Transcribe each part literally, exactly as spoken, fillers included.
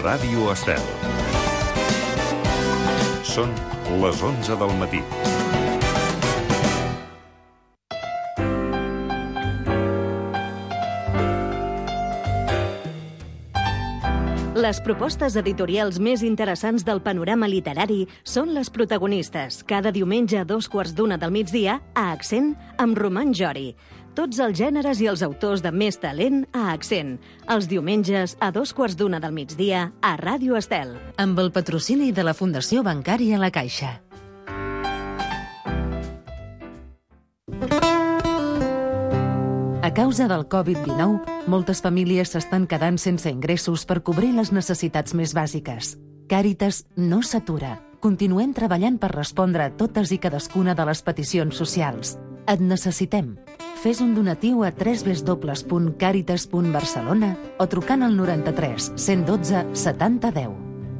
Ràdio Estel. Són les onze del matí. Les propostes editorials més interessants del panorama literari són les protagonistes, cada diumenge a dos quarts d'una del migdia, a Accent, amb Roman Jori. Tots els gèneres i els autors de més talent a Accent. Els diumenges a dos quarts d'una del migdia, a Ràdio Estel. Amb el patrocini de la Fundació Bancària La Caixa. A causa del covid dinou, moltes famílies s'estan quedant sense ingressos per cobrir les necessitats més bàsiques. Càritas no s'atura. Continuem treballant per respondre a totes i cadascuna de les peticions socials. Et necessitem. Fes un donatiu a w w w punt càritas punt barcelona o trucant al noranta-tres cent dotze setanta deu.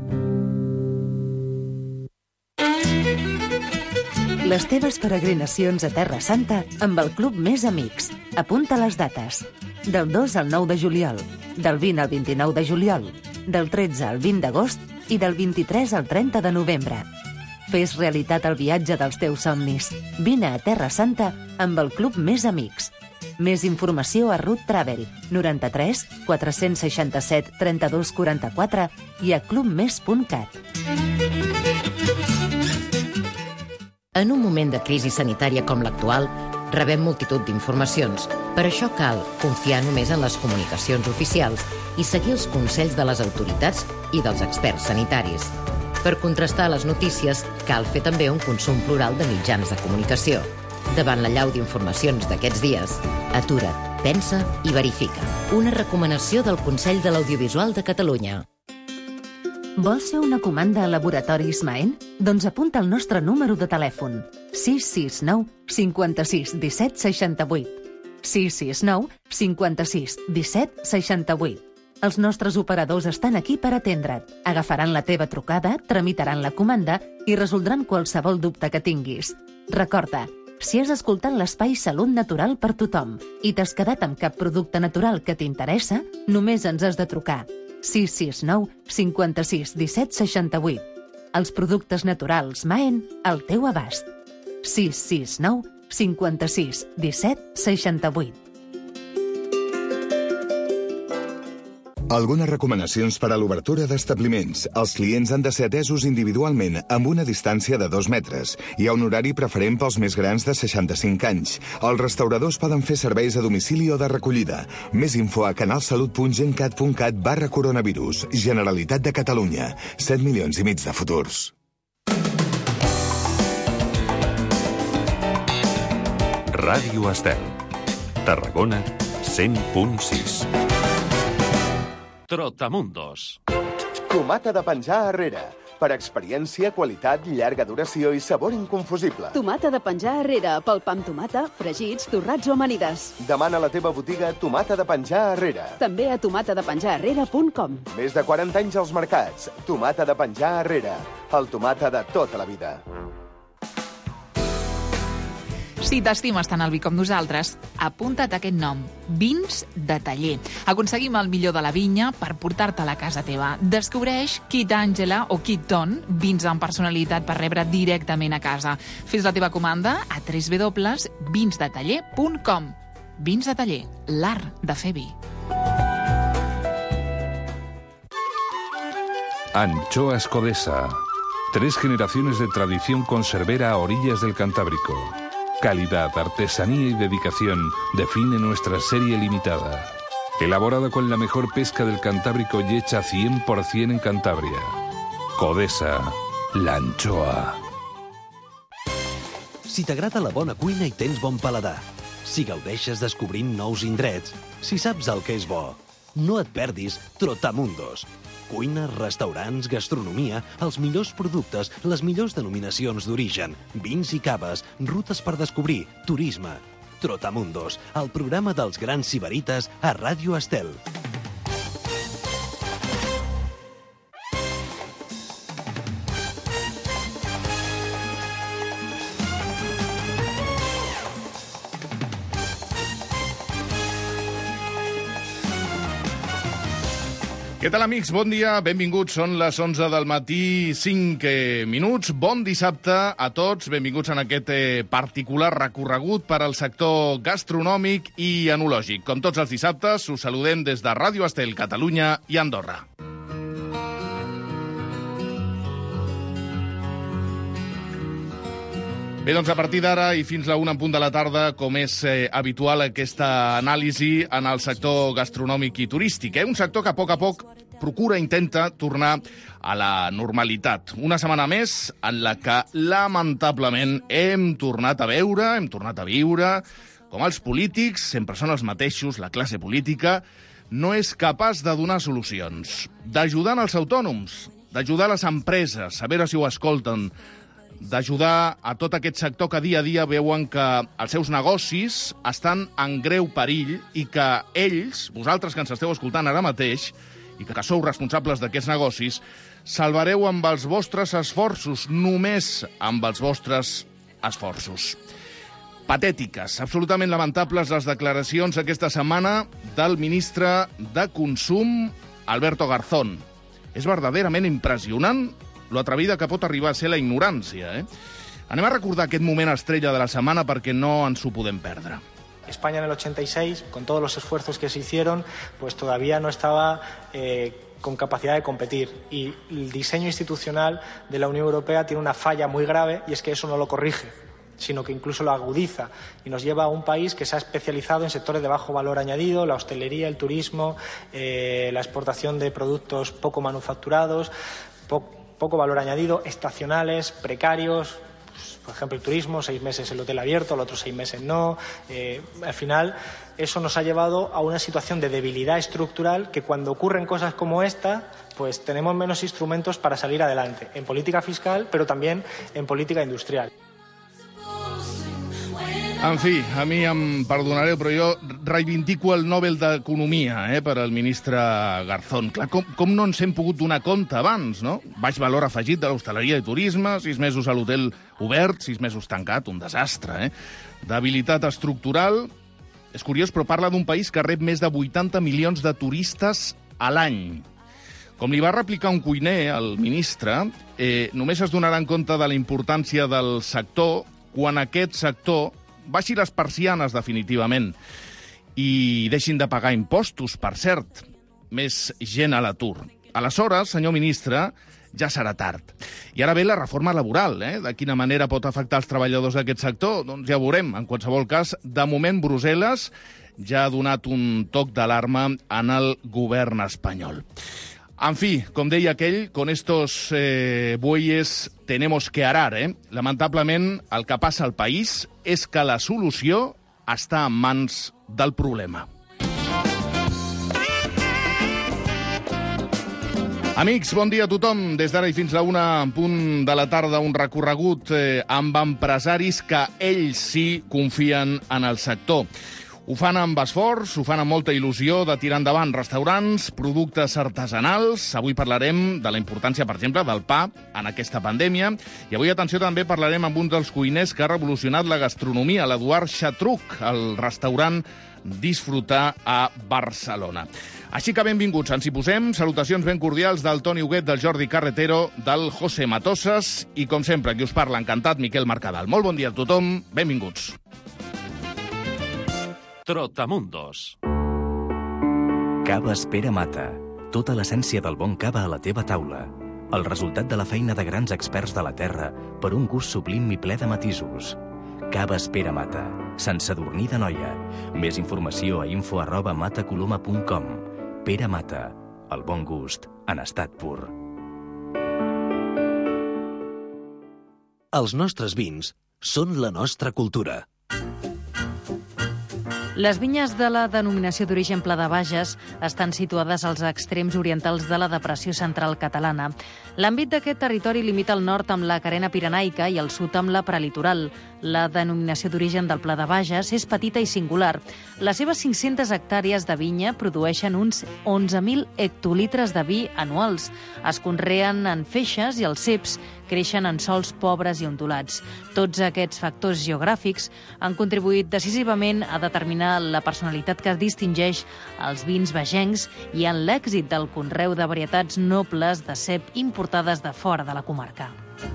Les teves peregrinacions a Terra Santa amb el Club Més Amics. Apunta les dates. Del dos al nou de juliol, del vint al vint-i-nou de juliol, del tretze al vint d'agost i del vint-i-tres al trenta de novembre. Fes realitat el viatge dels teus somnis. Vine a Terra Santa amb el Club Més Amics. Més informació a Root Travel, noranta-tres quatre-cents seixanta-set trenta-dos quaranta-quatre i a clubmes punt cat. En un moment de crisi sanitària com l'actual, rebem multitud d'informacions. Per això cal confiar només en les comunicacions oficials i seguir els consells de les autoritats i dels experts sanitaris. Per contrastar les notícies, cal fer també un consum plural de mitjans de comunicació. Davant la llau d'informacions d'aquests dies, atura't, pensa i verifica. Una recomanació del Consell de l'Audiovisual de Catalunya. Vols fer una comanda a Laboratoris Maen? Doncs apunta el nostre número de telèfon. sis sis nou cinquanta-sis disset seixanta-vuit. sis sis nou cinquanta-sis disset seixanta-vuit. Els nostres operadors estan aquí per atendre't. Agafaran la teva trucada, tramitaran la comanda i resoldran qualsevol dubte que tinguis. Recorda, si has escoltat l'espai Salut Natural per tothom i t'has quedat amb cap producte natural que t'interessa, només ens has de trucar. sis sis nou cinquanta-sis disset seixanta-vuit. Els productes naturals Maen al teu abast. sis sis nou cinquanta-sis disset seixanta-vuit. Algunes recomanacions per a l'obertura d'establiments. Els clients han de ser atesos individualment amb una distància de dos metres. Hi ha un horari preferent pels més grans de seixanta-cinc anys. Els restauradors poden fer serveis a domicili o de recollida. Més info a canalsalut punt gencat punt cat barra coronavirus. Generalitat de Catalunya. set milions i mig de futurs. Ràdio Estel. Tarragona, cent punt sis. Trotamundos. Tomata de penjar arrere. Per experiència, qualitat, llarga duració i sabor inconfusible. Tomata de penjar arrere, pel pa amb tomata, fregits, torrats o amanides. Demana a la teva botiga Tomata de penjar arrere. També a tomata de penjar arrere punt com. Més de quaranta anys als mercats. Tomata de penjar arrere. El tomata de tota la vida. Si t'estimes tant el vi com nosaltres, apunta't aquest nom, Vins de Taller. Aconseguim el millor de la vinya per portar-te a la casa teva. Descobreix Kit Angela o Kit Ton, vins amb personalitat per rebre directament a casa. Fes la teva comanda a w w w punt vins de taller punt com. Vins de Taller, l'art de fer vi. Anchoas Codesa. Tres generaciones de tradición conservera a orillas del Cantábrico. Calidad, artesanía y dedicación define nuestra serie limitada. Elaborada con la mejor pesca del Cantábrico y hecha cien por cien en Cantabria. Codesa, la anchoa. Si t'agrada la bona cuina i tens bon paladar, si gaudeixes descobrint nous indrets, si saps el que és bo, no et perdis Trotamundos. Cuina, restaurants, gastronomia, els millors productes, les millors denominacions d'origen, vins i caves, rutes per descobrir, turisme. Trotamundos, el programa dels grans sibarites a Ràdio Estel. Què tal, amics? Bon dia, benvinguts. Són les onze del matí, cinc minuts. Bon dissabte a tots. Benvinguts en aquest eh, particular recorregut per al sector gastronòmic i enològic. Com tots els dissabtes, us saludem des de Ràdio Estel, Catalunya i Andorra. Bé, doncs a partir d'ara i fins la una en punt de la tarda, com és eh, habitual, aquesta anàlisi en el sector gastronòmic i turístic. Eh? Un sector que a poc a poc procura, intenta tornar a la normalitat. Una setmana més en la que, lamentablement, hem tornat a veure, hem tornat a viure, com els polítics, sempre són els mateixos, la classe política, no és capaç de donar solucions, d'ajudar els autònoms, d'ajudar les empreses, a veure si ho escolten, d'ajudar a tot aquest sector que dia a dia veuen que els seus negocis estan en greu perill i que ells, vosaltres que ens esteu escoltant ara mateix, i que sou responsables d'aquests negocis, salvareu amb els vostres esforços, només amb els vostres esforços. Patètiques, absolutament lamentables les declaracions aquesta setmana del ministre de Consum, Alberto Garzón. És verdaderament impressionant lo atrevida que pot arribar a ser la ignorància. Eh? Anem a recordar aquest moment estrella de la setmana perquè no ens ho podem perdre. España en el ochenta y seis, con todos los esfuerzos que se hicieron, pues todavía no estaba eh, con capacidad de competir. Y el diseño institucional de la Unión Europea tiene una falla muy grave y es que eso no lo corrige, sino que incluso lo agudiza y nos lleva a un país que se ha especializado en sectores de bajo valor añadido, la hostelería, el turismo, eh, la exportación de productos poco manufacturados, poco poco valor añadido, estacionales, precarios, pues, por ejemplo el turismo, seis meses el hotel abierto, los otros seis meses no. Eh, al final eso nos ha llevado a una situación de debilidad estructural que cuando ocurren cosas como esta, pues tenemos menos instrumentos para salir adelante, en política fiscal, pero también en política industrial. En fi, a mi em perdonareu, però jo reivindico el Nobel d'Economia eh, per al ministre Garzón. Clar, com, com no ens hem pogut donar compte abans, no? Baix valor afegit de l'hostaleria i turisme, sis mesos a l'hotel obert, sis mesos tancat, un desastre, eh? Debilitat estructural. És curiós, però parla d'un país que rep més de vuitanta milions de turistes a l'any. Com li va replicar un cuiner, el ministre, eh, només es donaran compte de la importància del sector quan aquest sector baixi les persianes definitivament i deixin de pagar impostos, per cert, més gent a l'atur. Aleshores, senyor ministre, ja serà tard. I ara ve la reforma laboral, eh? De quina manera pot afectar els treballadors d'aquest sector? Doncs ja veurem. En qualsevol cas, de moment, Brussel·les ja ha donat un toc d'alarma en el govern espanyol. En fi, com deia aquell, con estos eh, bueyes tenemos que arar, eh? Lamentablement, el que passa al país és que la solució està en mans del problema. Amics, bon dia a tothom. Des d'ara i fins la una en punt de la tarda, un recorregut eh, amb empresaris que ells sí confien en el sector. Ho fan amb esforç, ho fan amb molta il·lusió de tirar endavant restaurants, productes artesanals. Avui parlarem de la importància, per exemple, del pa en aquesta pandèmia. I avui, atenció, també parlarem amb un dels cuiners que ha revolucionat la gastronomia, l'Eduard Xatruc, el restaurant Disfrutar a Barcelona. Així que benvinguts, ens hi posem. Salutacions ben cordials del Toni Huguet, del Jordi Carretero, del José Matosas i, com sempre, qui us parla, encantat, Miquel Mercadal. Molt bon dia a tothom, benvinguts. Trotamundos. Cava Espera Mata. Tota l'essència del bon cava a la teva taula. El resultat de la feina de grans experts de la terra per un gust sublim i ple de matisos. Cava Espera Mata. Sant Sadurní d'Anoia. Més informació a info arroba matacoloma punt com. Pere Mata. El bon gust en estat pur. Els nostres vins són la nostra cultura. Les vinyes de la denominació d'origen Pla de Bages estan situades als extrems orientals de la depressió central catalana. L'àmbit d'aquest territori limita al nord amb la carena pirenaica i al sud amb la prelitoral. La denominació d'origen del Pla de Bages és petita i singular. Les seves cinc-centes hectàrees de vinya produeixen uns onze mil hectolitres de vi anuals. Es conreen en feixes i els ceps creixen en sòls pobres i ondulats. Tots aquests factors geogràfics han contribuït decisivament a determinar la personalitat que distingeix els vins vegencs i en l'èxit del conreu de varietats nobles de cep importades de fora de la comarca.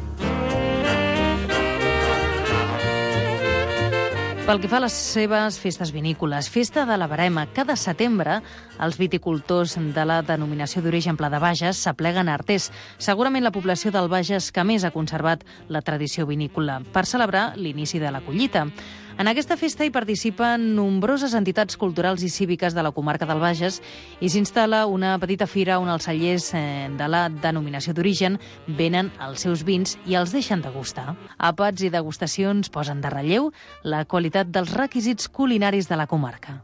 Pel que fa a les seves festes vinícoles, Festa de la Verema, cada setembre els viticultors de la denominació d'origen Pla de Bages s'apleguen a Artés, segurament la població del Bages que més ha conservat la tradició vinícola, per celebrar l'inici de la collita. En aquesta festa hi participen nombroses entitats culturals i cíviques de la comarca del Bages i s'instal·la una petita fira on els cellers de la denominació d'origen venen els seus vins i els deixen degustar. Àpats i degustacions posen de relleu la qualitat dels requisits culinaris de la comarca.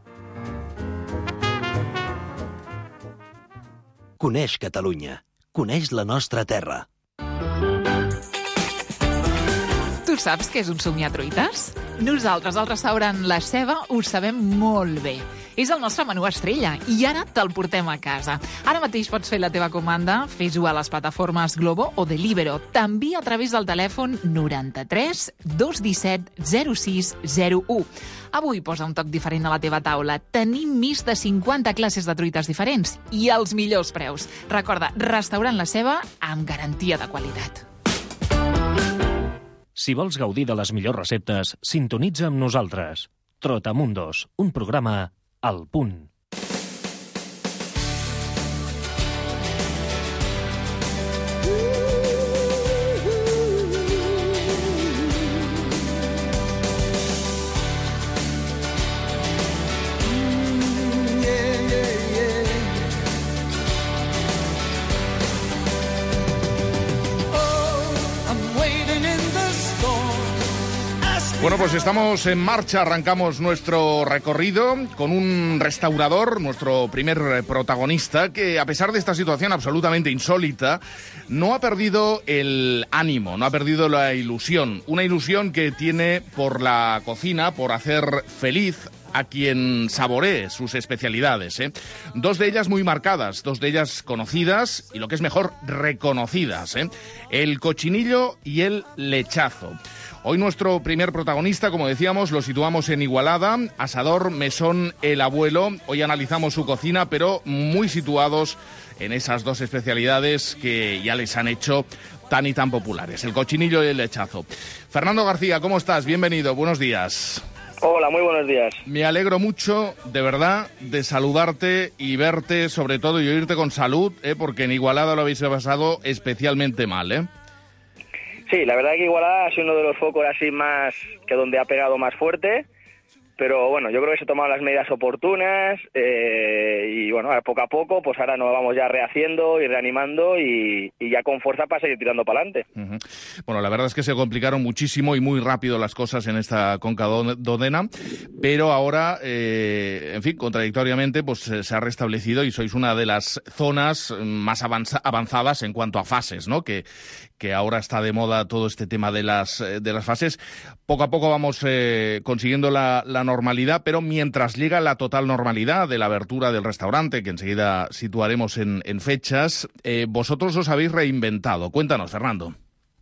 Coneix Catalunya. Coneix la nostra terra. Tu saps què és un somiar truites? Nosaltres, al restaurant La Ceba, ho sabem molt bé. És el nostre menú estrella i ara te'l portem a casa. Ara mateix pots fer la teva comanda, fes-ho a les plataformes Glovo o Deliveroo, també a través del telèfon noranta-tres dos disset zero sis zero u. Avui posa un toc diferent a la teva taula. Tenim més de cinquanta classes de truites diferents i els millors preus. Recorda, restaurant La Ceba amb garantia de qualitat. Si vols gaudir de les millors receptes, sintonitza amb nosaltres. Trotamundos, un programa al punt. Bueno, pues estamos en marcha, arrancamos nuestro recorrido con un restaurador, nuestro primer protagonista, que a pesar de esta situación absolutamente insólita, no ha perdido el ánimo, no ha perdido la ilusión. Una ilusión que tiene por la cocina, por hacer feliz a quien saboree sus especialidades, ¿eh? Dos de ellas muy marcadas, dos de ellas conocidas y, lo que es mejor, reconocidas, ¿eh? El cochinillo y el lechazo. Hoy nuestro primer protagonista, como decíamos, lo situamos en Igualada, Asador Mesón El Abuelo. Hoy analizamos su cocina, pero muy situados en esas dos especialidades que ya les han hecho tan y tan populares, el cochinillo y el lechazo. Fernando García, ¿cómo estás? Bienvenido, buenos días. Hola, muy buenos días. Me alegro mucho, de verdad, de saludarte y verte, sobre todo, y oírte con salud, ¿eh? Porque en Igualada lo habéis pasado especialmente mal, ¿eh? Sí, la verdad que Igualada ha sido uno de los focos así más, que donde ha pegado más fuerte, pero bueno, yo creo que se tomaron las medidas oportunas eh, y bueno, poco a poco, pues ahora nos vamos ya rehaciendo y reanimando y, y ya con fuerza para seguir tirando para adelante. Uh-huh. Bueno, la verdad es que se complicaron muchísimo y muy rápido las cosas en esta Conca Dodena, pero ahora, eh, en fin, contradictoriamente, pues se ha restablecido y sois una de las zonas más avanza- avanzadas en cuanto a fases, ¿no? Que, que ahora está de moda todo este tema de las, de las fases. Poco a poco vamos eh, consiguiendo la, la normalidad, pero mientras llega la total normalidad de la abertura del restaurante, que enseguida situaremos en, en fechas, eh, vosotros os habéis reinventado. Cuéntanos, Fernando.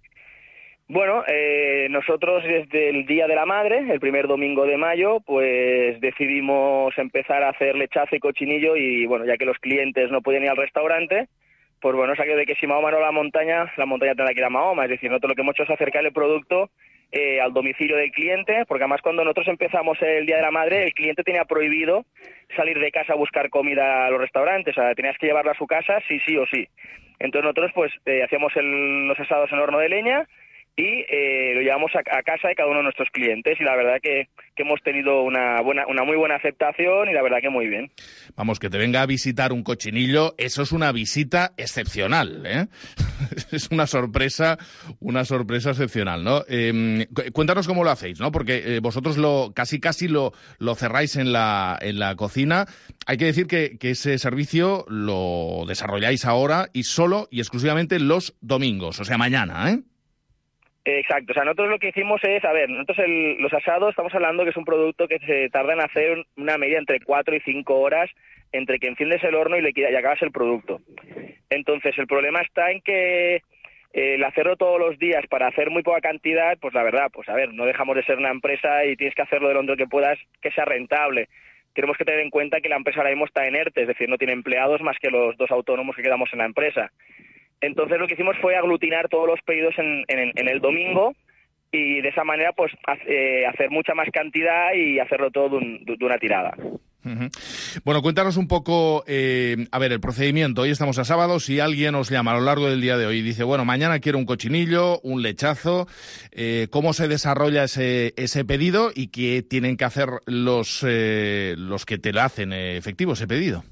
Bueno, eh, nosotros desde el Día de la Madre, el primer domingo de mayo, pues decidimos empezar a hacer lechazo y cochinillo y bueno, ya que los clientes no podían ir al restaurante, pues bueno, salió de que si Mahoma no va a la montaña, la montaña tendrá que ir a Mahoma. Es decir, nosotros lo que hemos hecho es acercar el producto eh, al domicilio del cliente, porque además cuando nosotros empezamos el Día de la Madre, el cliente tenía prohibido salir de casa a buscar comida a los restaurantes, o sea, tenías que llevarlo a su casa sí, sí o sí. Entonces nosotros pues eh, hacíamos el, los asados en horno de leña y eh, lo llevamos a, a casa de cada uno de nuestros clientes y la verdad que, que hemos tenido una buena, una muy buena aceptación y la verdad que muy bien. Vamos, que te venga a visitar un cochinillo, eso es una visita excepcional, ¿eh? Es una sorpresa, una sorpresa excepcional, ¿no? Eh, cuéntanos cómo lo hacéis, ¿no? Porque eh, vosotros lo casi casi lo, lo cerráis en la, en la cocina. Hay que decir que, que ese servicio lo desarrolláis ahora y solo y exclusivamente los domingos, o sea, mañana, ¿eh? Exacto, o sea, nosotros lo que hicimos es, a ver, nosotros el, los asados estamos hablando que es un producto que se tarda en hacer una media entre cuatro y cinco horas entre que enciendes el horno y, le, y acabas el producto. Entonces, el problema está en que el hacerlo todos los días para hacer muy poca cantidad, pues la verdad, pues a ver, no dejamos de ser una empresa y tienes que hacerlo de lo que puedas que sea rentable. Tenemos que tener en cuenta que la empresa ahora mismo está inerte, es decir, no tiene empleados más que los dos autónomos que quedamos en la empresa. Entonces lo que hicimos fue aglutinar todos los pedidos en, en, en el domingo y de esa manera pues hace, hacer mucha más cantidad y hacerlo todo de, un, de una tirada. Uh-huh. Bueno, cuéntanos un poco, eh, a ver, el procedimiento. Hoy estamos a sábado, si alguien os llama a lo largo del día de hoy y dice, bueno, mañana quiero un cochinillo, un lechazo, eh, ¿cómo se desarrolla ese, ese pedido y qué tienen que hacer los, eh, los que te lo hacen eh, efectivo ese pedido?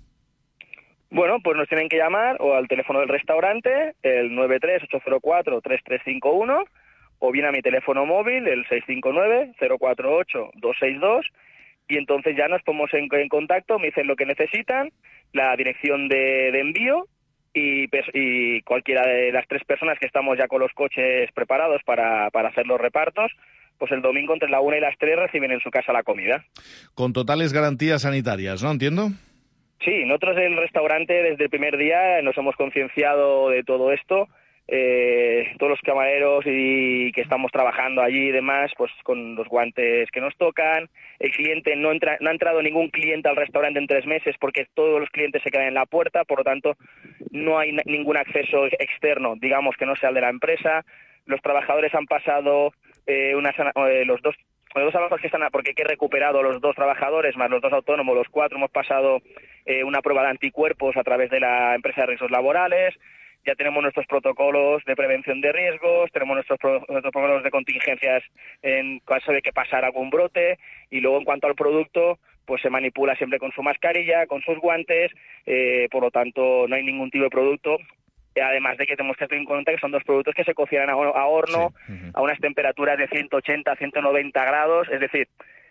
Bueno, pues nos tienen que llamar o al teléfono del restaurante, el nueve tres ocho cero cuatro tres tres cinco uno, o bien a mi teléfono móvil, el seis cinco nueve cero cuatro ocho dos seis dos, y entonces ya nos ponemos en, en contacto, me dicen lo que necesitan, la dirección de, de envío, y, y cualquiera de las tres personas que estamos ya con los coches preparados para, para hacer los repartos, pues el domingo entre la una y las tres reciben en su casa la comida. Con totales garantías sanitarias, ¿no? ¿Entiendo? Sí, nosotros en el restaurante desde el primer día nos hemos concienciado de todo esto. Eh, todos los camareros y que estamos trabajando allí y demás, pues con los guantes que nos tocan. El cliente no entra, no ha entrado ningún cliente al restaurante en tres meses porque todos los clientes se quedan en la puerta, por lo tanto no hay n- ningún acceso externo, digamos que no sea el de la empresa. Los trabajadores han pasado eh, unas, eh, los dos los dos trabajos que están, porque he recuperado los dos trabajadores más los dos autónomos, los cuatro hemos pasado eh, una prueba de anticuerpos a través de la empresa de riesgos laborales. Ya tenemos nuestros protocolos de prevención de riesgos, tenemos nuestros, pro, nuestros protocolos de contingencias en caso de que pasara algún brote, y luego en cuanto al producto, pues se manipula siempre con su mascarilla, con sus guantes, eh, por lo tanto no hay ningún tipo de producto. Además de que tenemos que tener en cuenta que son dos productos que se cocinan a, a horno, sí. uh-huh. a unas temperaturas de ciento ochenta a ciento noventa grados, es decir,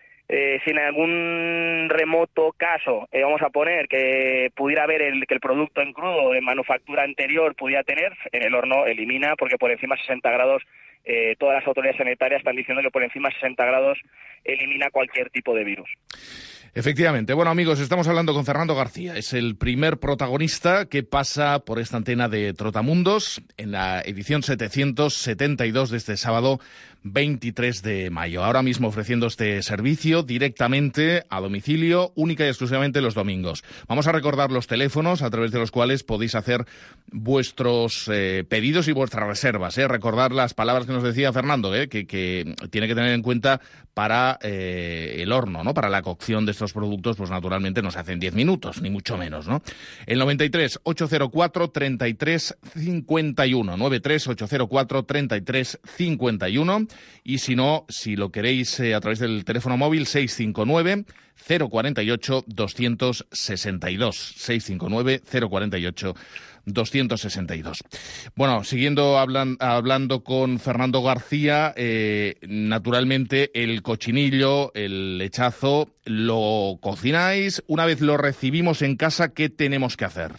eh, si en algún remoto caso, eh, vamos a poner, que pudiera haber el, que el producto en crudo de manufactura anterior pudiera tener, en el horno elimina, porque por encima de sesenta grados, eh, todas las autoridades sanitarias están diciendo que por encima de sesenta grados elimina cualquier tipo de virus. Efectivamente. Bueno, amigos, estamos hablando con Fernando García. Es el primer protagonista que pasa por esta antena de Trotamundos en la edición setecientos setenta y dos de este sábado veintitrés de mayo. Ahora mismo ofreciendo este servicio directamente a domicilio, única y exclusivamente los domingos. Vamos a recordar los teléfonos a través de los cuales podéis hacer vuestros eh, pedidos y vuestras reservas. ¿eh? Recordar las palabras que nos decía Fernando, ¿eh? que, que tiene que tener en cuenta para eh, el horno, ¿no? Para la cocción de estos productos, pues naturalmente no se hacen diez minutos, ni mucho menos, ¿no? El noventa y tres ocho cero cuatro treinta y tres cincuenta y uno, noventa y tres ocho cero cuatro treinta y tres cincuenta y uno, y si no, si lo queréis eh, a través del teléfono móvil seis cinco nueve cero cuatro ocho dos seis dos, seis cinco nueve cero cuatro ocho dos seis dos. Bueno, siguiendo hablan, hablando con Fernando García, eh, naturalmente el cochinillo, el lechazo, lo cocináis. Una vez lo recibimos en casa, ¿qué tenemos que hacer?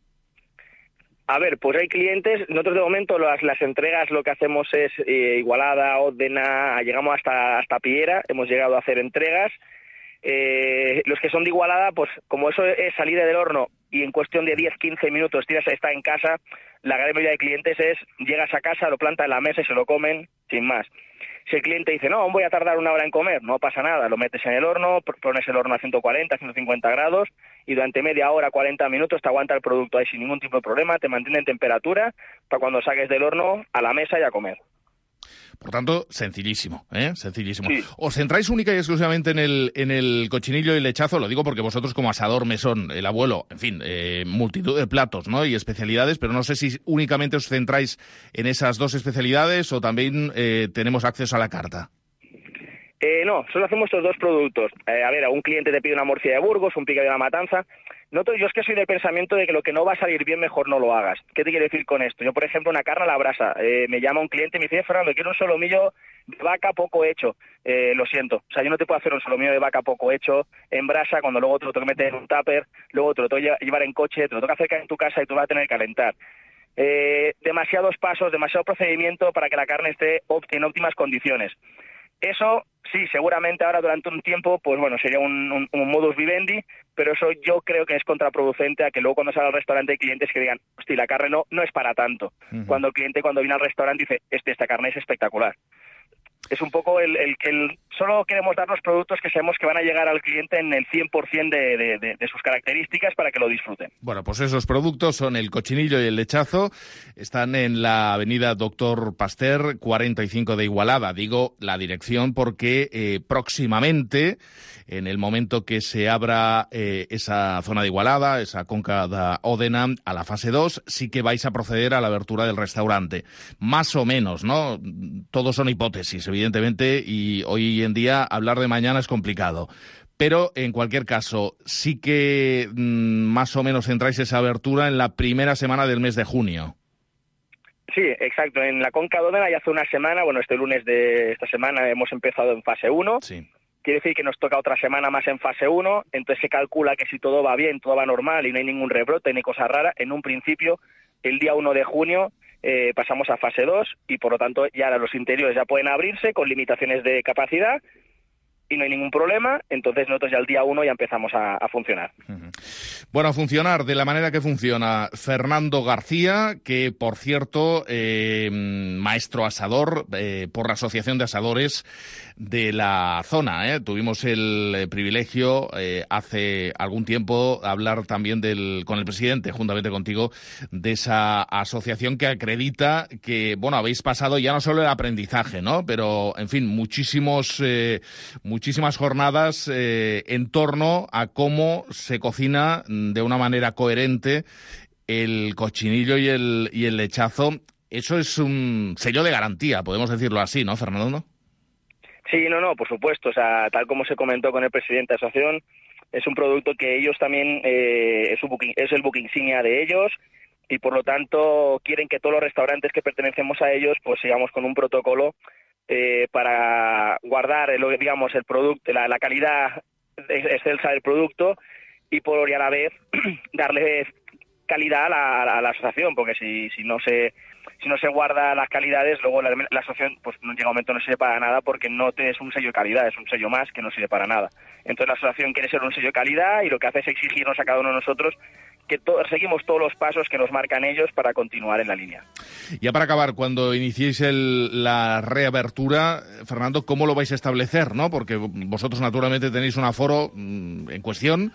A ver, pues hay clientes, nosotros de momento las, las entregas lo que hacemos es eh, Igualada, Ódena, llegamos hasta, hasta Piera, hemos llegado a hacer entregas. Eh, los que son de Igualada, pues como eso es salida del horno y en cuestión de diez a quince minutos tiras está en casa, la gran mayoría de clientes es, llegas a casa, lo plantas en la mesa y se lo comen sin más. Si el cliente dice, no, voy a tardar una hora en comer, no pasa nada, lo metes en el horno, pones el horno a ciento cuarenta, ciento cincuenta grados y durante media hora, cuarenta minutos te aguanta el producto ahí sin ningún tipo de problema, te mantiene en temperatura para cuando saques del horno a la mesa y a comer. Por tanto, sencillísimo, ¿eh? Sencillísimo. Sí. ¿Os centráis única y exclusivamente en el, en el cochinillo y el lechazo? Lo digo porque vosotros como asador mesón, el abuelo, en fin, eh, multitud de platos, ¿no? Y especialidades, pero no sé si únicamente os centráis en esas dos especialidades o también eh, tenemos acceso a la carta. Eh, no, solo hacemos estos dos productos. Eh, a ver, a un cliente te pide una morcilla de Burgos, un picadillo de la Matanza. Nosotros, yo es que soy del pensamiento de que lo que no va a salir bien, mejor no lo hagas. ¿Qué te quiero decir con esto? Yo, por ejemplo, una carne a la brasa. Eh, me llama un cliente y me dice, Fernando, quiero un solomillo de vaca poco hecho. Eh, lo siento. O sea, yo no te puedo hacer un solomillo de vaca poco hecho en brasa cuando luego te lo tengo que meter en un tupper, luego te lo tengo que llevar en coche, te lo tengo que acercar en tu casa y tú vas a tener que calentar. Eh, demasiados pasos, demasiado procedimiento para que la carne esté en óptimas condiciones. Eso Sí, seguramente ahora durante un tiempo, pues bueno, sería un, un, un modus vivendi, pero eso yo creo que es contraproducente a que luego cuando salga al restaurante hay clientes que digan, hostia, la carne no, no es para tanto. Uh-huh. Cuando el cliente cuando viene al restaurante dice, este, esta carne es espectacular. Es un poco el, el que el, solo queremos dar los productos que sabemos que van a llegar al cliente en el cien por ciento de, de, de, de sus características para que lo disfruten. Bueno, pues esos productos son el cochinillo y el lechazo. Están en la avenida Doctor Pasteur, cuarenta y cinco de Igualada. Digo la dirección porque eh, próximamente, en el momento que se abra eh, esa zona de Igualada, esa conca de Òdena, a la fase dos, sí que vais a proceder a la abertura del restaurante. Más o menos, ¿no? Todos son hipótesis, evidentemente, y hoy en día hablar de mañana es complicado. Pero, en cualquier caso, sí que mmm, más o menos centráis esa abertura en la primera semana del mes de junio. Sí, exacto. En la Conca de Òdena ya hace una semana, bueno, este lunes de esta semana hemos empezado en fase uno. Sí. Quiere decir que nos toca otra semana más en fase uno, entonces se calcula que si todo va bien, todo va normal y no hay ningún rebrote ni cosa rara, en un principio, el día uno de junio eh, pasamos a fase dos y por lo tanto ya los interiores ya pueden abrirse con limitaciones de capacidad y no hay ningún problema, entonces nosotros ya el día uno ya empezamos a, a funcionar. Uh-huh. Bueno, a funcionar de la manera que funciona Fernando García, que por cierto, eh, maestro asador eh, por la Asociación de Asadores de la zona. ¿eh? Tuvimos el eh, privilegio eh, hace algún tiempo hablar también del, con el presidente, juntamente contigo, de esa asociación que acredita que, bueno, habéis pasado ya no solo el aprendizaje, ¿no? Pero, en fin, muchísimos... Eh, muchísimas jornadas eh, en torno a cómo se cocina de una manera coherente el cochinillo y el, y el lechazo. Eso es un sello de garantía, podemos decirlo así, ¿no, Fernando? Sí, no, no, por supuesto. O sea, tal como se comentó con el presidente de la asociación, es un producto que ellos también, eh, es, un buque, es el buque insignia de ellos y por lo tanto quieren que todos los restaurantes que pertenecemos a ellos pues sigamos con un protocolo Eh, para guardar, el, digamos, el producto, la, la calidad excelsa del producto y por y a la vez darle calidad a la, a la asociación, porque si, si no se si no se guarda las calidades, luego la, la asociación pues no llega un momento no sirve para nada porque no te, es un sello de calidad, es un sello más que no sirve para nada. Entonces la asociación quiere ser un sello de calidad y lo que hace es exigirnos a cada uno de nosotros que to- seguimos todos los pasos que nos marcan ellos para continuar en la línea. Ya para acabar, cuando iniciéis el, la reabertura, Fernando, ¿cómo lo vais a establecer? ¿no? Porque vosotros naturalmente tenéis un aforo mmm, en cuestión,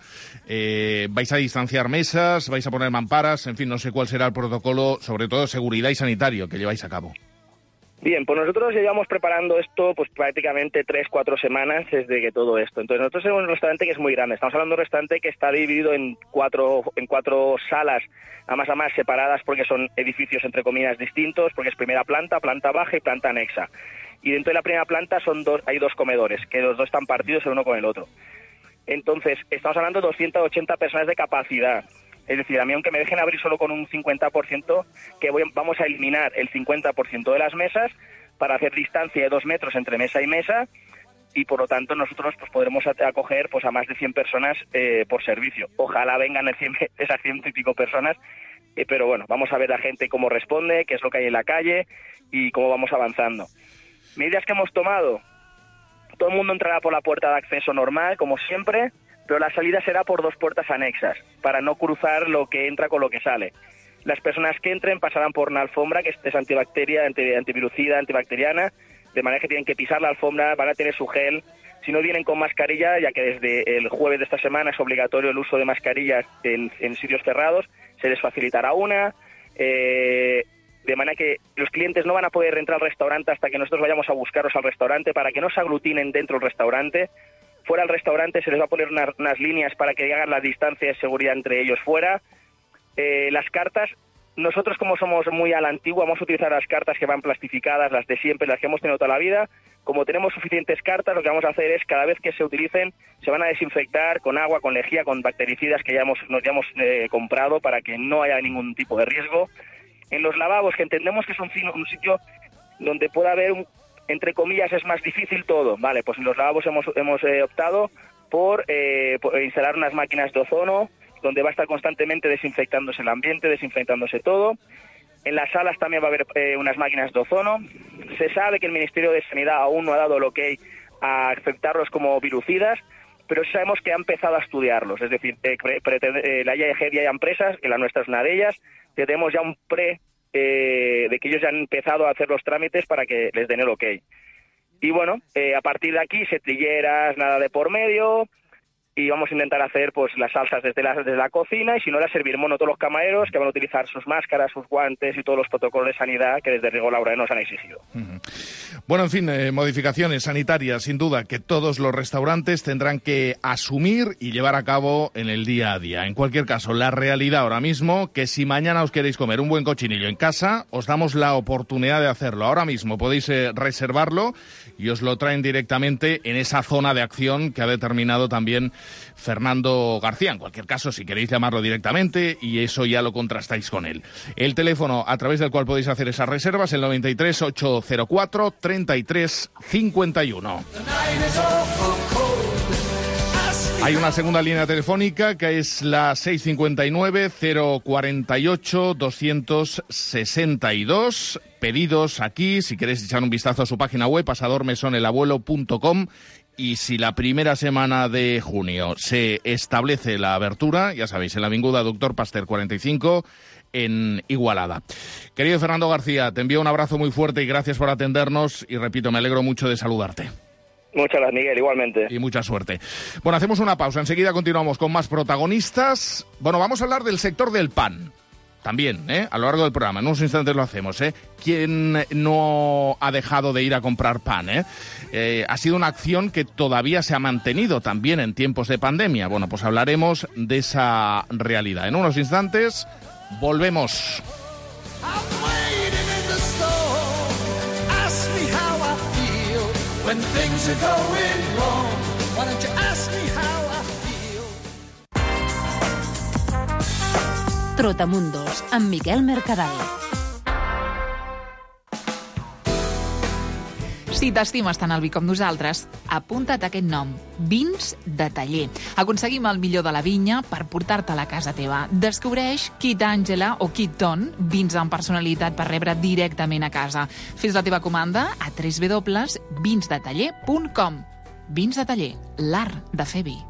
eh, vais a distanciar mesas, vais a poner mamparas, en fin, no sé cuál será el protocolo, sobre todo de seguridad y sanitario, que lleváis a cabo. Bien, pues nosotros llevamos preparando esto pues prácticamente tres, cuatro semanas desde que todo esto. Entonces nosotros tenemos un restaurante que es muy grande. Estamos hablando de un restaurante que está dividido en cuatro, en cuatro salas, a más a más separadas porque son edificios entre comillas distintos, porque es primera planta, planta baja y planta anexa. Y dentro de la primera planta son dos, hay dos comedores, que los dos están partidos el uno con el otro. Entonces estamos hablando de doscientas ochenta personas de capacidad. Es decir, a mí aunque me dejen abrir solo con un cincuenta por ciento, que voy, vamos a eliminar el cincuenta por ciento de las mesas para hacer distancia de dos metros entre mesa y mesa y por lo tanto nosotros pues podremos acoger pues a más de cien personas eh, por servicio. Ojalá vengan el cien, esas ciento y pico personas, eh, pero bueno, vamos a ver la gente cómo responde, qué es lo que hay en la calle y cómo vamos avanzando. Medidas que hemos tomado, todo el mundo entrará por la puerta de acceso normal, como siempre, pero la salida será por dos puertas anexas, para no cruzar lo que entra con lo que sale. Las personas que entren pasarán por una alfombra que es antibacteria, anti, antivirucida, antibacteriana, de manera que tienen que pisar la alfombra, van a tener su gel. Si no vienen con mascarilla, ya que desde el jueves de esta semana es obligatorio el uso de mascarillas en, en sitios cerrados, se les facilitará una, eh, de manera que los clientes no van a poder entrar al restaurante hasta que nosotros vayamos a buscarlos al restaurante para que no se aglutinen dentro del restaurante. Fuera del restaurante se les va a poner unas, unas líneas para que hagan la distancia de seguridad entre ellos fuera. Eh, las cartas, nosotros como somos muy a la antigua, vamos a utilizar las cartas que van plastificadas, las de siempre, las que hemos tenido toda la vida. Como tenemos suficientes cartas, lo que vamos a hacer es, cada vez que se utilicen, se van a desinfectar con agua, con lejía, con bactericidas que ya hemos, nos ya hemos eh, comprado para que no haya ningún tipo de riesgo. En los lavabos, que entendemos que es un, un sitio donde pueda haber un... entre comillas, es más difícil todo. Vale, pues en los lavabos hemos, hemos eh, optado por, eh, por instalar unas máquinas de ozono, donde va a estar constantemente desinfectándose el ambiente, desinfectándose todo. En las salas también va a haber eh, unas máquinas de ozono. Se sabe que el Ministerio de Sanidad aún no ha dado el ok a aceptarlos como virucidas, pero sí sabemos que ha empezado a estudiarlos. Es decir, eh, eh, la I A G ya hay empresas, y la nuestra es una de ellas, que tenemos ya un pre eh, de que ellos ya han empezado a hacer los trámites para que les den el ok. Y bueno, eh, a partir de aquí, setrilleras, nada de por medio, y vamos a intentar hacer pues las salsas desde la, desde la cocina, y si no, las serviremos a todos los camareros, que van a utilizar sus máscaras, sus guantes y todos los protocolos de sanidad que desde Rigo Laura nos han exigido. Uh-huh. Bueno, en fin, eh, modificaciones sanitarias, sin duda, que todos los restaurantes tendrán que asumir y llevar a cabo en el día a día. En cualquier caso, la realidad ahora mismo, que si mañana os queréis comer un buen cochinillo en casa, os damos la oportunidad de hacerlo. Ahora mismo podéis eh, reservarlo y os lo traen directamente en esa zona de acción que ha determinado también Fernando García. En cualquier caso, si queréis llamarlo directamente, y eso ya lo contrastáis con él. El teléfono a través del cual podéis hacer esas reservas, el noventa y tres, ochocientos cuatro, treinta y tres cincuenta y uno. Hay una segunda línea telefónica que es la seiscientos cincuenta y nueve, cero cuarenta y ocho, doscientos sesenta y dos. Pedidos aquí, si queréis echar un vistazo a su página web, asador mesón el abuelo punto com. Y si la primera semana de junio se establece la abertura, ya sabéis, en la avinguda Doctor Pasteur cuarenta y cinco, en Igualada. Querido Fernando García, te envío un abrazo muy fuerte y gracias por atendernos. Y repito, me alegro mucho de saludarte. Muchas gracias, Miguel, igualmente. Y mucha suerte. Bueno, hacemos una pausa. Enseguida continuamos con más protagonistas. Bueno, vamos a hablar del sector del pan. También, ¿eh? A lo largo del programa. En unos instantes lo hacemos, ¿eh? ¿Quién no ha dejado de ir a comprar pan, eh? Eh, ha sido una acción que todavía se ha mantenido también en tiempos de pandemia. Bueno, pues hablaremos de esa realidad. En unos instantes volvemos. Trotamundos, amb Miquel Mercadal. Si t'estimes tant el vi com nosaltres, apunta't aquest nom, Vins de Taller. Aconseguim el millor de la vinya per portar-te a la casa teva. Descobreix Kit Angela o Kit Ton, vins amb personalitat per rebre directament a casa. Fes la teva comanda a w w w punt vins de taller punt com. Vins de Taller, l'art de fer vi.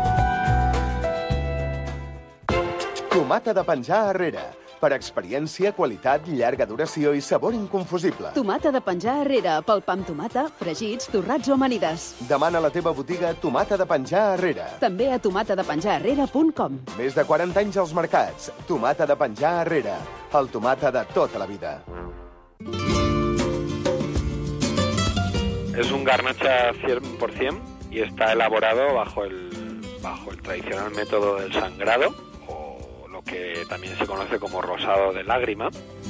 Tomata de penjar arrere. Per experiència, qualitat, llarga duració i sabor inconfusible. Tomata de penjar arrere, pel pa amb tomata, fregits, torrats o amanides. Demana a la teva botiga Tomata de penjar arrere. També a tomata de penjar arrere punt com. Més de quaranta anys als mercats. Tomata de penjar arrere. El tomata de tota la vida. Es un garnacha cien por ciento y está elaborado bajo el, bajo el tradicional método del sangrado, que también se conoce como rosado de lágrima.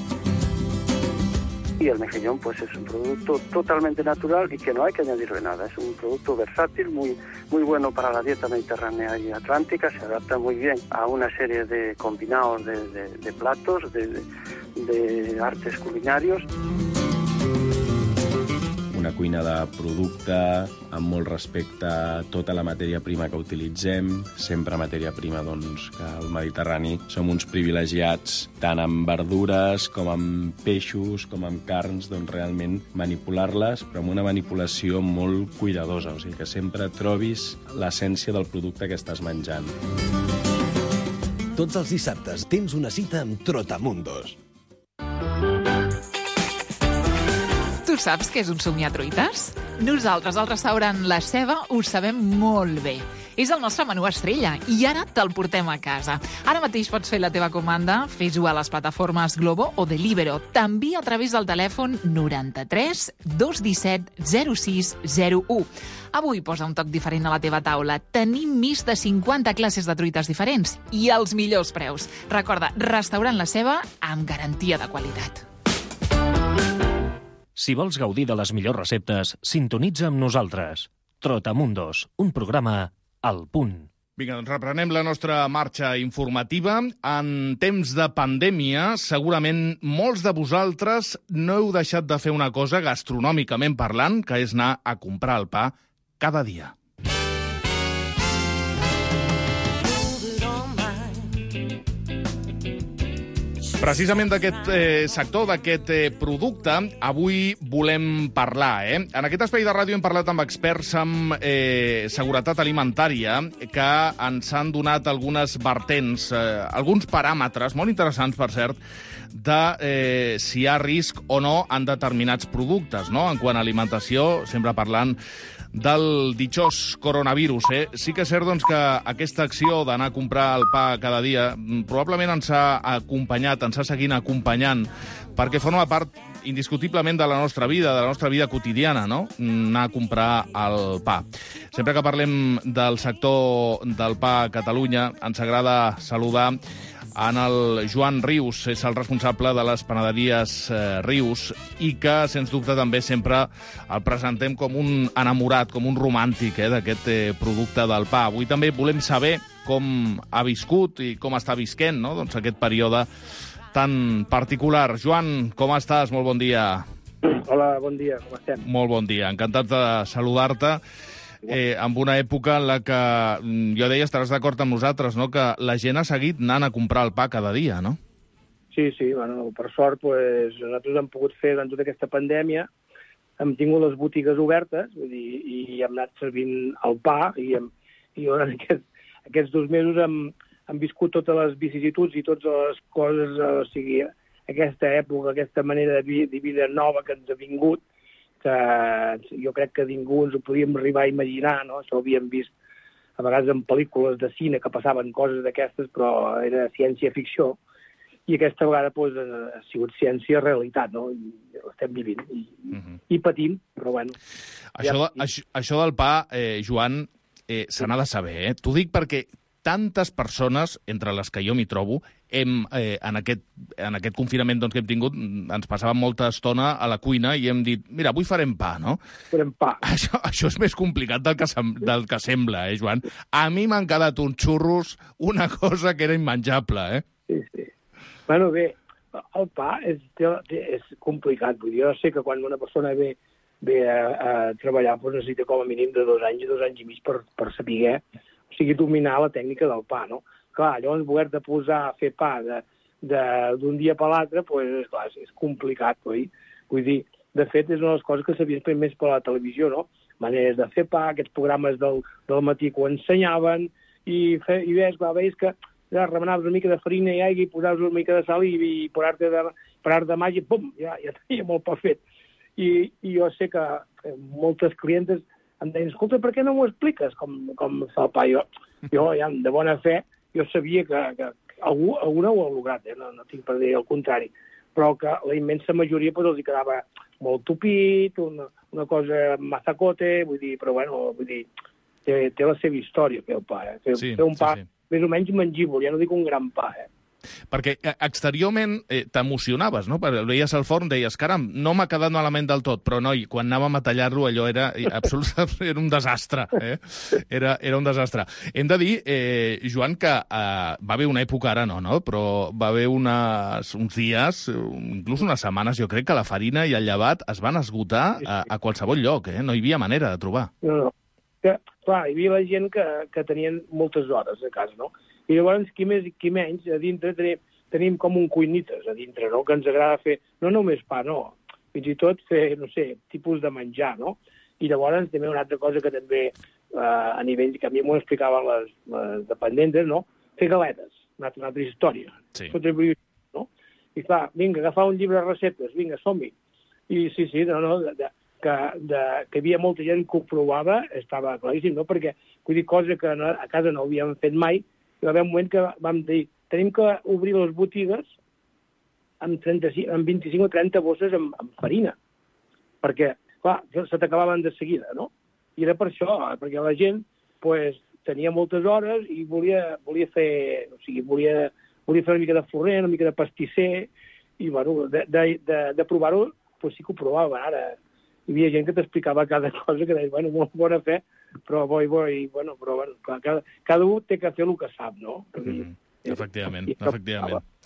Y el mejillón pues es un producto totalmente natural y que no hay que añadirle nada. Es un producto versátil, muy, muy bueno para la dieta mediterránea y atlántica. Se adapta muy bien a una serie de combinados de, de, de platos, de, de, de artes culinarios. Una cuina de producte, amb molt respecte a tota la matèria prima que utilitzem, sempre matèria prima doncs, que al Mediterrani som uns privilegiats tant amb verdures com amb peixos, com amb carns, doncs realment manipular-les, però amb una manipulació molt cuidadosa, o sigui que sempre trobis l'essència del producte que estàs menjant. Tots els dissabtes tens una cita amb Trotamundos. Tu saps què és un somiar truites? Nosaltres, al restaurant La Ceba, ho sabem molt bé. És el nostre menú estrella i ara te'l portem a casa. Ara mateix pots fer la teva comanda, fes-ho a les plataformes Glovo o Deliveroo, també a través del telèfon noranta-tres dos disset zero sis zero u. Avui posa un toc diferent a la teva taula. Tenim més de cinquanta classes de truites diferents i els millors preus. Recorda, restaurant La Ceba amb garantia de qualitat. Si vols gaudir de les millors receptes, sintonitza amb nosaltres. Trotamundos, un programa al punt. Vinga, doncs reprenem la nostra marxa informativa. En temps de pandèmia, segurament molts de vosaltres no heu deixat de fer una cosa gastronòmicament parlant, que és anar a comprar el pa cada dia. Precisament d'aquest eh, sector, d'aquest eh, producte, avui volem parlar. Eh? En aquest espai de ràdio hem parlat amb experts en eh, seguretat alimentària que ens han donat algunes vertents, eh, alguns paràmetres molt interessants, per cert, de eh, si hi ha risc o no en determinats productes, no? En quant a alimentació, sempre parlant del ditxós coronavirus. Eh? Sí que és cert doncs, que aquesta acció d'anar a comprar el pa cada dia probablement ens ha acompanyat, ens ha seguit acompanyant, perquè forma part indiscutiblement de la nostra vida, de la nostra vida quotidiana, no? Anar a comprar el pa. Sempre que parlem del sector del pa a Catalunya, ens agrada saludar en el Joan Rius, és el responsable de les panaderies eh, Rius, i que, sens dubte, també sempre el presentem com un enamorat, com un romàntic eh, d'aquest eh, producte del pa. Avui també volem saber com ha viscut i com està visquent, no? Doncs aquest període tan particular. Joan, com estàs? Molt bon dia. Hola, bon dia, com estem? Molt bon dia, encantat de saludar-te. Eh, en una època en la que, jo deia, estaràs d'acord amb nosaltres, no? Que la gent ha seguit anant a comprar el pa cada dia, no? Sí, sí, bueno, per sort, pues, nosaltres hem pogut fer, durant tota aquesta pandèmia, hem tingut les botigues obertes, vull dir, i hem anat servint el pa, i, hem, i durant aquests, aquests dos mesos hem, hem viscut totes les vicissituds i totes les coses, o sigui, aquesta època, aquesta manera de, vi, de vida nova que ens ha vingut, que jo crec que ningú ens ho podíem arribar a imaginar, no? Això ho havíem vist a vegades en pel·lícules de cine que passaven coses d'aquestes, però era ciència-ficció, i aquesta vegada pues, ha sigut ciència-realitat, no? I l'estem vivint, i, uh -huh. i patint, però bueno. Això, ja... això, això del pa, eh, Joan, eh, se n'ha de saber, eh? T'ho dic perquè tantes persones, entre les que jo m'hi trobo, hem, eh, en, aquest, en aquest confinament doncs, que hem tingut, ens passàvem molta estona a la cuina i hem dit, mira, avui farem pa, no? Farem pa. Això, això és més complicat del que, sem del que sembla, eh, Joan? A mi m'han quedat uns xurros, una cosa que era immenjable, eh? Sí, sí. Bueno, bé, el pa és, és complicat. Vull dir, jo sé que quan una persona ve, ve a, a treballar doncs necessita com a mínim de dos anys i dos anys i mig per, per saber, o sigui, dominar la tècnica del pa, no? Clar, llavors, voler-te posar a fer pa d'un dia per l'altre, pues, clar, és, és complicat, oi? Vull dir, de fet, és una de les coses que s'havia fet més per la televisió, no? Maneres de fer pa, aquests programes del, del matí que ho ensenyaven, i, fe, i ves, clar, veus que ja remenaves una mica de farina i aigua i posaves una mica de sal i, i per art de, per art de màgia, pum, ja, ja tenia molt pa fet. I, i jo sé que, que moltes clientes em deien, escolta, per què no m'ho expliques com, com fa el pa? Jo, jo ja, de bona fe, jo sabia que, que algú, alguna ho ha lograt, eh? no, no tinc per dir el contrari, però que la immensa majoria pues, els hi quedava molt tupit, una, una cosa mazacote, vull dir, però bueno, vull dir, té, té la seva història fer el pa, eh? fer, sí, fer un pa sí, sí. més o menys mengível, ja no dic un gran pa, eh? Perquè exteriorment eh, t'emocionaves, no? Perquè veies al forn, deies, caram, no m'ha quedat malament del tot, però noi, quan anàvem a tallar-lo allò era absolutament era un desastre, eh? Era, era un desastre. Hem de dir, eh, Joan, que eh, va haver una època, ara no, no? Però va haver unes, uns dies, inclús unes setmanes, jo crec que la farina i el llevat es van esgotar a, a qualsevol lloc, eh? No hi havia manera de trobar. No, no. Que, clar, hi havia la gent que, que tenien moltes hores a casa, no? I llavors, qui més i qui menys, a dintre tenim, tenim com un cuinites a dintre, no? Que ens agrada fer, no només pa, no, fins i tot fer, no sé, tipus de menjar, no? I llavors també una altra cosa que també eh, a nivell, que a mi m'ho explicaven les, les dependentes, no? Fer galetes, una altra, una altra història. Sí. No? I clar, vinga, agafar un llibre de receptes, vinga, som-hi. I sí, sí, no, no, de, de, que, de, que hi havia molta gent que ho provava, estava claríssim, no? Perquè, vull dir, cosa que no, a casa no havíem fet mai, hi va haver un moment que vam dir, tenim que obrir les botigues amb, trenta-cinc, amb vint-i-cinc o trenta bosses amb, amb farina, perquè, clar, se t'acabaven de seguida, no? I era per això, perquè la gent pues, tenia moltes hores i volia, volia fer, o sigui, volia, volia fer una mica de forner, una mica de pastisser, i, bueno, de, de, de, de provar-ho, pues sí que ho provava. Ara hi havia gent que t'explicava cada cosa, que deia, bueno, molt bona fe, però bo i bo, i, bueno, però, bueno, clar, cada, cada un té que fer el que sap, no? Mm, efectivament, efectivament.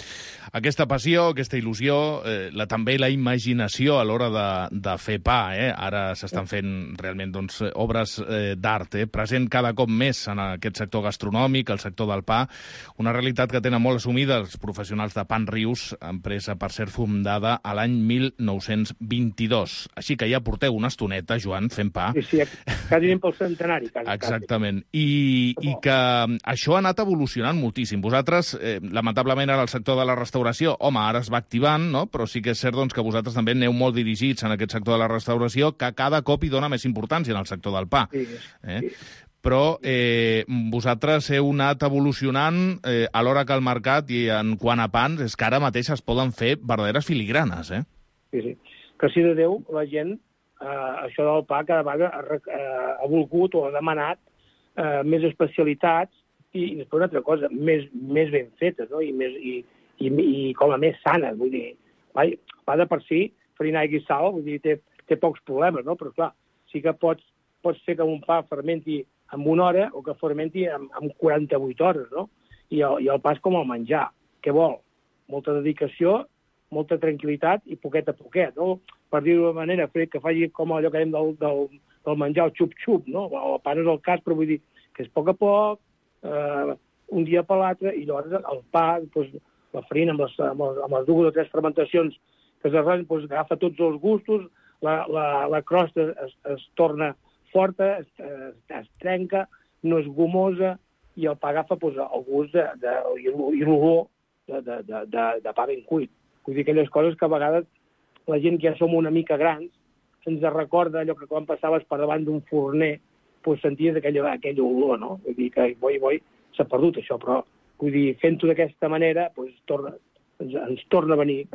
aquesta passió, aquesta il·lusió, eh, la, també la imaginació a l'hora de, de fer pa. Eh? Ara s'estan fent realment doncs, obres eh, d'art, eh? present cada cop més en aquest sector gastronòmic, el sector del pa, una realitat que tenen molt assumida els professionals de Pan Rius, empresa, per ser fundada a l'any mil nou-cents vint-i-dos. Així que ja porteu una estoneta, Joan, fent pa. Sí, sí, quasi anem pel centenari. Quasi, Exactament. I, i que això ha anat evolucionant moltíssim. Vosaltres, eh, lamentablement, ara el sector de la restauració, home, ara es va activant, no? Però sí que és cert doncs, que vosaltres també aneu molt dirigits en aquest sector de la restauració, que cada cop hi dona més importància en el sector del pa. Sí, eh? sí. Però eh, vosaltres heu anat evolucionant eh, alhora que el mercat i en quant a pans, és que ara mateix es poden fer verdaderes filigranes, eh? Sí, sí. Que si de Déu, la gent, eh, això del pa cada vegada ha, eh, ha volgut o ha demanat eh, més especialitats i, i després una altra cosa, més, més ben fetes, no? I, més, i, i, i com a més sanes, vull dir, va, va de per si, farina, aigua i sal, vull dir, té, té pocs problemes, no? Però clar, sí que pots, pots fer que un pa fermenti en una hora o que fermenti en, en quaranta-vuit hores, no? I el, I el pa és com el menjar. Què vol? Molta dedicació, molta tranquil·litat i poquet a poquet, no? Per dir-ho d'una manera, que faci com allò que dèiem del, del, del menjar, el xup-xup, no? El pa no és el cas, però vull dir que és a poc a poc, eh, un dia per l'altre, i llavors el pa, doncs, la farina amb les, amb les, amb les dues o tres fermentacions que s'arrosen, doncs, agafa tots els gustos, la, la, la crosta es, es torna forta, es, es, es trenca, no és gomosa, i el pa agafa doncs, el gust de, de, i l'olor de, de, de, de, de pa ben cuit. Vull dir, aquelles coses que a vegades la gent que ja som una mica grans ens recorda allò que quan passaves per davant d'un forner doncs senties aquell, aquell olor, no? Vull dir que, boi, boi, s'ha perdut això, però vull dir, fent-ho d'aquesta manera doncs, torna, ens, ens torna a venir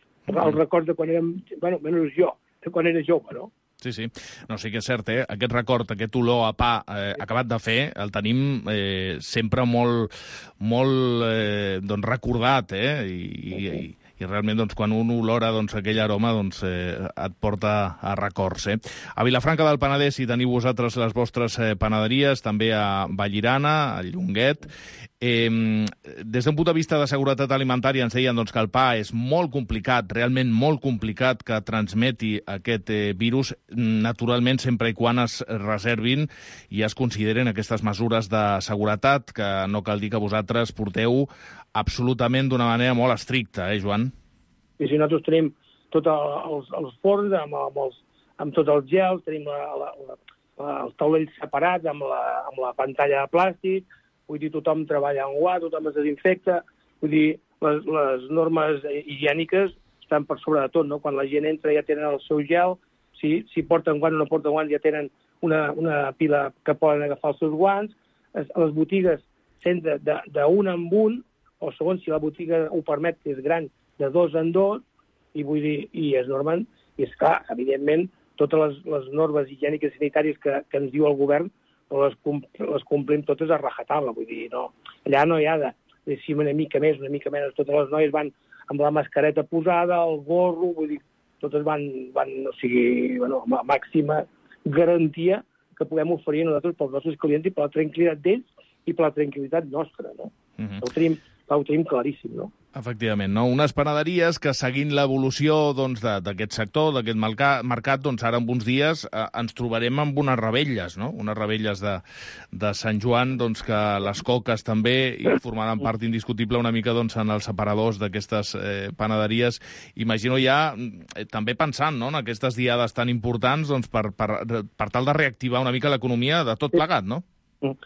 el record de quan érem, bueno, menys jo, de quan era jove, no? Sí, sí. No, sí que és cert, eh? Aquest record, aquest olor a pa eh, acabat de fer, el tenim eh, sempre molt, molt eh, doncs, recordat, eh? I, i, i realment, doncs, quan un olora doncs, aquell aroma, doncs, eh, et porta a records, eh? A Vilafranca del Penedès hi teniu vosaltres les vostres eh, panaderies, també a Vallirana, a Llonguet. Eh, des d'un punt de vista de seguretat alimentària ens deien doncs, que el pa és molt complicat, realment molt complicat que transmeti aquest eh, virus, naturalment sempre i quan es reservin i es consideren aquestes mesures de seguretat, que no cal dir que vosaltres porteu absolutament d'una manera molt estricta, eh, Joan? I si nosaltres tenim tots els, els forns amb, amb, els, amb tots els gels, tenim la, la, la, la, els taulells separats amb la, amb la pantalla de plàstic, vull dir, tothom treballa en guant, tothom es desinfecta, vull dir, les, les normes higièniques estan per sobre de tot, no? Quan la gent entra ja tenen el seu gel, si, si porten guant o no porten guant ja tenen una, una pila que poden agafar els seus guants, a les botigues sempre d'un en un, o segons si la botiga ho permet, que és gran, de dos en dos, i vull dir, i es normen, i és clar, evidentment, totes les, les normes higièniques i sanitàries que, que ens diu el govern, les, les complim totes a rajatabla, vull dir, no. Allà no hi ha de, de si una mica més, una mica menys, totes les noies van amb la mascareta posada, el gorro, vull dir, totes van, van o sigui, bueno, amb la màxima garantia que puguem oferir a nosaltres pels nostres clients i per la tranquil·litat d'ells i per la tranquil·litat nostra, no? Uh-huh. Ho tenim, ho tenim claríssim, no? Efectivament, no? Unes panaderies que, seguint l'evolució doncs, d'aquest sector, d'aquest mercat, doncs, ara en uns dies eh, ens trobarem amb unes rebelles, no? Unes rebelles de, de Sant Joan, doncs, que les coques també i formaran part indiscutible una mica doncs, en els separadors d'aquestes eh, panaderies. Imagino ja, eh, també pensant no? en aquestes diades tan importants doncs, per, per, per tal de reactivar una mica l'economia de tot plegat, no? Uh,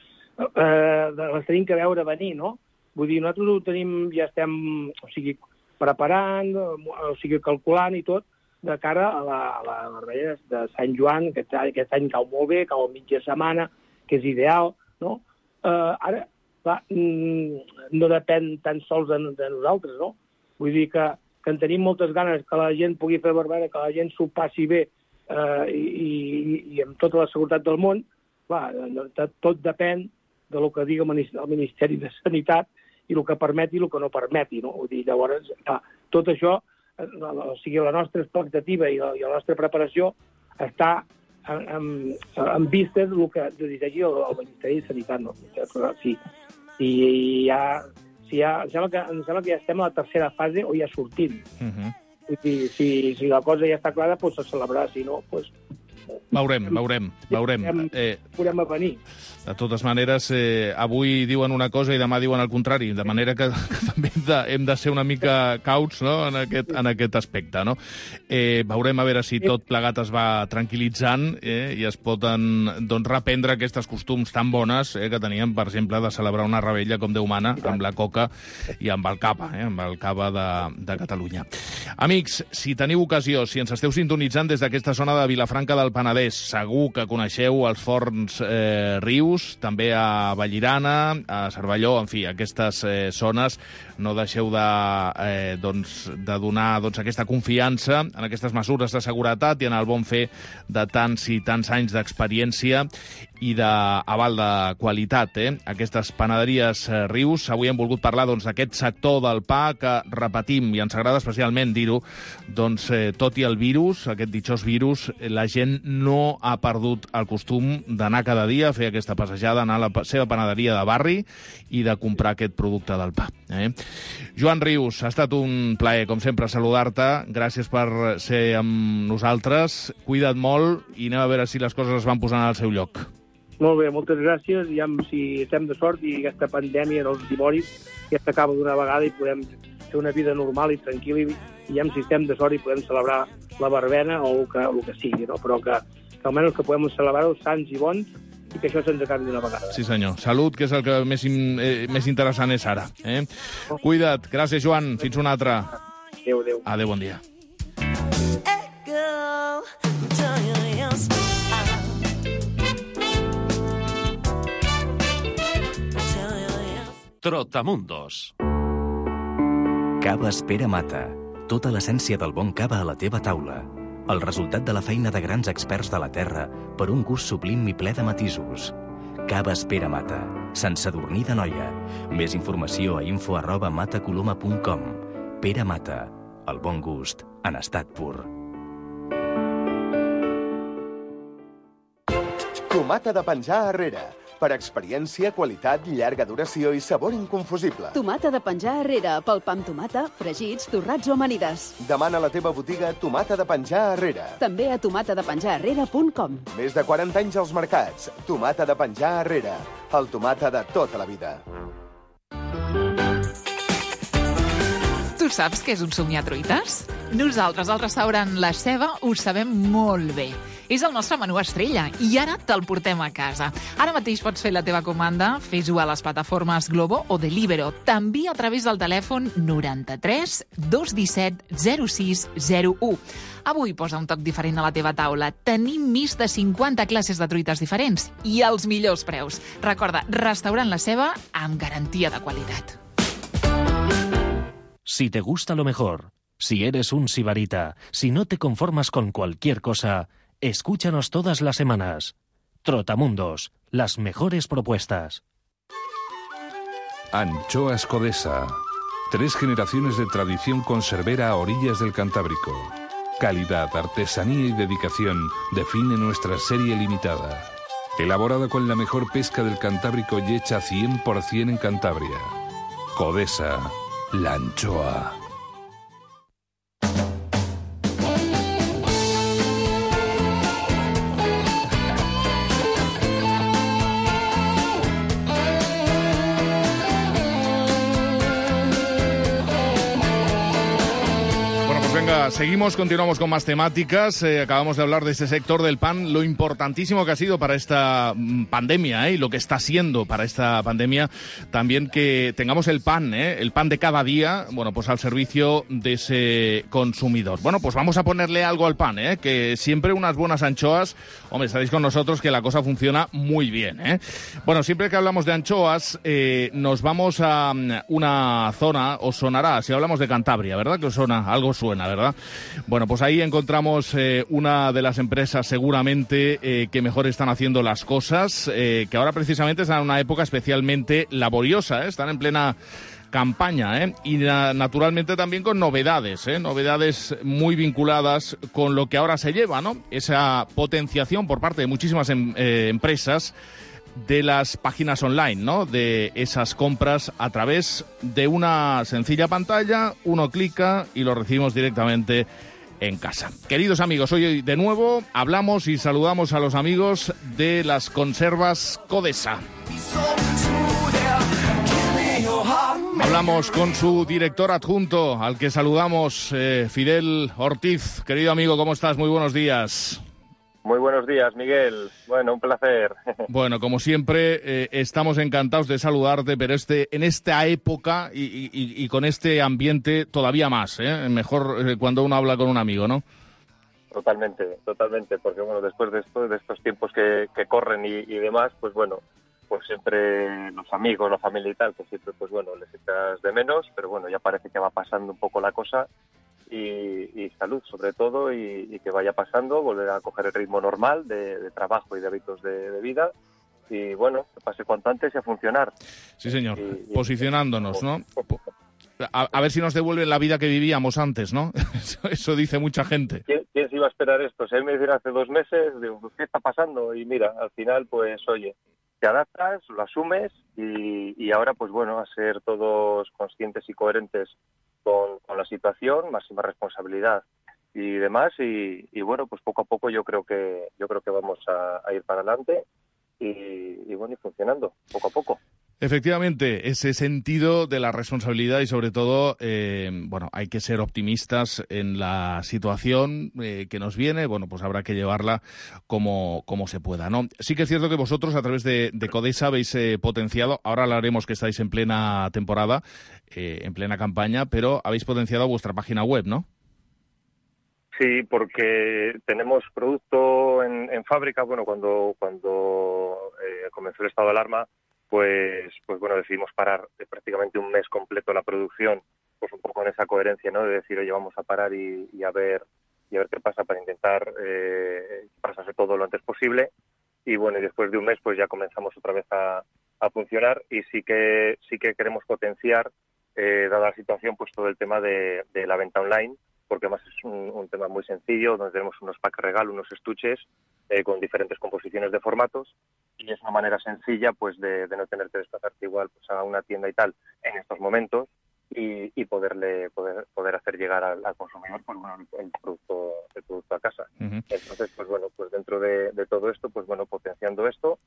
les tenim que veure venir, no? Vull dir, nosaltres ho tenim, ja estem, o sigui, preparant, o sigui, calculant i tot, de cara a la, a la, a la rebella de Sant Joan, que aquest any cau molt bé, cau a mitja setmana, que és ideal, no? Uh, ara, clar, no depèn tan sols de, de nosaltres, no? Vull dir que, que en tenim moltes ganes que la gent pugui fer barbera, que la gent s'ho passi bé uh, i, i, i amb tota la seguretat del món. Clar, tot depèn de lo que digui el Ministeri de Sanitat i el que permeti i el que no permeti, no? Vull dir, llavors, clar, tot això, o sigui, la nostra expectativa i la, i la nostra preparació està en, en, en vista del que decideixi el, el Ministeri de Sanitat, no? Sí. I ja si ja, em, sembla que, em sembla que ja estem a la tercera fase o ja sortim. Uh -huh. I si, si la cosa ja està clara, doncs se celebrarà, si no, doncs... Veurem, veurem, veurem. Podem, eh, podem venir. De totes maneres, eh, avui diuen una cosa i demà diuen el contrari, de manera que, que també hem de, hem de ser una mica cauts, no?, en aquest, en aquest aspecte, no? Eh, veurem a veure si tot plegat es va tranquil·litzant eh, i es poden, doncs, reprendre aquestes costums tan bones eh, que teníem, per exemple, de celebrar una rebella com Déu mana, amb la coca i amb el cava, eh, amb el cava de, de Catalunya. Amics, si teniu ocasió, si ens esteu sintonitzant des d'aquesta zona de Vilafranca del Penedès, segur que coneixeu els forns eh, Rius, també a Vallirana, a Cervelló, en fi, aquestes eh, zones. No deixeu de, eh, doncs, de donar doncs, aquesta confiança en aquestes mesures de seguretat i en el bon fer de tants i tants anys d'experiència i d'aval de qualitat. Eh? Aquestes panaderies eh, Rius. Avui hem volgut parlar doncs, d'aquest sector del pa que, repetim, i ens agrada especialment dir-ho, doncs, eh, tot i el virus, aquest ditxós virus, la gent no ha perdut el costum d'anar cada dia a fer aquesta passejada, anar a la seva panaderia de barri i de comprar aquest producte del pa. Eh? Joan Rius, ha estat un plaer, com sempre, saludar-te. Gràcies per ser amb nosaltres. Cuida't molt i anem a veure si les coses es van posant al seu lloc. Molt bé, moltes gràcies. I si estem de sort i aquesta pandèmia dels dimoris ja s'acaba d'una vegada i podem fer una vida normal i tranquil·la i ja si estem de sort i podem celebrar la verbena o el que, el que sigui, no? Però que, que almenys que podem celebrar-ho sants i bons i que això se'ns acabi d'una vegada. Sí, senyor. Salut, que és el que més, eh, més interessant és ara. Eh? Cuida't. Gràcies, Joan. Fins una altra. Adéu, adéu. Adéu, bon dia. Trotamundos. Caves Pere Mata. Tota l'essència del bon cava a la teva taula. El resultat de la feina de grans experts de la terra per un gust sublim i ple de matisos. Caves Pere Mata. Sant Sadurní d'Anoia. Més informació a info arroba matacoloma punt com. Pere Mata. El bon gust en estat pur. Tomata de penjar arrere. Per experiència, qualitat, llarga duració i sabor inconfusible. Tomata de penjar arrere, pel pa amb tomata, fregits, torrats o amanides. Demana a la teva botiga Tomata de penjar arrere. També a tomata de penjar arrere punt com. Més de quaranta anys als mercats. Tomata de penjar arrere. El tomata de tota la vida. Tu saps què és un somiatruites? Nosaltres, al restaurant La Ceba, ho sabem molt bé. És el nostre menú estrella i ara te'l portem a casa. Ara mateix pots fer la teva comanda, fes-ho a les plataformes Glovo o Deliveroo, també a través del telèfon noranta-tres dos disset zero sis zero u. Avui posa un toc diferent a la teva taula. Tenim més de cinquanta classes de truites diferents i els millors preus. Recorda, restaurant La Ceba amb garantia de qualitat. Si te gusta lo mejor, si eres un sibarita, si no te conformas con cualquier cosa, escúchanos todas las semanas. Trotamundos, las mejores propuestas. Anchoas Codesa. Tres generaciones de tradición conservera a orillas del Cantábrico. Calidad, artesanía y dedicación define nuestra serie limitada. Elaborada con la mejor pesca del Cantábrico y hecha cien por ciento en Cantabria. Codesa, la anchoa. Seguimos, continuamos con más temáticas. Eh, acabamos de hablar de este sector del pan, lo importantísimo que ha sido para esta pandemia, ¿eh? Y lo que está siendo para esta pandemia también que tengamos el pan, ¿eh? El pan de cada día, bueno, pues al servicio de ese consumidor. Bueno, pues vamos a ponerle algo al pan, ¿eh? Que siempre unas buenas anchoas, hombre, estaréis con nosotros que la cosa funciona muy bien, ¿eh? Bueno, siempre que hablamos de anchoas, eh, nos vamos a una zona, os sonará, si hablamos de Cantabria, ¿verdad? Que os suena, algo suena, ¿verdad? Bueno, pues ahí encontramos eh, una de las empresas seguramente eh, que mejor están haciendo las cosas, eh, que ahora precisamente están en una época especialmente laboriosa, ¿eh? Están en plena campaña, ¿eh? Y na- naturalmente también con novedades, ¿eh? Novedades muy vinculadas con lo que ahora se lleva, ¿no? Esa potenciación por parte de muchísimas em- eh, empresas de las páginas online, ¿no? De esas compras a través de una sencilla pantalla, uno clica y lo recibimos directamente en casa. Queridos amigos, hoy de nuevo hablamos y saludamos a los amigos de las conservas Codesa. Hablamos con su director adjunto, al que saludamos, eh, Fidel Ortiz. Querido amigo, ¿cómo estás? Muy buenos días. Muy buenos días, Miguel. Bueno, un placer. Bueno, como siempre, eh, estamos encantados de saludarte, pero este en esta época y, y, y con este ambiente todavía más, ¿eh? Mejor eh, cuando uno habla con un amigo, ¿no? Totalmente, totalmente, porque bueno, después de esto, de estos tiempos que, que corren y, y demás, pues bueno, pues siempre los amigos, la familia y tal, pues siempre, pues bueno, les echas de menos, pero bueno, ya parece que va pasando un poco la cosa y, y salud sobre todo y, y que vaya pasando, volver a coger el ritmo normal de, de trabajo y de hábitos de, de vida y bueno, que pase cuanto antes y a funcionar. Sí, señor, y, y, posicionándonos, ¿no? A, a ver si nos devuelven la vida que vivíamos antes, ¿no? Eso, eso dice mucha gente. ¿Quién, ¿Quién se iba a esperar esto? Si él me dijera hace dos meses, digo, pues, ¿qué está pasando? Y mira, al final, pues oye, te adaptas, lo asumes y, y ahora, pues bueno, a ser todos conscientes y coherentes con, con la situación, máxima responsabilidad y demás. Y, y bueno, pues poco a poco yo creo que yo creo que vamos a, a ir para adelante y, y bueno, y funcionando poco a poco. Efectivamente, ese sentido de la responsabilidad y sobre todo, eh, bueno, hay que ser optimistas en la situación eh, que nos viene, bueno, pues habrá que llevarla como, como se pueda, ¿no? Sí que es cierto que vosotros a través de, de Codesa habéis eh, potenciado, ahora hablaremos que estáis en plena temporada, eh, en plena campaña, pero habéis potenciado vuestra página web, ¿no? Sí, porque tenemos producto en, en fábrica, bueno, cuando, cuando eh, comenzó el estado de alarma, pues pues bueno, decidimos parar prácticamente un mes completo la producción, pues un poco en esa coherencia, ¿no? De decir, oye, vamos a parar y, y a ver y a ver qué pasa para intentar eh, pasarse todo lo antes posible. Y bueno, y después de un mes pues ya comenzamos otra vez a, a funcionar y sí que sí que queremos potenciar, eh, dada la situación, pues todo el tema de, de la venta online, porque además es un, un tema muy sencillo, donde tenemos unos pack regalo, unos estuches eh, con diferentes composiciones de formatos y es una manera sencilla pues de, de no tener que desplazarte igual pues a una tienda y tal en estos momentos y, y poderle poder poder hacer llegar al, al consumidor pues bueno el, el producto el producto a casa. Uh-huh. Entonces pues bueno pues dentro de, de todo esto pues bueno potenciando esto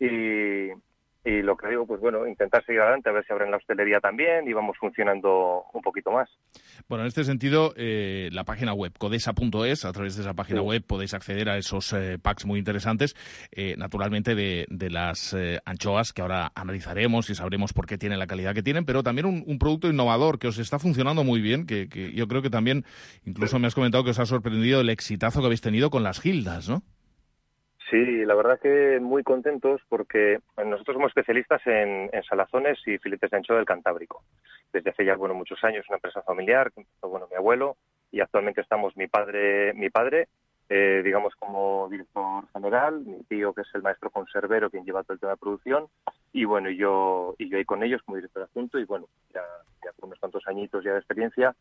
y Y lo que digo, pues bueno, intentar seguir adelante, a ver si abren la hostelería también y vamos funcionando un poquito más. Bueno, en este sentido, eh, la página web, codesa punto es, a través de esa página sí. web podéis acceder a esos eh, packs muy interesantes, eh, naturalmente de, de las eh, anchoas, que ahora analizaremos y sabremos por qué tienen la calidad que tienen, pero también un, un producto innovador que os está funcionando muy bien, que, que yo creo que también, incluso me has comentado que os ha sorprendido el exitazo que habéis tenido con las gildas, ¿no? Sí, la verdad que muy contentos porque nosotros somos especialistas en, en salazones y filetes de anchoa del Cantábrico. Desde hace ya bueno muchos años, una empresa familiar, que empezó bueno mi abuelo y actualmente estamos mi padre, mi padre, eh, digamos como director general, mi tío que es el maestro conservero quien lleva todo el tema de producción y bueno y yo y yo ahí con ellos como director adjunto y bueno ya, ya con unos cuantos añitos ya de experiencia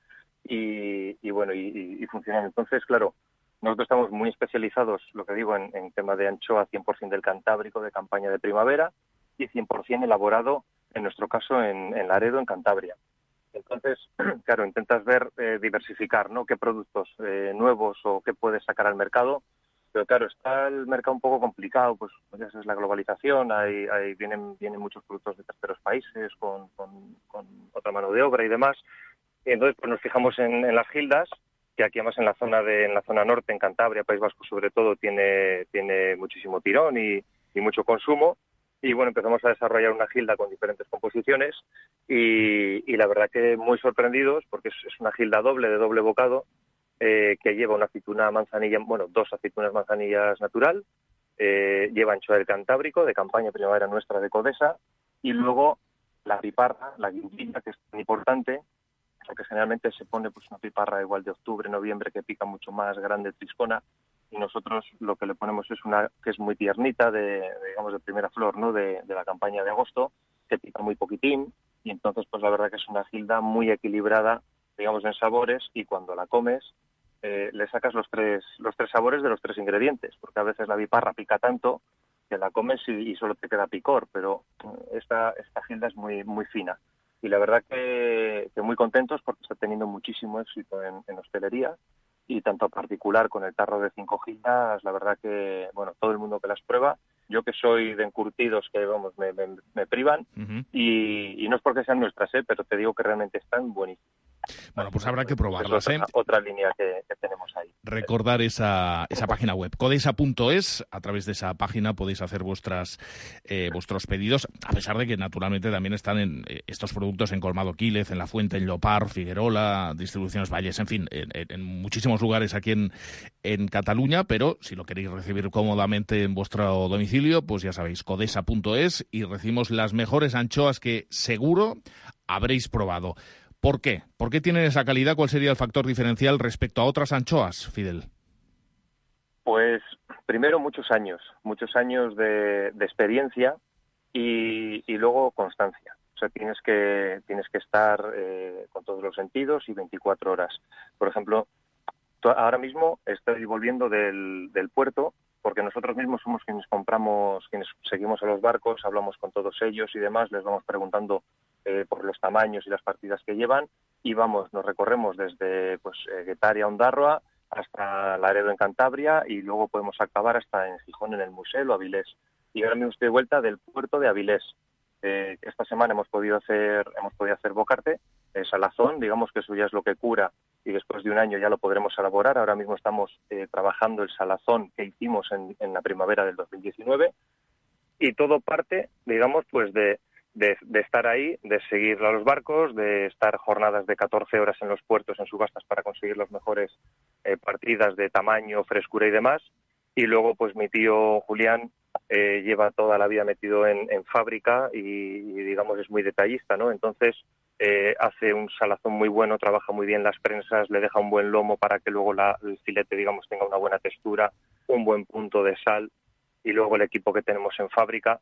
y, y bueno y, y, y funcionando. Entonces claro. Nosotros estamos muy especializados, lo que digo, en, en tema de anchoa cien por ciento del Cantábrico, de campaña de primavera, y cien por ciento elaborado, en nuestro caso, en, en Laredo, en Cantabria. Entonces, claro, intentas ver, eh, diversificar, ¿no? Qué productos eh, nuevos o qué puedes sacar al mercado. Pero claro, está el mercado un poco complicado, pues esa es la globalización, hay, hay, vienen, vienen muchos productos de terceros países con, con, con otra mano de obra y demás. Y entonces pues nos fijamos en, en las gildas, que aquí además en la zona de en la zona norte, en Cantabria, País Vasco sobre todo, tiene tiene muchísimo tirón y, y mucho consumo. Y bueno, empezamos a desarrollar una gilda con diferentes composiciones y, y la verdad que muy sorprendidos porque es, es una gilda doble, de doble bocado, eh, que lleva una aceituna manzanilla, bueno, dos aceitunas manzanillas natural, eh, lleva anchoa del Cantábrico, de campaña primavera nuestra de Codesa, y luego la piparra, la guindilla, que es tan importante, porque generalmente se pone pues una piparra igual de octubre, noviembre, que pica mucho más grande, triscona, y nosotros lo que le ponemos es una que es muy tiernita, de, de digamos de primera flor, ¿no? De, de la campaña de agosto, que pica muy poquitín, y entonces pues la verdad que es una gilda muy equilibrada, digamos, en sabores, y cuando la comes eh, le sacas los tres los tres sabores de los tres ingredientes, porque a veces la piparra pica tanto que la comes y, y solo te queda picor, pero esta, esta gilda es muy, muy fina. Y la verdad que, que muy contentos porque está teniendo muchísimo éxito en, en hostelería, y tanto particular con el tarro de cinco gildas, la verdad que, bueno, todo el mundo que las prueba, yo que soy de encurtidos que, vamos, me, me, me privan, uh-huh. y, y no es porque sean nuestras, ¿eh? Pero te digo que realmente están buenísimas. Bueno, pues habrá que probarlas, es otra, ¿eh? otra línea que, que tenemos ahí. Recordar esa, esa página web, codesa punto es. A través de esa página podéis hacer vuestras eh, vuestros pedidos, a pesar de que naturalmente también están en eh, estos productos en Colmado Quílez, en La Fuente, en Llopart, Figuerola, Distribuciones Valles, en fin, en, en muchísimos lugares aquí en, en Cataluña, pero si lo queréis recibir cómodamente en vuestro domicilio, pues ya sabéis, codesa punto es, y recibimos las mejores anchoas que seguro habréis probado. ¿Por qué? ¿Por qué tienen esa calidad? ¿Cuál sería el factor diferencial respecto a otras anchoas, Fidel? Pues primero muchos años, muchos años de, de experiencia y, y luego constancia. O sea, tienes que tienes que estar eh, con todos los sentidos y veinticuatro horas. Por ejemplo, ahora mismo estoy volviendo del, del puerto porque nosotros mismos somos quienes compramos, quienes seguimos a los barcos, hablamos con todos ellos y demás, les vamos preguntando Eh, por los tamaños y las partidas que llevan, y vamos, nos recorremos desde pues eh, Guetaria, Ondarroa, hasta Laredo en Cantabria, y luego podemos acabar hasta en Gijón, en el Musel o Avilés. Y ahora mismo estoy de vuelta del puerto de Avilés. Eh, esta semana hemos podido hacer hemos podido hacer bocarte, eh, salazón, digamos que eso ya es lo que cura, y después de un año ya lo podremos elaborar. Ahora mismo estamos eh, trabajando el salazón que hicimos en, en la primavera del dos mil diecinueve, y todo parte, digamos, pues de De, de estar ahí, de seguir a los barcos, de estar jornadas de catorce horas en los puertos, en subastas, para conseguir las mejores eh, partidas de tamaño, frescura y demás. Y luego, pues mi tío Julián eh, lleva toda la vida metido en, en fábrica y, y, digamos, es muy detallista, ¿no? Entonces, eh, hace un salazón muy bueno, trabaja muy bien las prensas, le deja un buen lomo para que luego la, el filete, digamos, tenga una buena textura, un buen punto de sal. Y luego el equipo que tenemos en fábrica,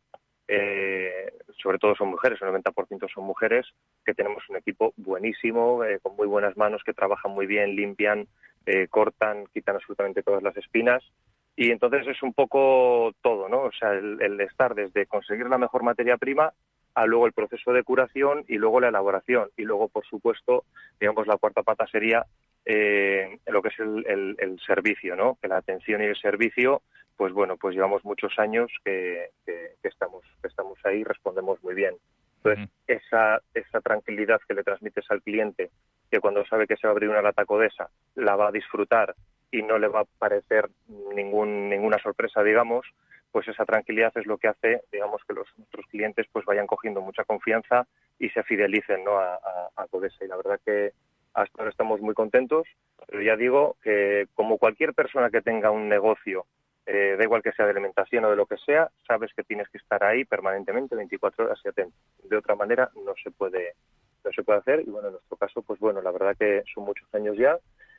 Eh, sobre todo son mujeres, el noventa por ciento son mujeres, que tenemos un equipo buenísimo, eh, con muy buenas manos, que trabajan muy bien, limpian, eh, cortan, quitan absolutamente todas las espinas, y entonces es un poco todo, ¿no? O sea, el, el estar desde conseguir la mejor materia prima a luego el proceso de curación y luego la elaboración, y luego, por supuesto, digamos, la cuarta pata sería eh, lo que es el, el, el servicio, ¿no? Que la atención y el servicio, pues bueno, pues llevamos muchos años que, que, que estamos que estamos ahí, respondemos muy bien. Entonces, uh-huh. esa esa tranquilidad que le transmites al cliente, que cuando sabe que se va a abrir una lata Codesa, la va a disfrutar y no le va a parecer ningún ninguna sorpresa, digamos, pues esa tranquilidad es lo que hace, digamos, que los nuestros clientes pues vayan cogiendo mucha confianza y se fidelicen, ¿no?, a, a, a Codesa. Y la verdad que hasta ahora estamos muy contentos, pero ya digo que como cualquier persona que tenga un negocio, Eh, da igual que sea de alimentación o de lo que sea, sabes que tienes que estar ahí permanentemente, veinticuatro horas y atento. De otra manera no se puede no se puede hacer, y bueno, en nuestro caso, pues bueno, la verdad que son muchos años ya,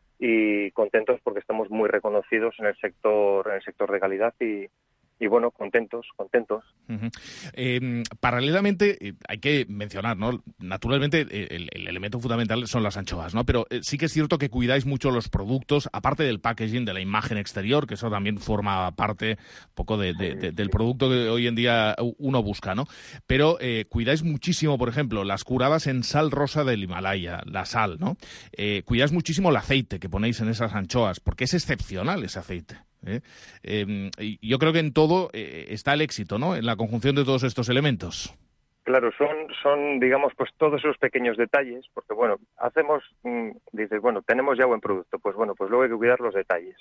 y contentos porque estamos muy reconocidos en el sector en el sector de calidad, y Y bueno, contentos, contentos. Uh-huh. Eh, paralelamente, eh, hay que mencionar, ¿no? Naturalmente, eh, el, el elemento fundamental son las anchoas, ¿no? Pero eh, sí que es cierto que cuidáis mucho los productos, aparte del packaging, de la imagen exterior, que eso también forma parte un poco de, de, de, del producto que hoy en día uno busca, ¿no? Pero eh, cuidáis muchísimo, por ejemplo, las curadas en sal rosa del Himalaya, la sal, ¿no? Eh, cuidáis muchísimo el aceite que ponéis en esas anchoas, porque es excepcional ese aceite. ¿Eh? Eh, yo creo que en todo eh, está el éxito, ¿no?, en la conjunción de todos estos elementos. Claro, son, son digamos, pues todos esos pequeños detalles, porque, bueno, hacemos, mmm, dices, bueno, tenemos ya buen producto, pues bueno, pues luego hay que cuidar los detalles.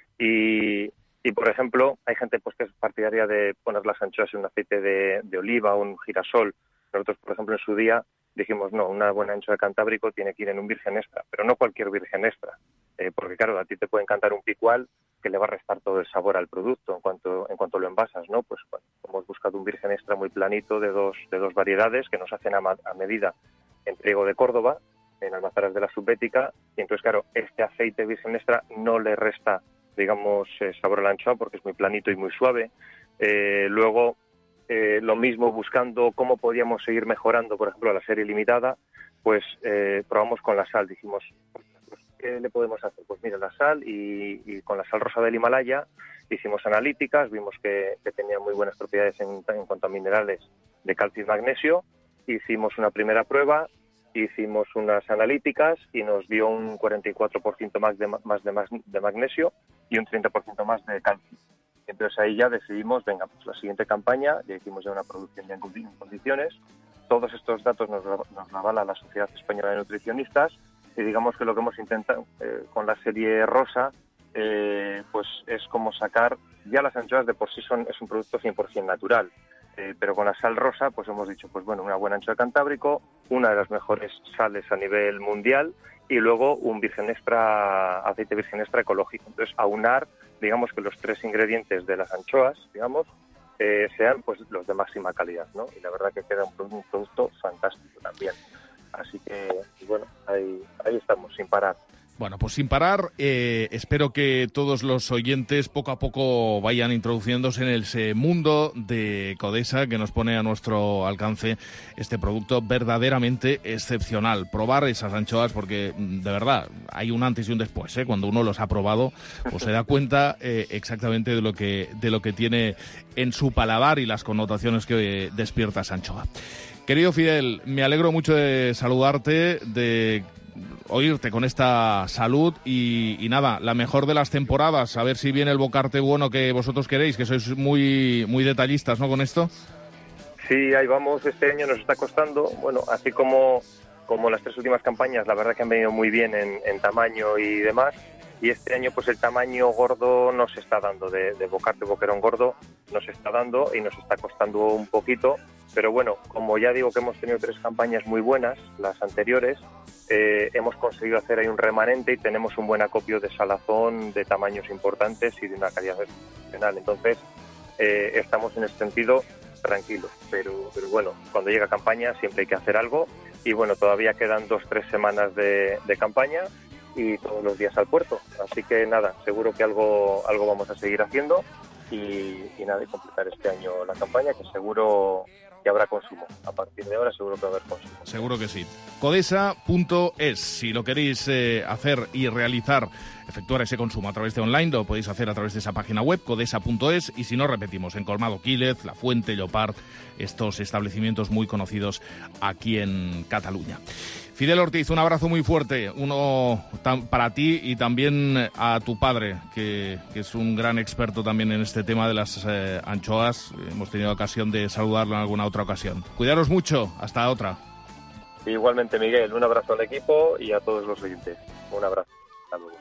Y, y por ejemplo, hay gente pues que es partidaria de poner las anchoas en un aceite de, de oliva o un girasol. Nosotros, por ejemplo, en su día dijimos, no, una buena anchoa de Cantábrico tiene que ir en un virgen extra, pero no cualquier virgen extra, eh, porque claro, a ti te puede encantar un picual que le va a restar todo el sabor al producto en cuanto en cuanto lo envasas, ¿no? Pues bueno, hemos buscado un virgen extra muy planito de dos de dos variedades que nos hacen a, ma- a medida en Trigo de Córdoba, en Almazaras de la Subbética, y entonces claro, este aceite virgen extra no le resta, digamos, eh, sabor a la anchoa porque es muy planito y muy suave. Eh, luego eh, lo mismo, buscando cómo podíamos seguir mejorando, por ejemplo, la serie limitada, pues eh, probamos con la sal, dijimos, ¿qué le podemos hacer? Pues mira, la sal y, y con la sal rosa del Himalaya, hicimos analíticas, vimos que, que tenía muy buenas propiedades en, en cuanto a minerales de calcio y magnesio, hicimos una primera prueba, hicimos unas analíticas y nos dio un cuarenta y cuatro por ciento más de, más de, de magnesio y un treinta por ciento más de calcio. Entonces ahí ya decidimos, venga, pues la siguiente campaña, ya hicimos ya una producción ya en condiciones, todos estos datos nos, nos avala la Sociedad Española de Nutricionistas y digamos que lo que hemos intentado eh, con la serie rosa, eh, pues es como sacar, ya las anchoas de por sí son es un producto cien por ciento natural, eh, pero con la sal rosa pues hemos dicho, pues bueno, una buena anchoa cantábrico, una de las mejores sales a nivel mundial y luego un virgen extra, aceite virgen extra ecológico. Entonces aunar, digamos que los tres ingredientes de las anchoas, digamos, eh, sean pues los de máxima calidad, ¿no? Y la verdad que queda un, un producto fantástico también. Así que, bueno, ahí, ahí estamos, sin parar. Bueno, pues sin parar, eh, espero que todos los oyentes poco a poco vayan introduciéndose en ese mundo de Codesa que nos pone a nuestro alcance este producto verdaderamente excepcional. Probar esas anchoas porque, de verdad, hay un antes y un después, ¿eh? Cuando uno los ha probado, pues se da cuenta eh, exactamente de lo que de lo que tiene en su paladar y las connotaciones que despierta esa anchoa. Querido Fidel, me alegro mucho de saludarte, de oírte con esta salud y, y nada, la mejor de las temporadas, a ver si viene el bocarte bueno que vosotros queréis, que sois muy muy detallistas, ¿no?, con esto. Sí, ahí vamos, este año nos está costando, bueno, así como, como las tres últimas campañas, la verdad que han venido muy bien en, en tamaño y demás, y este año pues el tamaño gordo no se está dando, de, de bocarte boquerón gordo no se está dando y nos está costando un poquito, pero bueno, como ya digo que hemos tenido tres campañas muy buenas, las anteriores, eh, hemos conseguido hacer ahí un remanente y tenemos un buen acopio de salazón de tamaños importantes y de una calidad excepcional. Entonces, eh, estamos en este sentido tranquilos, pero, pero bueno, cuando llega campaña siempre hay que hacer algo y bueno, todavía quedan dos, tres semanas de, de campaña y todos los días al puerto. Así que nada, seguro que algo, algo vamos a seguir haciendo y, y nada, y completar este año la campaña, que seguro que habrá consumo. A partir de ahora seguro que va a haber consumo. Seguro que sí. Codesa punto es. Si lo queréis eh, hacer y realizar, efectuar ese consumo a través de online, lo podéis hacer a través de esa página web, codesa punto es, y si no, repetimos, en Colmado Quílez, La Fuente, Llopart, estos establecimientos muy conocidos aquí en Cataluña. Fidel Ortiz, un abrazo muy fuerte, uno tam- para ti y también a tu padre, que, que es un gran experto también en este tema de las eh, anchoas. Hemos tenido ocasión de saludarlo en alguna otra ocasión. Cuidaros mucho, hasta otra. Igualmente, Miguel, un abrazo al equipo y a todos los oyentes. Un abrazo. Hasta luego.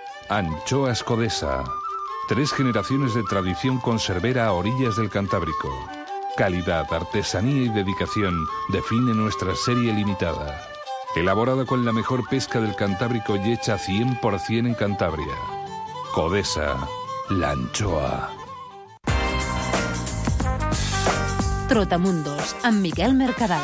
Anchoas Codesa. Tres generaciones de tradición conservera a orillas del Cantábrico. Calidad, artesanía y dedicación define nuestra serie limitada. Elaborada con la mejor pesca del Cantábrico y hecha cien por ciento en Cantabria. Codesa, la anchoa. Trotamundos, amb Miquel Mercadal.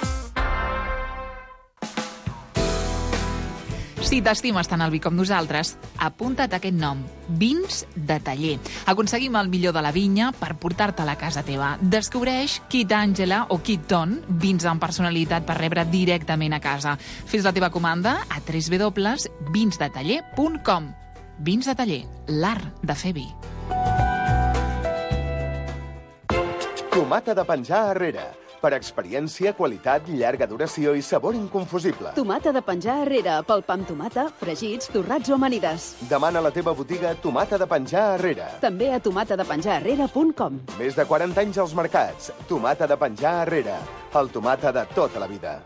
Si t'estimes tant el vi com nosaltres, apunta't a aquest nom, Vins de Taller. Aconseguim el millor de la vinya per portar-te a la casa teva. Descobreix Kit Angela o Kit Ton, vins amb personalitat per rebre directament a casa. Fes la teva comanda a w w w punt vins de taller punt com. Vins de Taller, l'art de fer vi. Tomata de penjar arrere. Per experiència, qualitat, llarga duració i sabor inconfusible. Tomata de penjar arrere, pel pa amb tomata, fregits, torrats o amanides. Demana a la teva botiga Tomata de penjar arrere. També a tomata de penjar arrere punt com. Més de quaranta anys als mercats. Tomata de penjar arrere. El tomata de tota la vida.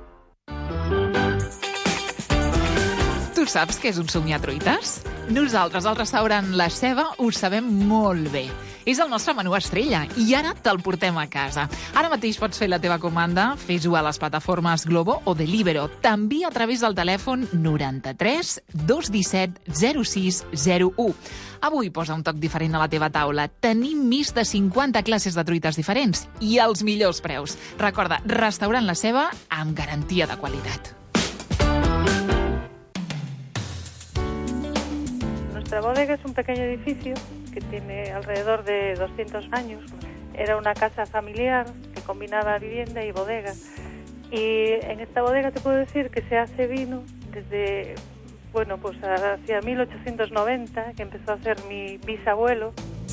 Tu saps què és un somiar truites? Nosaltres, al restaurant La Ceba, ho sabem molt bé. És el nostre menú estrella i ara te'l portem a casa. Ara mateix pots fer la teva comanda, fes-ho a les plataformes Glovo o Deliveroo, també a través del telèfon noranta-tres dos disset zero sis zero u. Avui posa un toc diferent a la teva taula. Tenim més de cinquanta classes de truites diferents i els millors preus. Recorda, restaurant La Ceba amb garantia de qualitat. Nuestra bodega es un pequeño edificio que tiene alrededor de doscientos años. Era una casa familiar que combinaba vivienda y bodega. Y en esta bodega te puedo decir que se hace vino desde, bueno, pues hacia mil ochocientos noventa, que empezó a hacer mi bisabuelo,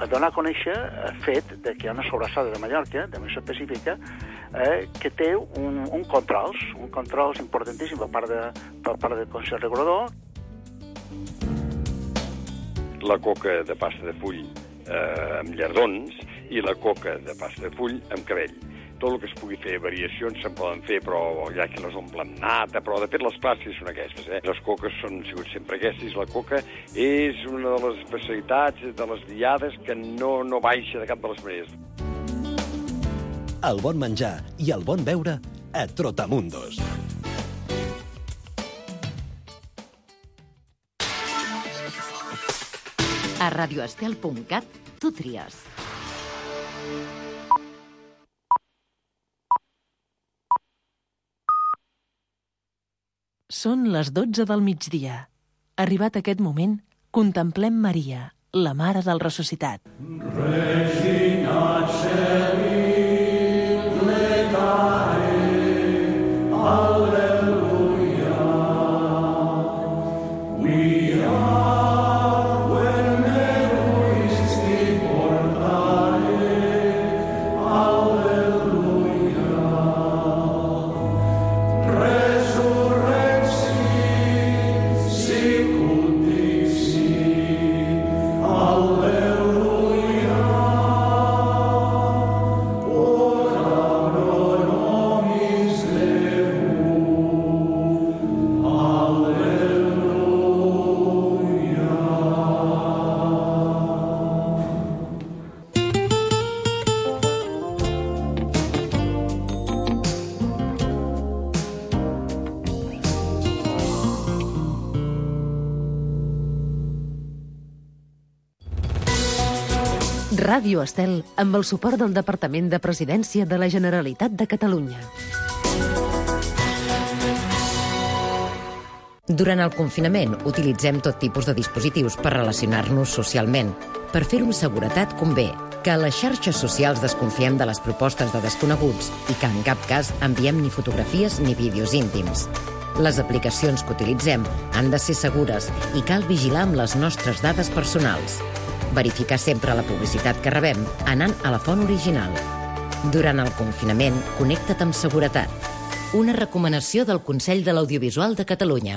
a donar a conèixer el fet de que hi ha una sobrassada de Mallorca, de més específica, eh, que té un, un controls, un controls importantíssim per part, de, per part del Consell Regulador. La coca de pasta de full eh, amb llardons i la coca de pasta de full amb cabell. Tot el que es pugui fer, variacions se'n poden fer, però hi ha qui les omple amb nata, però de fet les clàssiques són aquestes, eh? Les coques són sigut sempre aquestes, la coca és una de les especialitats de les diades que no, no baixa de cap de les maneres. El bon menjar i el bon beure a Trotamundos. A radioestel punt cat tu tries. Són les dotze del migdia. Arribat aquest moment, contemplem Maria, la Mare del Ressuscitat. Regina Celi, plecare, alleluia. We are when egoisti portare, alleluia. Ràdio Estel, amb el suport del Departament de Presidència de la Generalitat de Catalunya. Durant el confinament, utilitzem tot tipus de dispositius per relacionar-nos socialment. Per fer-ho amb seguretat convé que a les xarxes socials desconfiem de les propostes de desconeguts i que en cap cas enviem ni fotografies ni vídeos íntims. Les aplicacions que utilitzem han de ser segures i cal vigilar amb les nostres dades personals. Verificar sempre la publicitat que rebem anant a la font original. Durant el confinament, connecta't amb seguretat. Una recomanació del Consell de l'Audiovisual de Catalunya.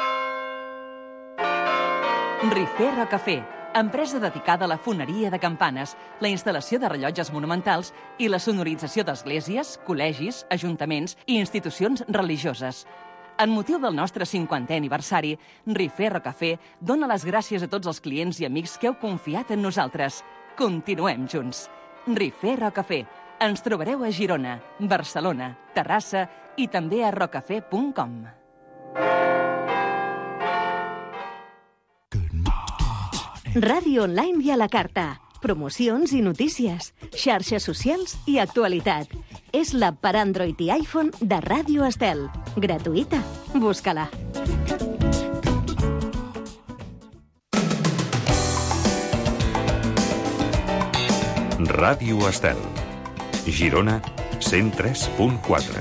Rifé Rocafé, empresa dedicada a la foneria de campanes, la instal·lació de rellotges monumentals i la sonorització d'esglésies, col·legis, ajuntaments i institucions religioses. En motiu del nostre cinquantè aniversari, Rifé Rocafé dona les gràcies a tots els clients i amics que heu confiat en nosaltres. Continuem junts. Rifé Rocafé. Ens trobareu a Girona, Barcelona, Terrassa i també a rocafé punt com. Ràdio online i a la carta. Promocions i notícies, xarxes socials i actualitat. És l'app per Android i iPhone de Ràdio Estel. Gratuïta. Busca-la. Ràdio Estel. Girona, cent tres punt quatre.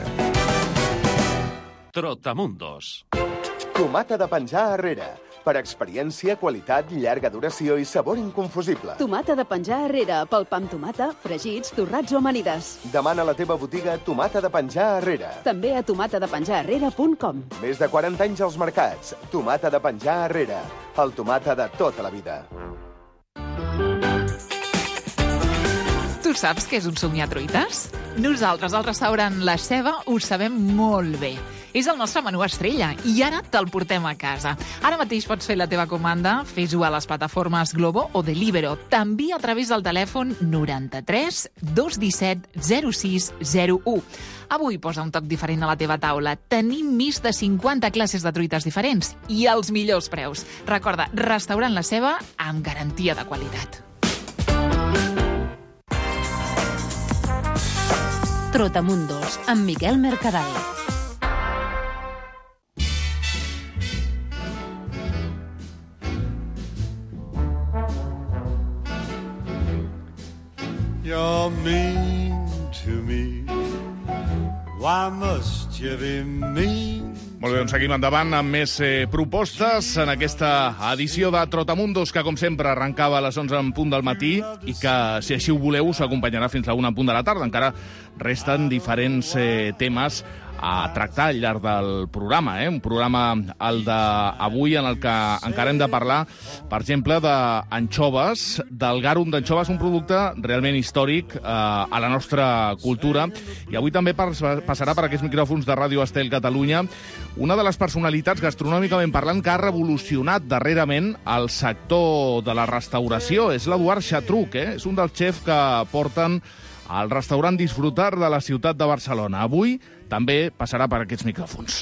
Trotamundos. Tomata de penjar arrere. Per experiència, qualitat, llarga duració i sabor inconfusible. Tomata de penjar arrere, pel pa amb tomata, fregits, torrats o amanides. Demana a la teva botiga Tomata de penjar arrere. També a tomata de penjar arrere punt com. Més de quaranta anys als mercats. Tomata de penjar arrere. El tomata de tota la vida. Tu saps què és un somiar truites? Nosaltres, al restaurant La Ceba, ho sabem molt bé. És el nostre menú estrella i ara te'l portem a casa. Ara mateix pots fer la teva comanda, fes-ho a les plataformes Glovo o Deliveroo, també a través del telèfon noranta-tres dos disset zero sis zero u. Avui posa un toc diferent a la teva taula. Tenim més de cinquanta classes de truites diferents i els millors preus. Recorda, restaurant La Ceba amb garantia de qualitat. Trotamundos, amb Miquel Mercadal. You're mean to me. Why must you be mean Molt bé, doncs seguim endavant amb més eh, propostes en aquesta edició de Trotamundos, que, com sempre, arrencava a les onze en punt del matí i que, si així ho voleu, us acompanyarà fins a la una en punt de la tarda. Encara resten diferents eh, temes a tractar al llarg del programa. Eh? Un programa, el d'avui, en el que encara hem de parlar, per exemple, d'anxoves, del garum d'anxoves, un producte realment històric eh, a la nostra cultura. I avui també passarà per aquests micròfons de Ràdio Estel Catalunya una de les personalitats, gastronòmicament parlant, que ha revolucionat darrerament el sector de la restauració. És l'Eduard Xatruc, eh? És un dels xefs que porten al restaurant Disfrutar de la ciutat de Barcelona. Avui també passarà per aquests micròfons.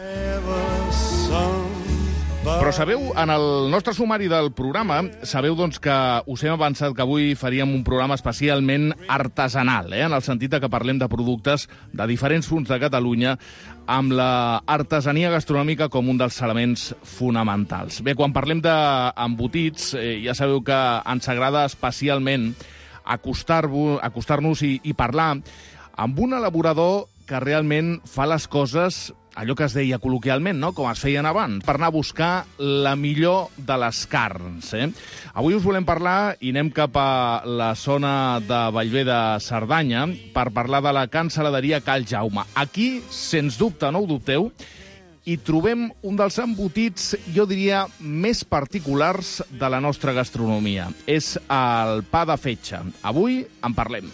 Però sabeu, en el nostre sumari del programa, sabeu doncs, que us hem avançat que avui faríem un programa especialment artesanal, eh? En el sentit que parlem de productes de diferents punts de Catalunya amb la artesania gastronòmica com un dels elements fonamentals. Bé, quan parlem d'embotits, eh, ja sabeu que ens agrada especialment acostar-vos, acostar-nos i, i parlar amb un elaborador que realment fa les coses, allò que es deia col·loquialment, no? Com es feien abans, per anar a buscar la millor de les carns. Eh? Avui us volem parlar i anem cap a la zona de Bellver de Cerdanya per parlar de la cansaladeria Cal Jaume. Aquí, sens dubte, no ho dubteu, hi trobem un dels embotits, jo diria, més particulars de la nostra gastronomia. És el pa de fetge. Avui en parlem.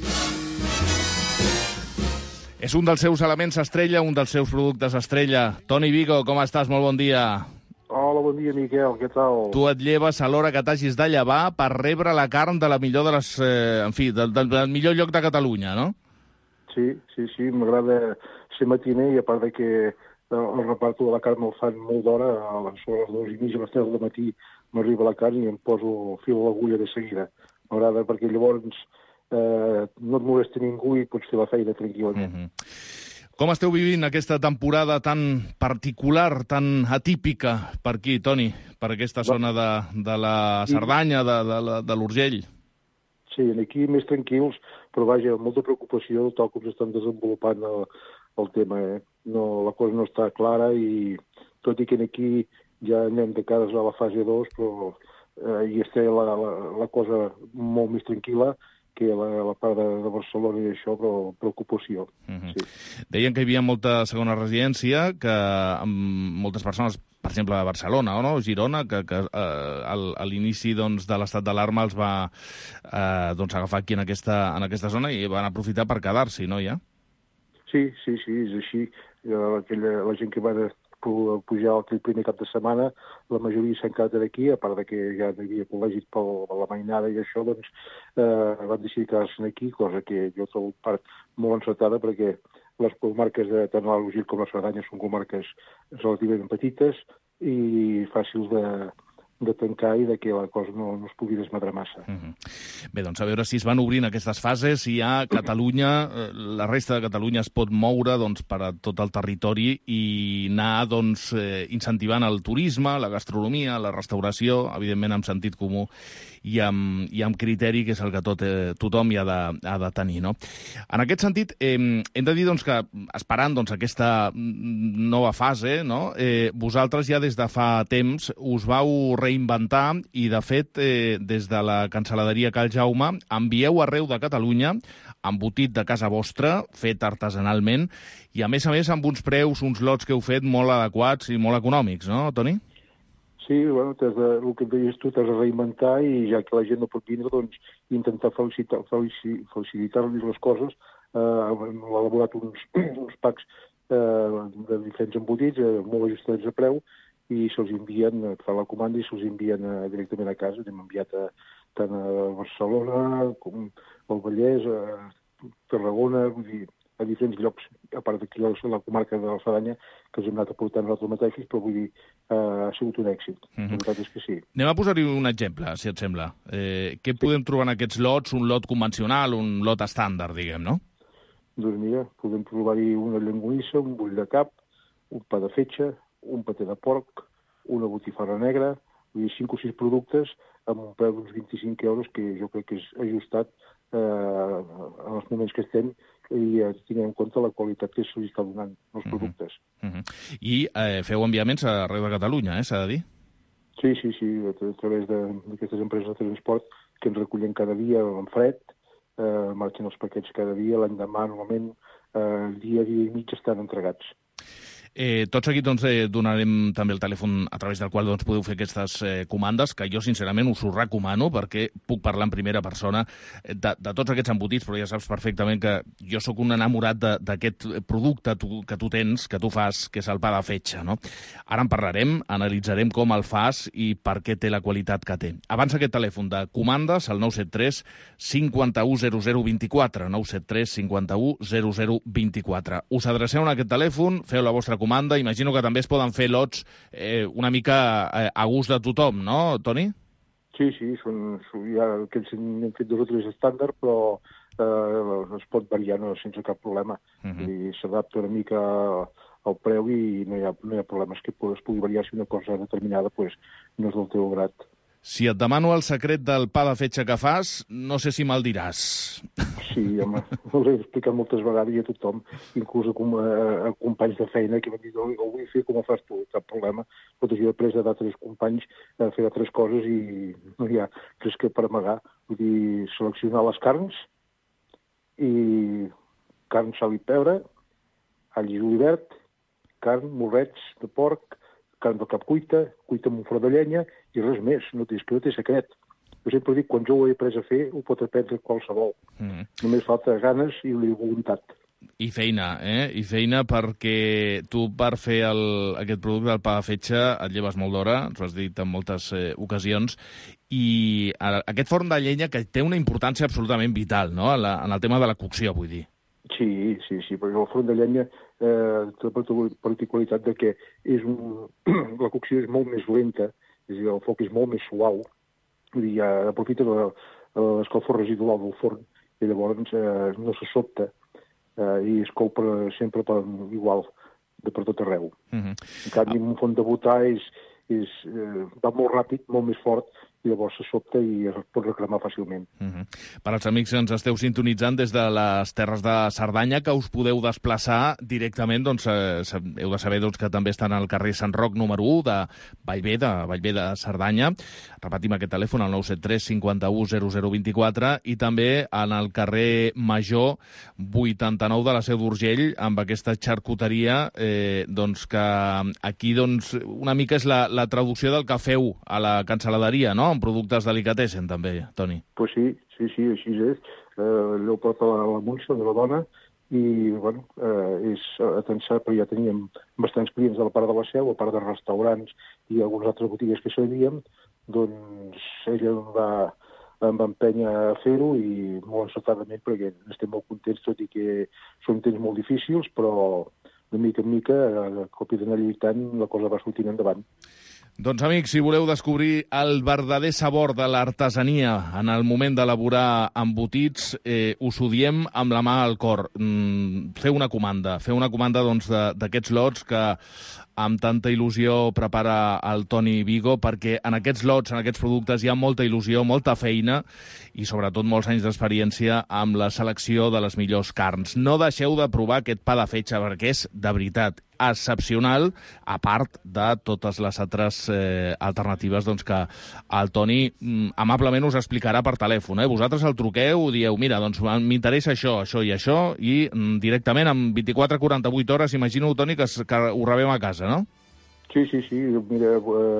És un dels seus elements estrella, un dels seus productes estrella. Toni Vigo, com estàs? Molt bon dia. Hola, bon dia, Miquel. Què tal? Tu et lleves a l'hora que t'hagis de llevar per rebre la carn de la millor de les... Eh, en fi, del, del, del millor lloc de Catalunya, no? Sí, sí, sí. M'agrada ser matiner i a part de que el reparto de la carn me'l fan molt d'hora, a les hores dues i mitja, a les tres del matí m'arriba la carn i em poso fil a l'agulla de seguida. M'agrada perquè llavors eh, no et molesta ningú i pots fer la feina tranquil·lament. Mm-hmm. Com esteu vivint aquesta temporada tan particular, tan atípica per aquí, Toni? Per aquesta zona de, de la Cerdanya, de, de, de l'Urgell? Sí, aquí més tranquils, però vaja, amb molta preocupació tal com s'estan desenvolupant el, el tema. Eh? No, la cosa no està clara i tot i que aquí ja anem de cares a la fase dos, però eh, hi està la, la, la cosa molt més tranquil·la que la, la part de, de Barcelona i això, però preocupació. Mm-hmm. Sí. Deien que hi havia molta segona residència, que amb moltes persones, per exemple, de Barcelona o no? Girona, que, que eh, a l'inici doncs, de l'estat d'alarma els va eh, doncs, agafar aquí en aquesta, en aquesta zona i van aprofitar per quedar-s'hi, no, ja? Sí, sí, sí, és així. Aquella, la gent que va pujar aquell primer cap de setmana, la majoria s'han quedat aquí, a part de que ja hi havia col·legis per la mainada i això, doncs eh, van decidir quedar-se aquí, cosa que jo trobo part molt encertada, perquè les comarques de tant l'Urgell com la Cerdanya són comarques relativament petites i fàcils de, de tancar i de que la cosa no, no es pugui desmadrar massa. Mm-hmm. Bé, doncs a veure si es van obrint aquestes fases, si ja Catalunya, la resta de Catalunya es pot moure doncs, per a tot el territori i anar doncs, eh, incentivant el turisme, la gastronomia, la restauració, evidentment amb sentit comú i amb, i amb criteri, que és el que tot, eh, tothom hi ha de, ha de tenir. No? En aquest sentit, eh, hem de dir doncs, que esperant doncs, aquesta nova fase, no? eh, vosaltres ja des de fa temps us vau reinventar i, de fet, eh, des de la cansaladeria Cal Jaume envieu arreu de Catalunya embotit de casa vostra, fet artesanalment, i a més a més amb uns preus, uns lots que heu fet molt adequats i molt econòmics, no, Toni? Sí, bueno, de, el que deies tu, t'has de reinventar i ja que la gent no pot vindre, doncs intentar felicitar, felici, felicitar-los les coses. Eh, hem elaborat uns, uns packs eh, de diferents embotits, eh, molt ajustats a preu, i se'ls envien, et fa la comanda i se'ls envien eh, directament a casa. Hem enviat a, tant a Barcelona com al Vallès, a Tarragona, vull dir, a diferents llocs, a part d'aquí a la comarca de la Cerdanya, que els hem anat aportant nosaltres mateixos, però vull dir, eh, ha sigut un èxit. Mm-hmm. La veritat és que sí. Anem a posar-hi un exemple, si et sembla. Eh, què sí. podem trobar en aquests lots? Un lot convencional, un lot estàndard, diguem, no? Doncs mira, podem trobar-hi una llonganissa, un bull de cap, un pa de fetge, un paté de porc, una botifarra negra, Vull dir, cinc o sis productes amb un preu d'uns vint-i-cinc euros, que jo crec que és ajustat eh, en els moments que estem, i eh, tinguem en compte la qualitat que se li està donant els Mhm. productes. Uh -huh. I eh, feu enviaments arreu de Catalunya, eh, s'ha de dir? Sí, sí, sí, a, a través de- d'aquestes empreses de transport que ens recullen cada dia en fred, eh, marxen els paquets cada dia, l'endemà normalment eh, dia, dia i mig estan entregats. Eh, tot seguit doncs, eh, donarem també el telèfon a través del qual doncs, podeu fer aquestes eh, comandes, que jo sincerament us ho recomano perquè puc parlar en primera persona eh, de, de tots aquests embotits, però ja saps perfectament que jo sóc un enamorat de- d'aquest producte tu, que tu tens, que tu fas, que és el pa de fetge. No? Ara en parlarem, analitzarem com el fas i per què té la qualitat que té. Abans aquest telèfon de comandes, el nou set tres cinquanta u zero zero vint-i-quatre, nou set tres cinquanta u zero zero vint-i-quatre. Us adreceu a aquest telèfon, feu la vostra comanda, imagino que també es poden fer lots eh, una mica eh, a gust de tothom, no, Toni? Sí, sí, són, són ja aquests n'hem fet dos o tres estàndard, però eh, es pot variar no, sense cap problema. Uh -huh. I s'adapta una mica al preu i no hi ha, no hi ha problemes que es pugui variar si una cosa determinada pues, no és del teu grat. Si et demano el secret del pa de fetge que fas, no sé si me'l diràs. Sí, home, ho he explicat moltes vegades i a tothom, inclús a, com, a, a companys de feina que m'han dit, oh, ho vull fer com ho fas tu, cap problema. Tot això després d'altres companys a fer altres coses i no hi ha res que per amagar. Vull dir, seleccionar les carns i carn, sal i pebre, all i julivert, carn, morrets de porc, carn de cap cuita, cuita amb un forn de llenya i res més, no té, no té secret. Jo sempre dic, quan jo ho he après a fer, ho pot aprendre qualsevol. Mm -hmm. Només falta ganes i voluntat. I feina, eh? I feina perquè tu per fer el, aquest producte del pa de fetge et lleves molt d'hora, ens ho has dit en moltes eh, ocasions, i a, aquest forn de llenya que té una importància absolutament vital, no?, en, la, en el tema de la cocció, vull dir. Sí, sí, sí, perquè el forn de llenya eh, té la particularitat de que és un... la cocció és molt més lenta, és a dir, el foc és molt més suau, vull dir, ja aprofita l'escalfor residual del forn i llavors eh, no se sobta eh, i es cou per, sempre per, igual, de per tot arreu. Uh -huh. En canvi, un forn de butà és, és, eh, va molt ràpid, molt més fort, i llavors se sobta i es pot reclamar fàcilment. Uh -huh. Per als amics que ens esteu sintonitzant des de les Terres de Cerdanya, que us podeu desplaçar directament, doncs eh, heu de saber doncs, que també estan al carrer Sant Roc número u de Vallvé, de Vallvé de Cerdanya. Repetim aquest telèfon, el nou set tres cinquanta u zero zero vint-i-quatre, i també en el carrer Major vuitanta-nou de la Seu d'Urgell, amb aquesta xarcuteria, eh, doncs que aquí doncs, una mica és la, la traducció del que feu a la cancel·laderia, no?, amb productes delicatessen, també, Toni. Pues sí, sí, sí, així és. Eh, allò porta la, la munxa de la dona i, bueno, eh, és atensat, però ja teníem bastants clients de la part de la Seu, a part de restaurants i algunes altres botigues que sabíem, doncs ella em va, em va empènyer a fer-ho i molt encertadament, perquè estem molt contents, tot i que són temps molt difícils, però de mica en mica, a cop i d'anar lluitant, la cosa va sortint endavant. Doncs, amics, si voleu descobrir el verdader sabor de l'artesania en el moment d'elaborar embotits, eh, us ho diem amb la mà al cor. Mm, feu una comanda, feu una comanda doncs, d'aquests lots que amb tanta il·lusió prepara el Toni Vigo, perquè en aquests lots, en aquests productes, hi ha molta il·lusió, molta feina i, sobretot, molts anys d'experiència amb la selecció de les millors carns. No deixeu de provar aquest pa de fetge, perquè és, de veritat, excepcional, a part de totes les altres eh, alternatives doncs, que el Toni mm, amablement us explicarà per telèfon. Eh? Vosaltres el truqueu, dieu, mira, doncs m'interessa això, això i això, i mm, directament en vint-i-quatre a quaranta-vuit hores, imagino, Toni, que, que ho rebem a casa, no? Sí, sí, sí. Mira, eh,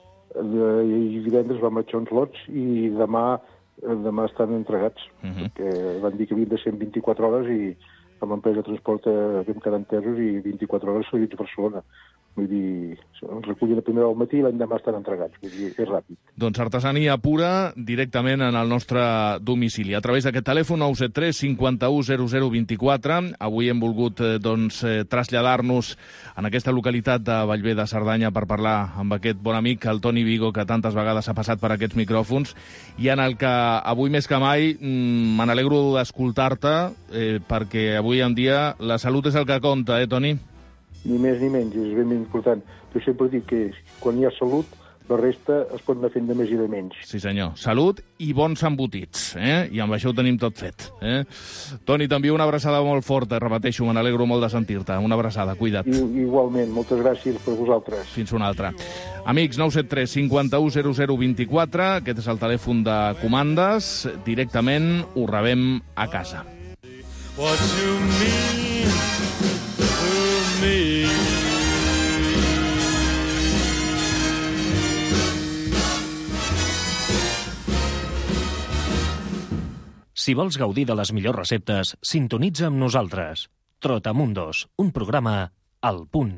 eh, divendres vam marxar uns lots i demà, eh, demà estan entregats, uh -huh. perquè van dir que havien de ser en vint-i-quatre hores i amb l'empresa de transport eh, vam quedar entesos i vint-i-quatre hores seguits a Barcelona. Vull dir, ens recullen a primera al matí i l'endemà estan entregats. Vull dir, és ràpid. Doncs artesania pura directament en el nostre domicili. A través d'aquest telèfon nou set tres cinquanta u zero zero vint-i-quatre. Avui hem volgut eh, doncs, eh, traslladar-nos en aquesta localitat de Vallvé de Cerdanya per parlar amb aquest bon amic, el Toni Vigo, que tantes vegades ha passat per aquests micròfons, i en el que avui més que mai mm, me n'alegro d'escoltar-te, eh, perquè avui en dia la salut és el que compta, eh, Toni? Ni més ni menys, és ben important. Jo sempre dic que quan hi ha salut, la resta es pot anar fent de més i de menys. Sí, senyor. Salut i bons embotits, eh? I amb això ho tenim tot fet, eh? Toni, t'envio una abraçada molt forta, repeteixo, me n'alegro molt de sentir-te. Una abraçada, cuida't. I, igualment, moltes gràcies per vosaltres. Fins una altra. Amics, nou set tres cinquanta u zero zero vint-i-quatre, aquest és el telèfon de comandes, directament ho rebem a casa. What you mean to me. Si vols gaudir de les millors receptes, sintonitza amb nosaltres. Trotamundos, un programa al punt.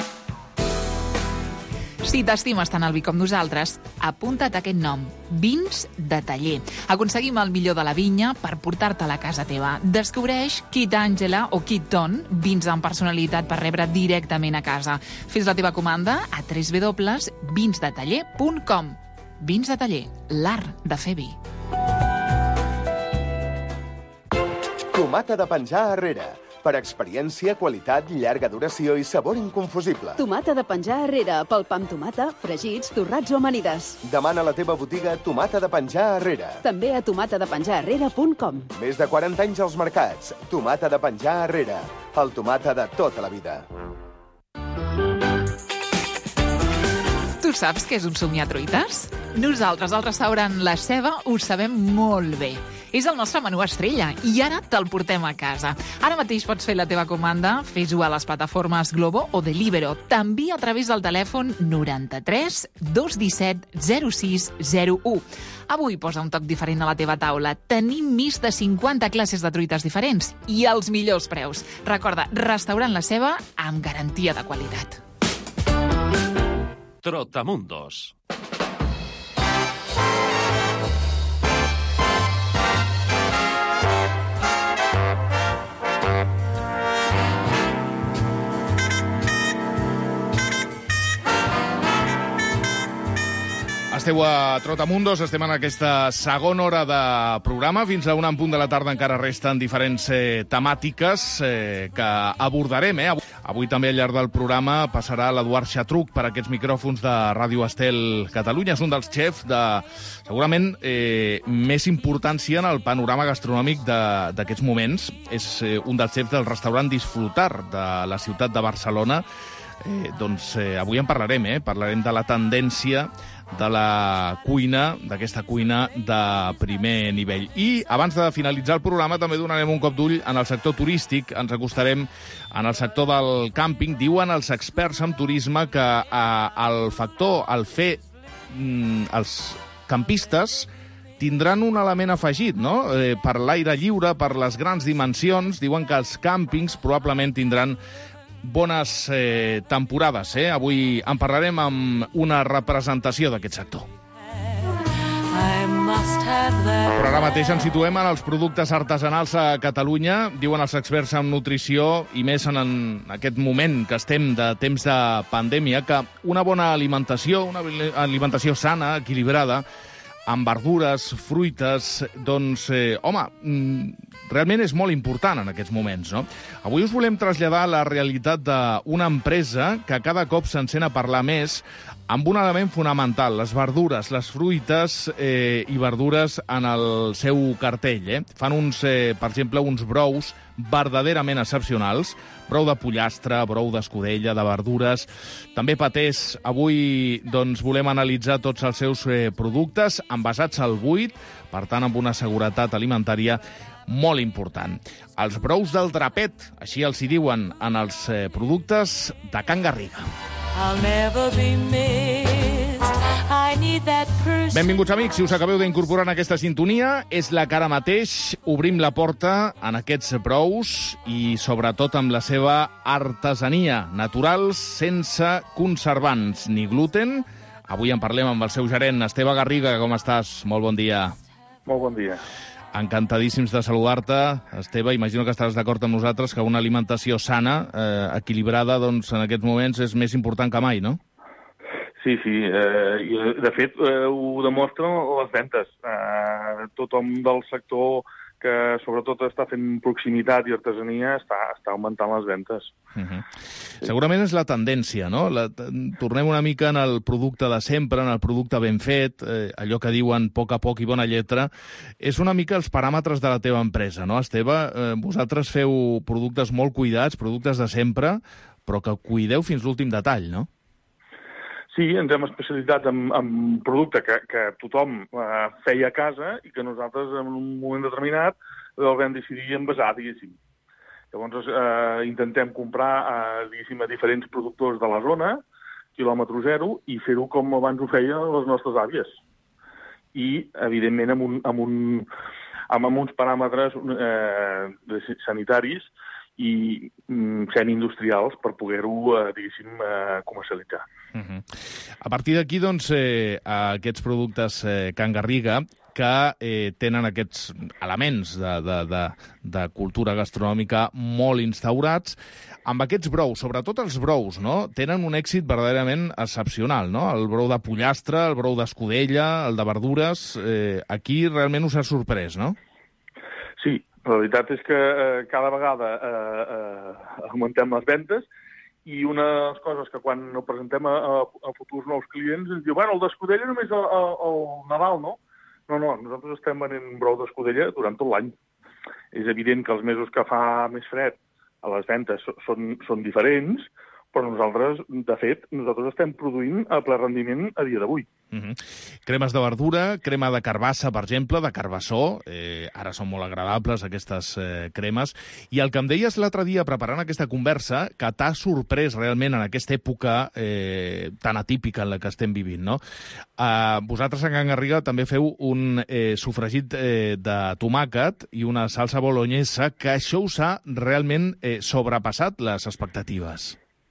Si t'estimes tant el vi com nosaltres, apunta't aquest nom, Vins de Taller. Aconseguim el millor de la vinya per portar-te a la casa teva. Descobreix Kit Angela o Kit Ton, vins amb personalitat per rebre directament a casa. Fes la teva comanda a w w w punt vins de taller punt com. Vins de Taller, l'art de fer vi. Tomata de penjar arrere. Per experiència, qualitat, llarga duració i sabor inconfusible. Tomata de penjar arrere, pel pa amb tomata, fregits, torrats o amanides. Demana a la teva botiga Tomata de penjar arrere. També a tomata de penjar arrere punt com. Més de quaranta anys als mercats. Tomata de penjar arrere. El tomata de tota la vida. Tu saps què és un somiar truites? Nosaltres, al restaurant La Ceba, ho sabem molt bé. És el nostre menú estrella i ara te'l portem a casa. Ara mateix pots fer la teva comanda, fes-ho a les plataformes Glovo o Deliveroo, també a través del telèfon noranta-tres dos disset zero sis zero u. Avui posa un toc diferent a la teva taula. Tenim més de cinquanta classes de truites diferents i els millors preus. Recorda, restaurant La Ceba amb garantia de qualitat. Trotamundos. Esteu a Trotamundos, estem en aquesta segona hora de programa. Fins a una en punt de la tarda encara resten diferents eh, temàtiques eh, que abordarem. Eh? Avui, avui també al llarg del programa passarà l'Eduard Xatruc per aquests micròfons de Ràdio Estel Catalunya. És un dels xefs de, segurament, eh, més importància en el panorama gastronòmic d'aquests moments. És eh, un dels xefs del restaurant Disfrutar de la ciutat de Barcelona. Eh, doncs eh, avui en parlarem, eh? Parlarem de la tendència de la cuina, d'aquesta cuina de primer nivell. I abans de finalitzar el programa també donarem un cop d'ull en el sector turístic, ens acostarem en el sector del càmping. Diuen els experts en turisme que eh, el factor, el fer mm, els campistes tindran un element afegit, no? Eh, per l'aire lliure, per les grans dimensions, diuen que els càmpings probablement tindran bones eh, temporades. Eh? Avui en parlarem amb una representació d'aquest sector. Però ara mateix ens situem en els productes artesanals a Catalunya. Diuen els experts en nutrició, i més en, en aquest moment que estem de temps de pandèmia, que una bona alimentació, una alimentació sana, equilibrada, amb verdures, fruites, doncs, eh, home, realment és molt important en aquests moments, no? Avui us volem traslladar la realitat d'una empresa que cada cop s'encén a parlar més amb un element fonamental, les verdures, les fruites eh, i verdures en el seu cartell. Eh? Fan, uns, eh, per exemple, uns brous verdaderament excepcionals, brou de pollastre, brou d'escudella, de verdures, també patés. Avui doncs, volem analitzar tots els seus eh, productes envasats al buit, per tant, amb una seguretat alimentària molt important. Els brous del drapet, així els hi diuen en els eh, productes de Can Garriga. I'll never be missed. I need that person. Benvinguts, amics. Si us acabeu d'incorporar en aquesta sintonia, és la que ara mateix obrim la porta en aquests brous i, sobretot, amb la seva artesania, naturals, sense conservants ni gluten. Avui en parlem amb el seu gerent, Esteve Garriga. Com estàs? Molt bon dia. Molt bon dia. Encantadíssims de saludar-te, Esteve. Imagino que estaràs d'acord amb nosaltres que una alimentació sana, eh, equilibrada, doncs, en aquests moments és més important que mai, no? Sí, sí. Eh, i de fet, eh, ho demostren les ventes. Eh, tothom del sector que sobretot està fent proximitat i artesania, està, està augmentant les ventes. Uh-huh. Segurament és la tendència, no? La, tornem una mica en el producte de sempre, en el producte ben fet, eh, allò que diuen poc a poc i bona lletra. És una mica els paràmetres de la teva empresa, no, Esteve? Eh, vosaltres feu productes molt cuidats, productes de sempre, però que cuideu fins l'últim detall, no? Sí, ens hem especialitzat en, en producte que, que tothom eh, feia a casa i que nosaltres en un moment determinat el vam decidir envasar, diguéssim. Llavors eh, intentem comprar eh, diguéssim, a diferents productors de la zona, quilòmetre zero, i fer-ho com abans ho feien les nostres àvies. I, evidentment, amb, un, amb, un, amb, amb uns paràmetres eh, sanitaris i mm, semi-industrials per poder-ho, eh, diguéssim, eh, comercialitzar. Uh-huh. A partir d'aquí, doncs, eh, aquests productes eh, Can Garriga, que eh, tenen aquests elements de, de, de, de cultura gastronòmica molt instaurats, amb aquests brous, sobretot els brous, no? Tenen un èxit verdaderament excepcional, no? El brou de pollastre, el brou d'escudella, el de verdures, eh, aquí realment us ha sorprès, no? Sí, la veritat és que eh, cada vegada eh, eh, augmentem les ventes i una de les coses que quan ho presentem a, a, a futurs nous clients ens diu, bueno, el d'escudella només al, al Nadal, no? No, no, nosaltres estem venent brou d'escudella durant tot l'any. És evident que els mesos que fa més fred a les ventes són, són diferents, però nosaltres, de fet, nosaltres estem produint a ple rendiment a dia d'avui. Uh-huh. Cremes de verdura, crema de carbassa, per exemple, de carbassó, eh, ara són molt agradables aquestes eh, cremes, i el que em deies l'altre dia preparant aquesta conversa, que t'ha sorprès realment en aquesta època eh, tan atípica en la que estem vivint, no? Eh, vosaltres a Can Garriga també feu un eh, sofregit eh, de tomàquet i una salsa bolognesa, que això us ha realment eh, sobrepassat les expectatives.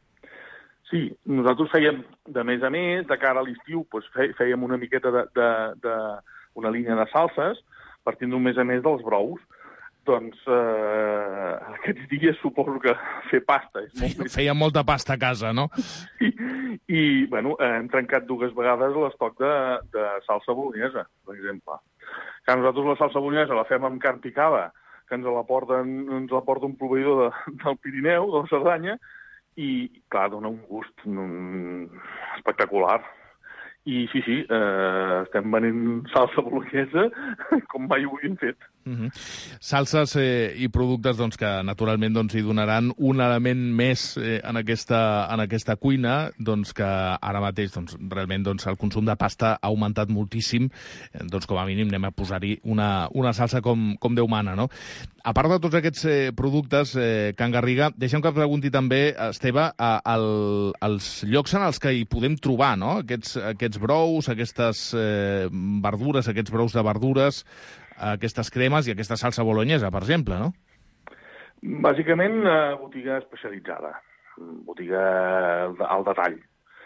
Sí, nosaltres fèiem de mes a mes, de cara a l'estiu, doncs fèiem una miqueta de, de, de una línia de salses, partint d'un mes a mes dels brous. Doncs eh, aquests dies suposo que fer pasta és molt més... Fèiem molta pasta a casa, no? Sí, i bueno, hem trencat dues vegades l'estoc de, de salsa bolognesa, per exemple. Que nosaltres la salsa bolognesa la fem amb carn picada, que ens la porta, ens la porta un proveïdor de, del Pirineu, de la Cerdanya, i, clar, dona un gust mm, espectacular. I sí, sí, eh, estem venent salsa bolognesa com mai ho havíem fet. Uh-huh. Salses eh, i productes doncs, que naturalment doncs, hi donaran un element més eh, en, aquesta, en aquesta cuina, doncs, que ara mateix doncs, realment doncs, el consum de pasta ha augmentat moltíssim, eh, doncs com a mínim anem a posar-hi una, una salsa com, com Déu mana, no? A part de tots aquests eh, productes, eh, Can Garriga, deixa'm que pregunti també, Esteve, a, al, als llocs en els que hi podem trobar, no? Aquests, aquests brous, aquestes eh, verdures, aquests brous de verdures, aquestes cremes i aquesta salsa bolognesa, per exemple, no? Bàsicament, eh, botiga especialitzada, botiga al detall.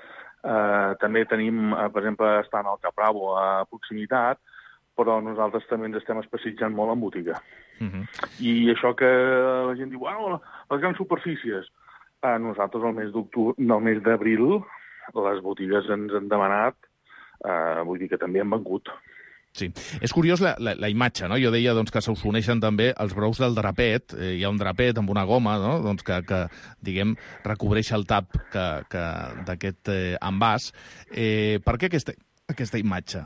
Eh, també tenim, eh, per exemple, estant al Capravo a proximitat, però nosaltres també ens estem especialitzant molt en botiga. Uh-huh. I això que la gent diu, bueno, les grans superfícies. Eh, nosaltres, el mes d'octubre, el mes d'abril, les botigues ens han demanat, eh, vull dir que també han vengut. Sí. És curiós la, la, la imatge, no? Jo deia doncs, que se us uneixen també els brous del drapet. Eh, hi ha un drapet amb una goma, no? Doncs que, que, diguem, recobreix el tap que, que, d'aquest eh, envàs. Eh, per què aquesta, aquesta imatge?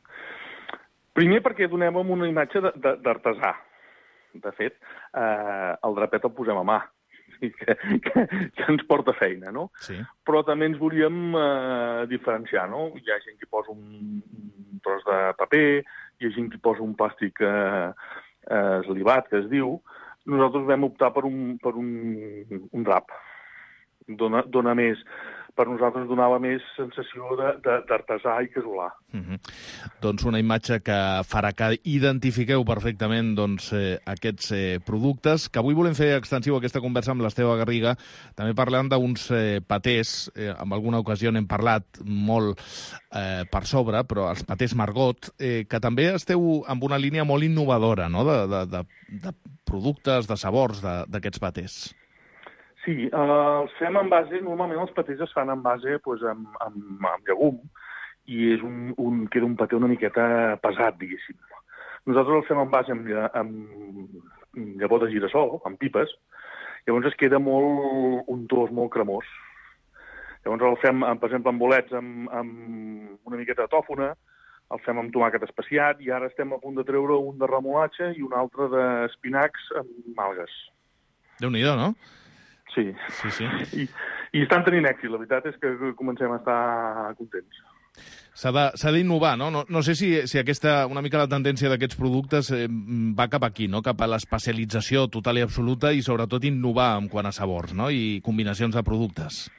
Primer perquè donem una imatge d'artesà. De fet, eh, el drapet el posem a mà, que, que, que ens porta feina, no? Sí. Però també ens volíem eh, diferenciar, no? Hi ha gent que posa un, un tros de paper, hi ha gent que posa un plàstic eh, eh, eslivat, que es diu. Nosaltres vam optar per un, per un, un drap. Dona, dona més... Per nosaltres donava més sensació d'artesà i casolà. Uh-huh. Doncs una imatge que farà que identifiqueu perfectament doncs, eh, aquests eh, productes, que avui volem fer extensiu aquesta conversa amb l'Esteve Garriga, també parlant d'uns eh, patés, eh, en alguna ocasió n'hem parlat molt eh, per sobre, però els patés Margot, eh, que també esteu amb una línia molt innovadora, no?, de, de, de, de productes, de sabors d'aquests patés. Sí, eh, els fem en base, normalment els patés es fan en base pues, amb, amb, amb llegum, i és un, un, queda un paté una miqueta pesat, diguéssim. Nosaltres el fem en base amb, amb llavor de girassol, amb pipes, llavors es queda molt untós, molt cremós. Llavors el fem, per exemple, amb bolets amb, amb una miqueta de tòfona, el fem amb tomàquet especiat, i ara estem a punt de treure un de remolatxa i un altre d'espinacs amb algues. Déu-n'hi-do, no? Sí. Sí, sí. I, I estan tenint èxit, la veritat és que comencem a estar contents. S'ha d'innovar, no? no? No sé si, si aquesta, una mica la tendència d'aquests productes eh, va cap aquí, no? Cap a l'especialització total i absoluta i sobretot innovar en quant a sabors, no? I combinacions de productes.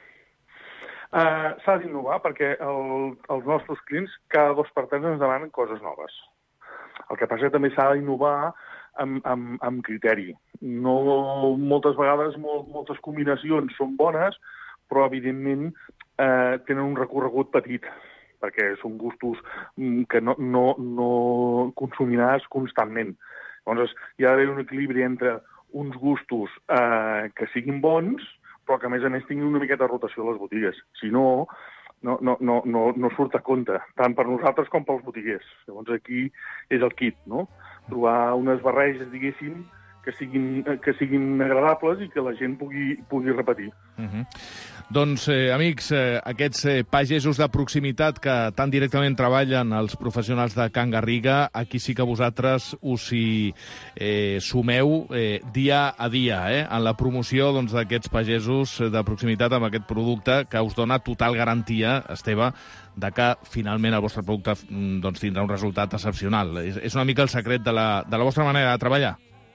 Uh, S'ha d'innovar perquè el, els nostres clients cada dos per tres ens demanen coses noves. El que passa que també s'ha d'innovar amb, amb, amb criteri. No, moltes vegades molt, moltes combinacions són bones, però evidentment eh, tenen un recorregut petit, perquè són gustos que no, no, no consumiràs constantment. Llavors, hi ha d'haver un equilibri entre uns gustos eh, que siguin bons, però que, a més a més, tinguin una miqueta de rotació a les botigues. Si no, no, no, no, no, no surt a compte, tant per nosaltres com pels botiguers. Llavors, aquí és el kit, no? Trobar unes barreges, diguéssim, que siguin, que siguin agradables i que la gent pugui, pugui repetir. Uh-huh. Doncs, eh, amics, eh, aquests eh, pagesos de proximitat que tan directament treballen els professionals de Can Garriga, aquí sí que vosaltres us hi eh, sumeu eh, dia a dia, eh, en la promoció doncs, d'aquests pagesos de proximitat amb aquest producte que us dona total garantia, Esteve, de que finalment el vostre producte doncs, tindrà un resultat excepcional. És, és una mica el secret de la, de la vostra manera de treballar.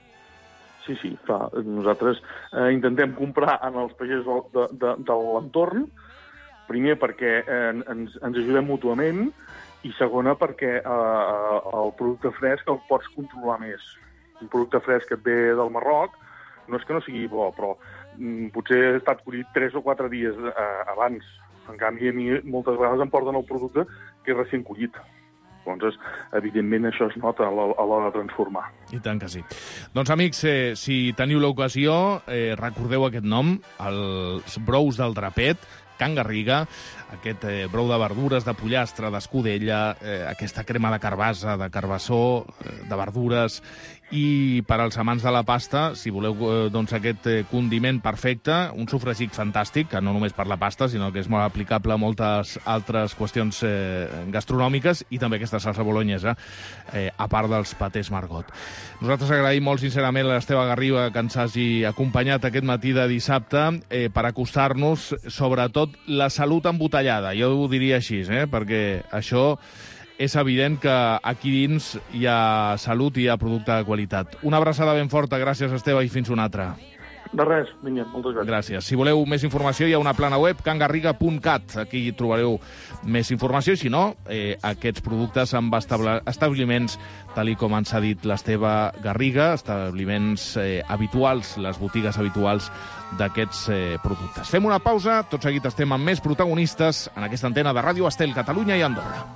Sí, sí, clar. Nosaltres eh, intentem comprar en els pagesos de, de, de l'entorn, primer perquè eh, ens, ens ajudem mútuament i segona perquè eh, el producte fresc el pots controlar més. Un producte fresc que et ve del Marroc no és que no sigui bo, però mm, potser ha estat collit tres o quatre dies eh, abans. En canvi, a mi moltes vegades em porten el producte que és recient collit. Doncs, evidentment, això es nota a l'hora de transformar. I tant que sí. Doncs, amics, eh, si teniu l'ocasió, eh, recordeu aquest nom, els brous del Drapet, Can Garriga, aquest eh, brou de verdures, de pollastre, d'escudella, eh, aquesta crema de carbassa, de carbassó, eh, de verdures, i per als amants de la pasta, si voleu eh, doncs aquest eh, condiment perfecte, un sofregic fantàstic, que no només per la pasta, sinó que és molt aplicable a moltes altres qüestions eh, gastronòmiques, i també aquesta salsa bolognesa, eh, a part dels patés Margot. Nosaltres agraïm molt sincerament a l'Esteve Garriga que ens hagi acompanyat aquest matí de dissabte eh, per acostar-nos, sobretot, la salut embotellada. Jo ho diria així, eh, perquè això és evident que aquí dins hi ha salut i hi ha producte de qualitat. Una abraçada ben forta, gràcies, Esteve, i fins una altra. De res, vinga, moltes gràcies. Gràcies. Si voleu més informació, hi ha una plana web, can garriga punt cat. Aquí trobareu més informació, i si no, eh, aquests productes amb establiments, tal i com ens ha dit l'Esteve Garriga, establiments eh, habituals, les botigues habituals d'aquests eh, productes. Fem una pausa, tot seguit estem amb més protagonistes en aquesta antena de Ràdio Estel, Catalunya i Andorra.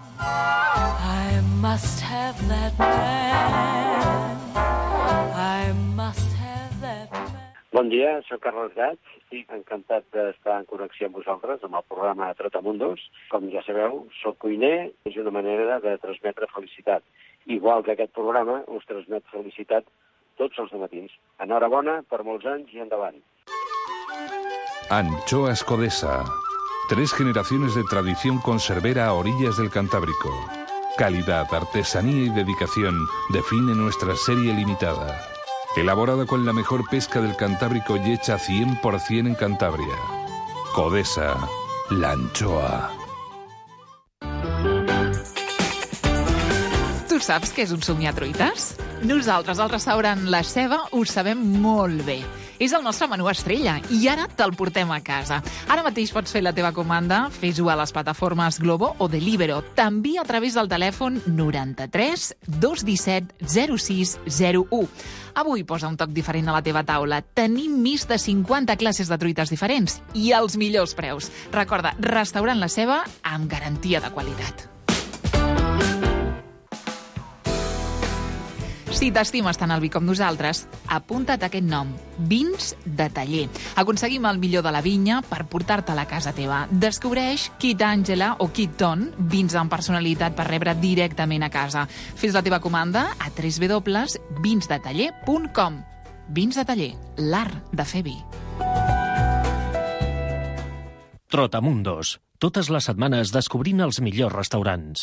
I must have that man. I must have that man. Bon dia, soc Carles Gats i encantat d'estar en connexió amb vosaltres amb el programa Trotamundos. Com ja sabeu, soc cuiner, és una manera de transmetre felicitat. Igual que aquest programa us transmet felicitat tots els matins. Enhorabona per molts anys i endavant. Anchoas Codesa. Tres generaciones de tradición conservera a orillas del Cantábrico. Calidad, artesanía y dedicación define nuestra serie limitada. Elaborada con la mejor pesca del Cantábrico y hecha cien por cien en Cantabria. Codesa, la anchoa. Tu saps què és un somiar truites? Nosaltres, al restaurant La Ceba, ho sabem molt bé. És el nostre menú estrella i ara te'l portem a casa. Ara mateix pots fer la teva comanda, fes-ho a les plataformes Glovo o Deliveroo, també a través del telèfon noranta-tres dos disset zero sis zero u. Avui posa un toc diferent a la teva taula. Tenim més de cinquanta classes de truites diferents i els millors preus. Recorda, restaurant La Ceba amb garantia de qualitat. Si t'estimes tant el vi com nosaltres, apunta't aquest nom, Vins de Taller. Aconseguim el millor de la vinya per portar-te a la casa teva. Descobreix Kit Angela o Kit Ton, vins amb personalitat per rebre directament a casa. Fes la teva comanda a w w w punt vins de taller punt com. Vins de Taller, l'art de fer vi. Trotamundos. Totes les setmanes descobrint els millors restaurants.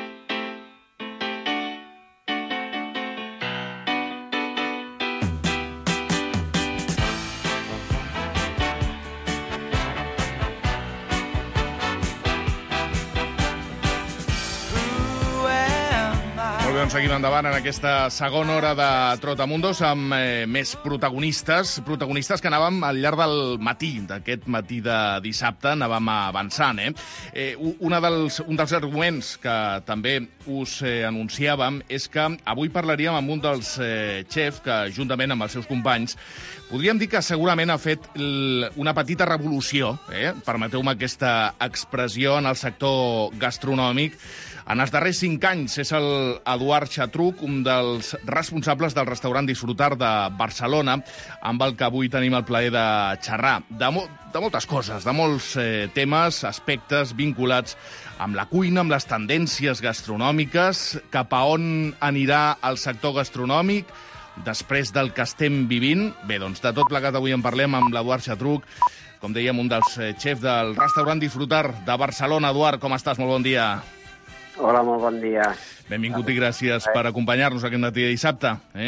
Doncs seguim endavant en aquesta segona hora de Trotamundos amb eh, més protagonistes, protagonistes que anàvem al llarg del matí, d'aquest matí de dissabte, anàvem avançant. Eh? Eh, una dels, un dels arguments que també us eh, anunciàvem és que avui parlaríem amb un dels eh, xefs que, juntament amb els seus companys, podríem dir que segurament ha fet l, una petita revolució, eh? permeteu-me aquesta expressió, en el sector gastronòmic. En els darrers cinc anys és el Eduard Xatruc, un dels responsables del restaurant Disfrutar de Barcelona, amb el que avui tenim el plaer de xerrar de, mo de moltes coses, de molts eh, temes, aspectes vinculats amb la cuina, amb les tendències gastronòmiques, cap a on anirà el sector gastronòmic després del que estem vivint. Bé, doncs de tot plegat avui en parlem amb l'Eduard Xatruc, com dèiem, un dels eh, xefs del restaurant Disfrutar de Barcelona. Eduard, com estàs? Molt bon dia. Hola, molt bon dia. Benvingut i gràcies per acompanyar-nos aquest matí de dissabte. Eh?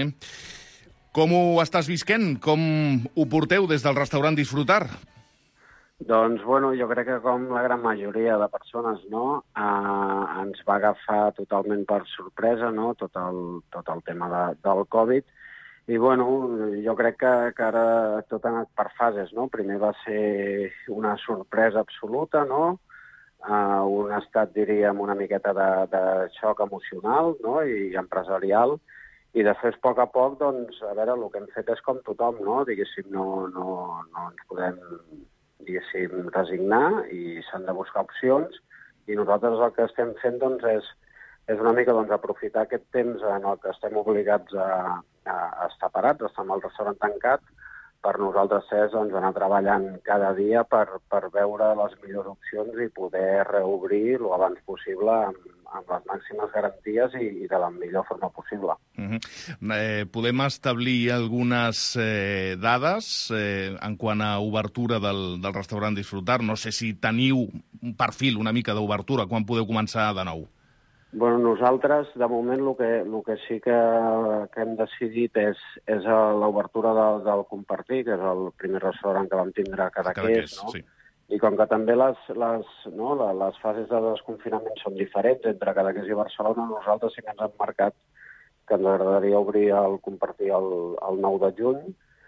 Com ho estàs visquent? Com ho porteu des del restaurant Disfrutar? Doncs, bueno, jo crec que com la gran majoria de persones, no?, eh, ens va agafar totalment per sorpresa, no?, tot el, tot el tema de, del Covid. I, bueno, jo crec que, que ara tot ha anat per fases, no? Primer va ser una sorpresa absoluta, no?, Uh, un estat, diríem, una miqueta de, de xoc emocional, no?, i empresarial, i després, a poc a poc, doncs, a veure, el que hem fet és com tothom, no?, diguéssim, no, no, no ens podem, diguéssim, resignar, i s'han de buscar opcions, i nosaltres el que estem fent, doncs, és, és una mica, doncs, aprofitar aquest temps en el que estem obligats a, a, a estar parats, a estar amb el restaurant tancat, per nosaltres és, doncs, anar treballant cada dia per, per veure les millors opcions i poder reobrir el abans possible amb, amb les màximes garanties i, i de la millor forma possible. Uh-huh. eh, podem establir algunes eh, dades eh, en quant a obertura del, del restaurant Disfrutar? No sé si teniu un perfil una mica d'obertura, quan podeu començar de nou? Bueno, nosaltres, de moment, el que, el que sí que, que hem decidit és, és l'obertura del, del Compartir, que és el primer restaurant que vam tindre a Cadaqués, no? Sí. I com que també les, les, no, les fases de desconfinament són diferents entre Cadaqués i Barcelona, nosaltres sí que ens hem marcat que ens agradaria obrir el Compartir el, el nou de juny,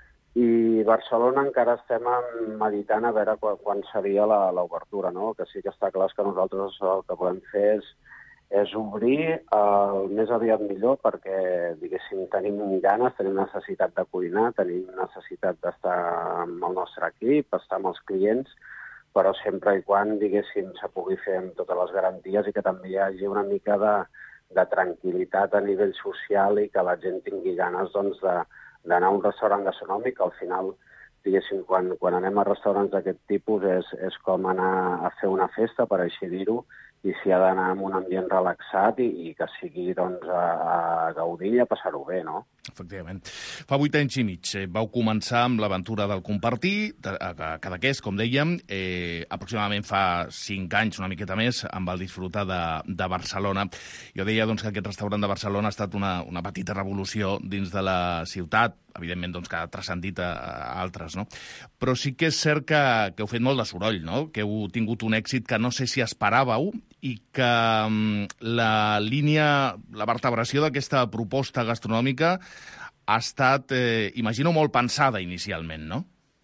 i Barcelona encara estem meditant a veure quan, quan seria l'obertura, no? El que sí que està clar és que nosaltres el que volem fer és és obrir el més aviat millor perquè, diguéssim, tenim ganes, tenim necessitat de cuinar, tenim necessitat d'estar amb el nostre equip, estar amb els clients, però sempre i quan, diguéssim, se pugui fer amb totes les garanties i que també hi hagi una mica de, de tranquil·litat a nivell social i que la gent tingui ganes, doncs, de, d'anar a un restaurant gastronòmic. Al final, diguéssim, quan, quan anem a restaurants d'aquest tipus és, és com anar a fer una festa, per així dir-ho, i si ha d'anar en un ambient relaxat i, i que sigui, doncs, a, a gaudir i a passar-ho bé, no? Efectivament. Fa vuit anys i mig eh, vau començar amb l'aventura del Compartir, a, a Cadaqués, com dèiem, eh, aproximadament fa cinc anys, una miqueta més, amb el Disfrutar de, de Barcelona. Jo deia, doncs, que aquest restaurant de Barcelona ha estat una, una petita revolució dins de la ciutat, evidentment, doncs, que ha transcendit a, a altres, no? Però sí que és cert que, que heu fet molt de soroll, no? Que heu tingut un èxit que no sé si esperàveu i que um, la línia, la vertebració d'aquesta proposta gastronòmica ha estat, eh, imagino, molt pensada inicialment, no?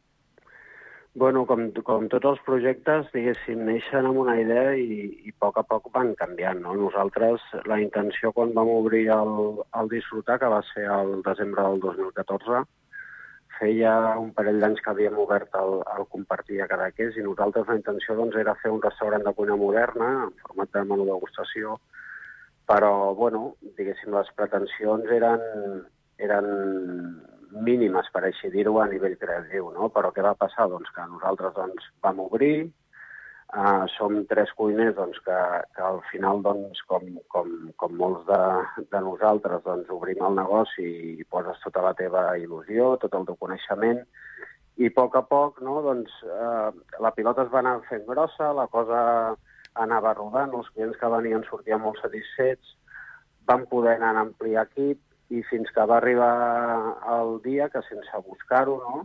Bueno, com, com tots els projectes, diguéssim, neixen amb una idea i, i a poc a poc van canviant, no? Nosaltres, la intenció quan vam obrir el, el Disfrutar, que va ser el desembre del dos mil catorze, feia un parell d'anys que havíem obert el, el Compartir a Cadaqués i nosaltres la intenció, doncs, era fer un restaurant de cuina moderna en format de menú degustació Però, bueno, diguéssim, les pretensions eren, eren mínimes, per així dir-ho, a nivell creatiu, no? Però què va passar? Doncs que nosaltres doncs, vam obrir, uh, som tres cuiners doncs, que, que al final, doncs, com, com, com molts de, de nosaltres, doncs, obrim el negoci i poses tota la teva il·lusió, tot el teu coneixement, i a poc a poc, no, doncs, uh, la pilota es va anar fent grossa, la cosa anava rodant, els clients que venien sortien molt satisfets, van poder anar a ampliar equip, i fins que va arribar el dia que, sense buscar-ho, no,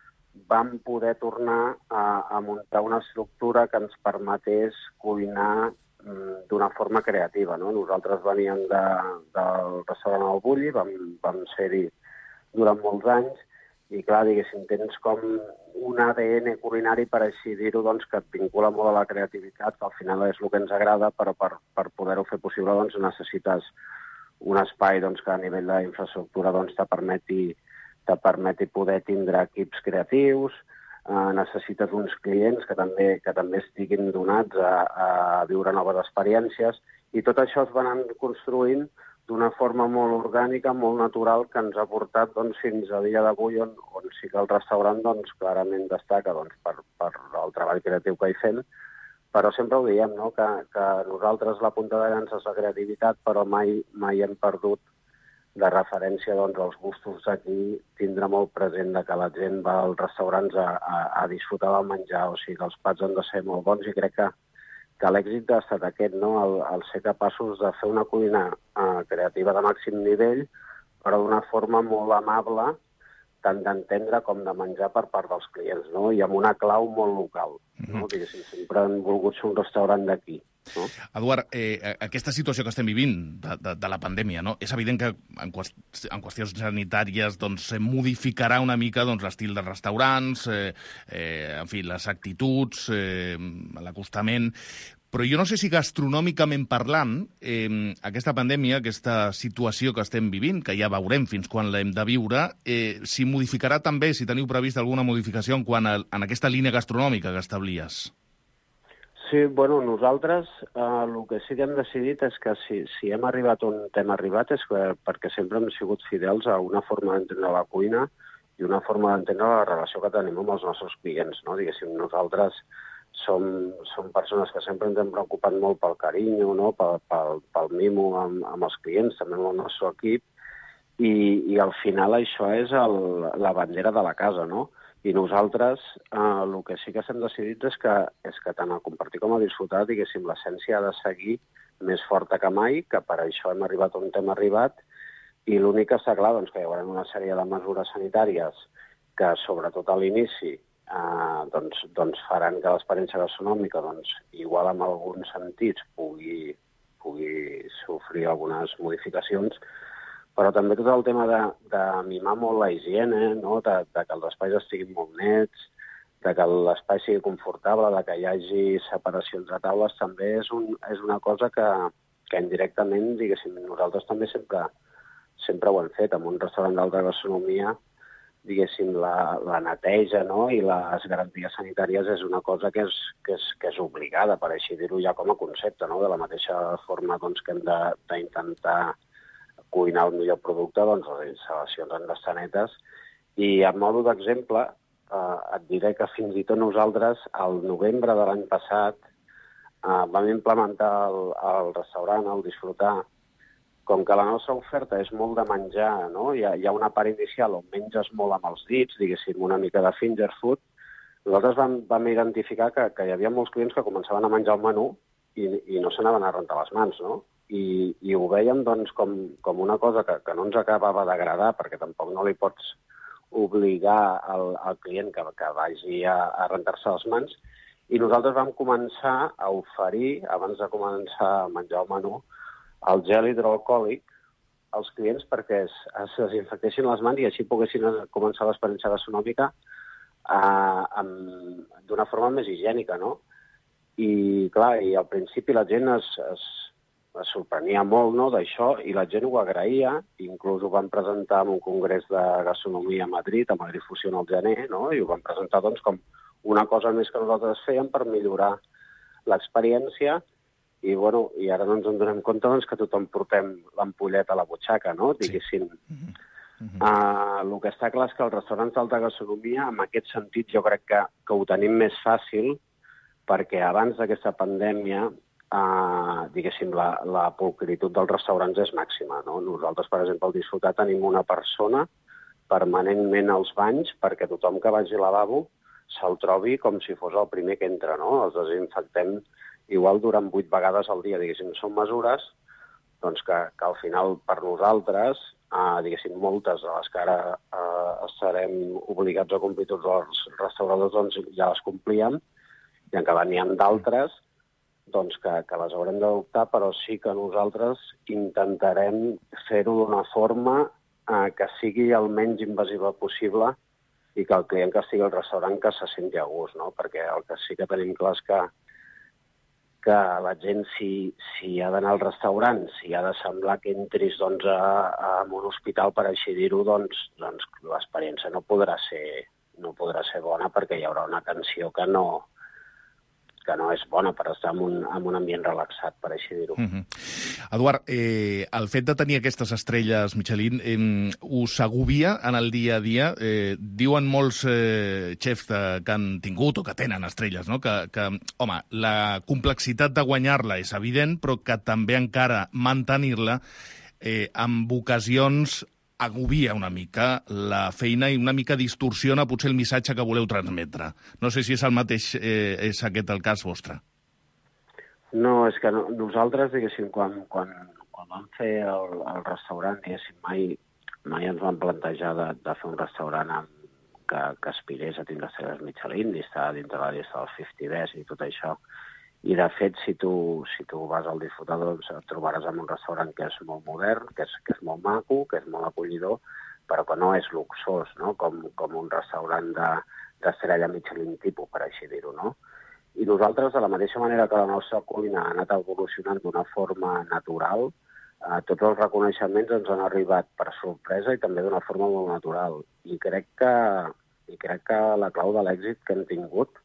vam poder tornar a, a muntar una estructura que ens permetés cuinar mm, d'una forma creativa. No? Nosaltres veníem de, del restaurant El Bulli, vam, vam ser-hi durant molts anys, i clar, diguéssim, tens com un A D N culinari, per així dir-ho, doncs, que et vincula molt a la creativitat, que al final és el que ens agrada, però per, per poder-ho fer possible doncs, necessites un espai doncs, que a nivell d'infraestructura doncs, te permeti, te permeti poder tindre equips creatius, eh, necessites uns clients que també, que també estiguin donats a, a viure noves experiències, i tot això es va anar construint d'una forma molt orgànica, molt natural, que ens ha portat doncs, fins a dia d'avui, on, on sí que el restaurant doncs, clarament destaca doncs, per, per el treball creatiu que hi fem, però sempre ho diem, no? que, que nosaltres la punta de llança és la creativitat, però mai, mai hem perdut de referència doncs, als gustos d'aquí, tindre molt present de que la gent va als restaurants a, a, a disfrutar del menjar, o sigui que els plats han de ser molt bons, i crec que que l'èxit ha estat aquest, no? el, el ser capaços de fer una cuina eh, creativa de màxim nivell, però d'una forma molt amable, tant d'entendre com de menjar per part dels clients, no? I amb una clau molt local. No? Diguéssim, sempre han volgut ser un restaurant d'aquí. No? Eduard, eh, aquesta situació que estem vivint de, de, de la pandèmia, no? És evident que en, qüest en qüestions sanitàries doncs, modificarà una mica doncs, l'estil dels restaurants, eh, eh, en fi, les actituds, eh, l'acostament. Però jo no sé si gastronòmicament parlant, eh, aquesta pandèmia, aquesta situació que estem vivint, que ja veurem fins quan l'hem de viure, eh, si modificarà també, si teniu previst alguna modificació en quant a en aquesta línia gastronòmica que establies. Sí, bueno, nosaltres eh, el que sí que hem decidit és que si, si hem arribat on hem arribat és que, perquè sempre hem sigut fidels a una forma d'entendre la cuina i una forma d'entendre la relació que tenim amb els nostres clients, no? Diguéssim, nosaltres som, som persones que sempre ens hem preocupat molt pel carinyo, no? pel, pel, pel mimo amb, amb els clients, també amb el nostre equip, i, i al final això és el, la bandera de la casa, no? I nosaltres eh, el que sí que hem decidit és que, és que tant a compartir com a disfrutar, diguéssim, l'essència ha de seguir més forta que mai, que per això hem arribat on hem arribat, i l'únic que està clar doncs, que hi haurà una sèrie de mesures sanitàries que, sobretot a l'inici, eh, doncs, doncs faran que l'experiència gastronòmica, doncs, igual en alguns sentits, pugui, pugui sofrir algunes modificacions, però també tot el tema de, de mimar molt la higiene, no? de, de que els espais estiguin molt nets, de que l'espai sigui confortable, de que hi hagi separacions de taules, també és, un, és una cosa que, que indirectament, diguéssim, nosaltres també sempre, sempre ho hem fet. En un restaurant d'alta gastronomia, diguéssim, la, la neteja, no? I les garanties sanitàries és una cosa que és, que és, que és obligada, per així dir-ho ja com a concepte, no? De la mateixa forma doncs, que hem d'intentar cuinar el millor producte, doncs les instal·lacions han d'estar netes. I a modo d'exemple, eh, et diré que fins i tot nosaltres, al novembre de l'any passat, eh, vam implementar el, el restaurant, el Disfrutar. Com que la nostra oferta és molt de menjar, no? hi, ha, hi ha una part inicial on menges molt amb els dits, diguéssim, una mica de finger food, nosaltres vam, vam identificar que, que hi havia molts clients que començaven a menjar el menú i, i no s'anaven a rentar les mans, no? I, i ho veiem doncs, com, com una cosa que, que no ens acabava d'agradar, perquè tampoc no li pots obligar al, al client que, que vagi a, a rentar-se les mans. I nosaltres vam començar a oferir, abans de començar a menjar el menú, el gel hidroalcohòlic als clients perquè es, es desinfectessin les mans i així poguessin començar l'experiència gastronòmica eh, d'una forma més higiènica, no? I, clar, i al principi la gent es, es es sorprenia molt, no, d'això, i la gent ho agraïa, inclús ho van presentar en un congrés de gastronomia a Madrid, a Madrid Fusion al gener, no, i ho van presentar doncs, com una cosa més que nosaltres fèiem per millorar l'experiència, I, bueno, i ara no ens en donem compte doncs, que tothom portem l'ampolleta a la butxaca, no? Diguéssim. Sí. Uh-huh. Uh, el que està clar és que els restaurants d'alta gastronomia, en aquest sentit, jo crec que, que ho tenim més fàcil, perquè abans d'aquesta pandèmia, uh, diguéssim, la, la pulcritud dels restaurants és màxima, no? Nosaltres, per exemple, al Disfrutar tenim una persona permanentment als banys perquè tothom que vagi al lavabo se'l trobi com si fos el primer que entra, no? Els desinfectem igual durant vuit vegades al dia, diguéssim. Són mesures doncs, que, que al final per nosaltres, eh, diguéssim, moltes de les que ara eh, estarem obligats a complir tots els restauradors, doncs ja les complíem, i encara n'hi ha d'altres doncs, que, que les haurem d'adoptar, però sí que nosaltres intentarem fer-ho d'una forma eh, que sigui el menys invasiva possible i que el client que estigui al restaurant que se senti a gust, no? Perquè el que sí que tenim clar és que que la gent, si, si ha d'anar al restaurant, si ha de semblar que entris doncs, a, a un hospital, per així dir-ho, doncs, doncs l'experiència no podrà ser, no podrà ser bona perquè hi haurà una atenció que no, que no és bona per estar en un, en un ambient relaxat, per així dir-ho. Uh-huh. Eduard, eh, el fet de tenir aquestes estrelles Michelin eh, us agobia en el dia a dia? Eh, diuen molts eh, xefs de, que han tingut o que tenen estrelles, no? que, que, home, la complexitat de guanyar-la és evident, però que també encara mantenir-la eh, en ocasions agobia una mica la feina i una mica distorsiona potser el missatge que voleu transmetre. No sé si és el mateix, eh, és aquest el cas vostre. No, és que no, nosaltres, diguéssim, quan, quan, quan vam fer el, el restaurant, diguéssim, mai, mai ens vam plantejar de, de fer un restaurant amb, que, que aspirés a tindre estrelles Michelin i estar dintre la llista dels cinquanta Best i tot això. I, de fet, si tu, si tu vas al Disfrutar, doncs et trobaràs en un restaurant que és molt modern, que és, que és molt maco, que és molt acollidor, però que no és luxós, no? Com, com un restaurant d'estrella de, Michelin tipus, per així dir-ho, no? I nosaltres, de la mateixa manera que la nostra cuina ha anat evolucionant d'una forma natural, eh, tots els reconeixements ens han arribat per sorpresa i també d'una forma molt natural. I crec que, i crec que la clau de l'èxit que hem tingut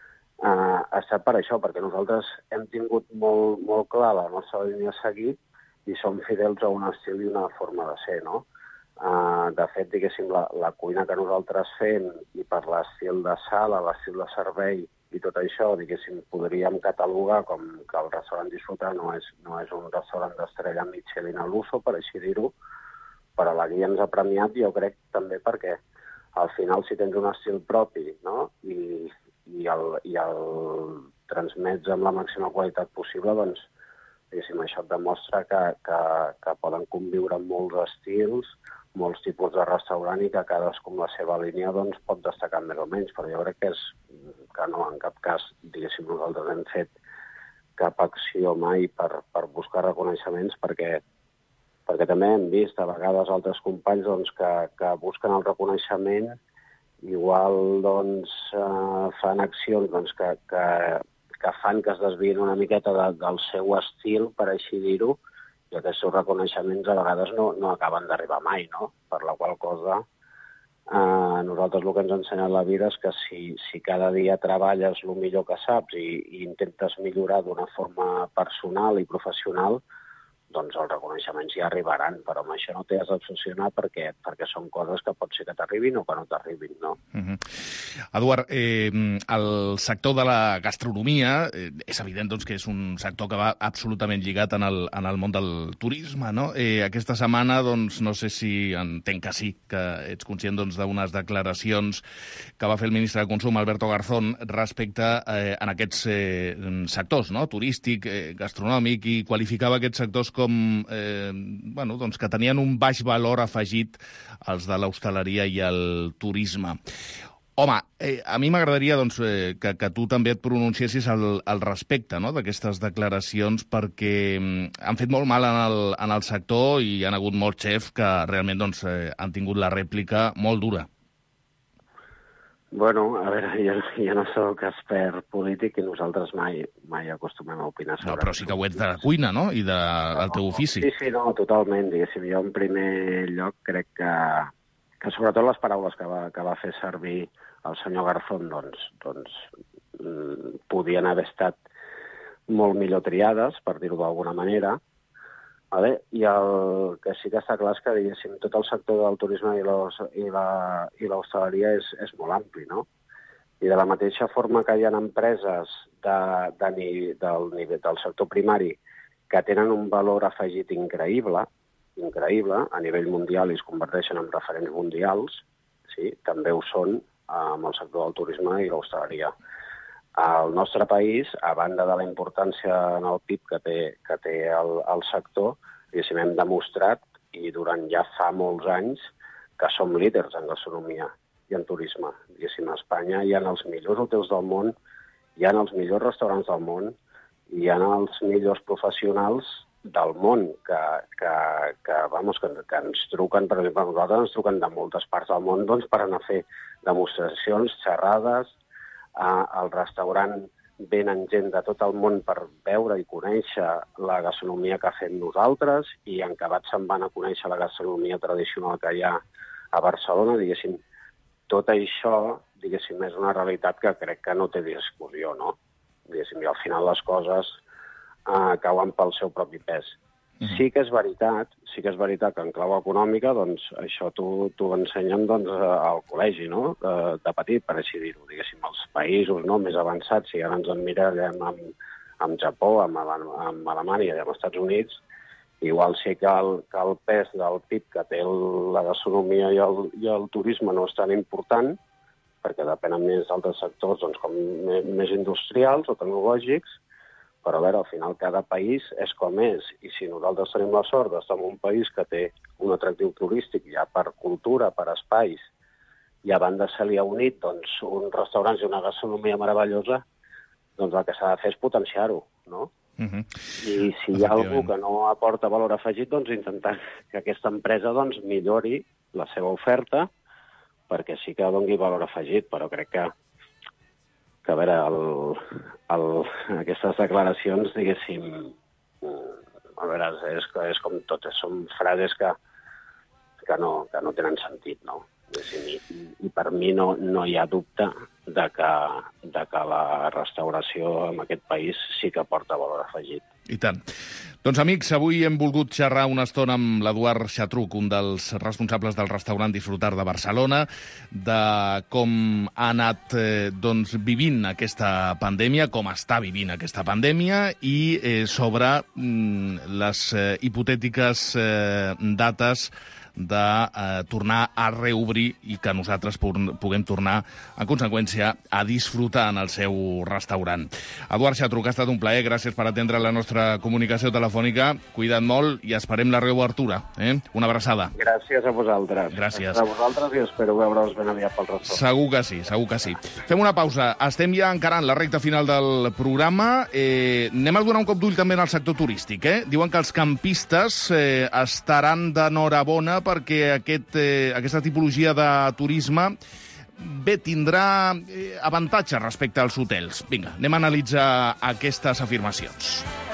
Uh, ha estat per això, perquè nosaltres hem tingut molt, molt clar la nostra línia a seguir i som fidels a un estil i una forma de ser, no? Uh, de fet, diguéssim, la, la cuina que nosaltres fem i per l'estil de sala, l'estil de servei i tot això, diguéssim, podríem catalogar com que el restaurant Disfrutar no és, no és un restaurant d'estrella Michelin a l'uso, per així dir-ho, però la guia ens ha premiat, jo crec, també perquè al final si tens un estil propi, no?, i i el, i el transmets amb la màxima qualitat possible, doncs, diguéssim, això et demostra que, que, que poden conviure molts estils, molts tipus de restaurant i que cadascú amb la seva línia doncs, pot destacar més o menys, però jo crec que és que no, en cap cas, diguéssim, nosaltres hem fet cap acció mai per, per buscar reconeixements perquè, perquè també hem vist a vegades altres companys doncs, que, que busquen el reconeixement igual doncs, eh, fan accions doncs, que, que, que fan que es desvien una miqueta de, del seu estil, per així dir-ho, i aquests seus reconeixements a vegades no, no acaben d'arribar mai, no? Per la qual cosa, eh, nosaltres el que ens ha ensenyat la vida és que si, si cada dia treballes el millor que saps i, i intentes millorar d'una forma personal i professional, doncs els reconeixements ja arribaran, però amb això no t'has d'obsessionar perquè, perquè són coses que pot ser que t'arribin o que no t'arribin, no? Uh-huh. Eduard, eh, el sector de la gastronomia eh, és evident doncs, que és un sector que va absolutament lligat en el, en el món del turisme, no? Eh, aquesta setmana, doncs, no sé si entenc que sí, que ets conscient doncs, d'unes declaracions que va fer el ministre de Consum, Alberto Garzón, respecte eh, en aquests eh, sectors, no? Turístic, eh, gastronòmic, i qualificava aquests sectors com eh, bueno, doncs que tenien un baix valor afegit als de l'hostaleria i el turisme. Home, eh, a mi m'agradaria doncs, eh, que, que tu també et pronunciessis al, al respecte, no?, d'aquestes declaracions, perquè eh, han fet molt mal en el, en el sector i hi ha hagut molts xefs que realment doncs, eh, han tingut la rèplica molt dura. Bueno, a veure, jo, jo no soc expert polític i nosaltres mai, mai acostumem a opinar sobre... No, però sí que ho ets de la cuina, no?, i de, del teu ofici. Sí, sí, no, totalment, diguéssim. Jo, en primer lloc, crec que, que sobretot les paraules que va, que va fer servir el senyor Garzón, doncs, doncs podien haver estat molt millor triades, per dir-ho d'alguna manera. Vale? I el que sí que està clar és que, diguéssim, tot el sector del turisme i l'hostaleria és, és molt ampli, no? I de la mateixa forma que hi ha empreses de, de, del, nivell, del sector primari que tenen un valor afegit increïble, increïble a nivell mundial i es converteixen en referents mundials, sí, també ho són amb el sector del turisme i l'hostaleria. Al nostre país, a banda de la importància en el P I B que té, que té el, el sector, diguéssim, hem demostrat, i durant ja fa molts anys, que som líders en gastronomia i en turisme. Diguéssim, a Espanya hi ha els millors hotels del món, hi ha els millors restaurants del món, hi ha els millors professionals del món que, que, que, vamos, que, que ens truquen, per exemple, a nosaltres ens truquen de moltes parts del món doncs, per anar a fer demostracions, xerrades. Al restaurant venen gent de tot el món per veure i conèixer la gastronomia que fem nosaltres i en acabat se'n van a conèixer la gastronomia tradicional que hi ha a Barcelona. Diguéssim, tot això, diguéssim, és una realitat que crec que no té discussió, no? Diguéssim, i al final les coses eh, cauen pel seu propi pes. Mm-hmm. Sí que és veritat, sí que és veritat que en clau econòmica, doncs, això t'ho ensenyen doncs, al col·legi, no?, de, de petit, per així dir-ho, diguéssim, els països no, més avançats, si ara ens en mirem amb, amb Japó, amb, amb Alemanya i amb els Estats Units, igual sí que el, que el pes del P I B que té la gastronomia i el, i el turisme no és tan important, perquè depenen més d'altres sectors doncs, com més industrials o tecnològics, però a veure, al final cada país és com és, i si nosaltres tenim la sort d'estar en un país que té un atractiu turístic ja per cultura, per espais, i a banda se li ha unit doncs, uns restaurants i una gastronomia meravellosa, doncs el que s'ha de fer és potenciar-ho, no? Uh-huh. I si hi ha algú que no aporta valor afegit, doncs intentar que aquesta empresa doncs, millori la seva oferta, perquè sí que doni valor afegit, però crec que que a veure, el, el, aquestes declaracions, diguéssim, a veure, és, és com tot, són frases que, que, no, que no tenen sentit, no? I, i per mi no, no hi ha dubte de que, de que la restauració en aquest país sí que porta valor afegit. I tant. Doncs, amics, avui hem volgut xerrar una estona amb l'Eduard Xatruc, un dels responsables del restaurant Disfrutar de Barcelona, de com ha anat eh, doncs, vivint aquesta pandèmia, com està vivint aquesta pandèmia, i eh, sobre mm, les eh, hipotètiques eh, dates de eh, tornar a reobrir i que nosaltres puguem tornar, en conseqüència, a disfrutar en el seu restaurant. Eduard Xatruc, ha estat un plaer, gràcies per atendre la nostra comunicació telefònica, cuida't molt i esperem la reobertura. Eh? Una abraçada. Gràcies a vosaltres. Gràcies. Gràcies a vosaltres i espero veure'ls ben aviat pel restaurant. Segur que sí, segur que sí. Fem una pausa. Estem ja encarant la recta final del programa. Eh, anem a donar un cop d'ull també en el sector turístic. Eh? Diuen que els campistes eh, estaran d'enhorabona perquè aquest, eh, aquesta tipologia de turisme bé, tindrà eh, avantatges respecte als hotels. Vinga, anem a analitzar aquestes afirmacions.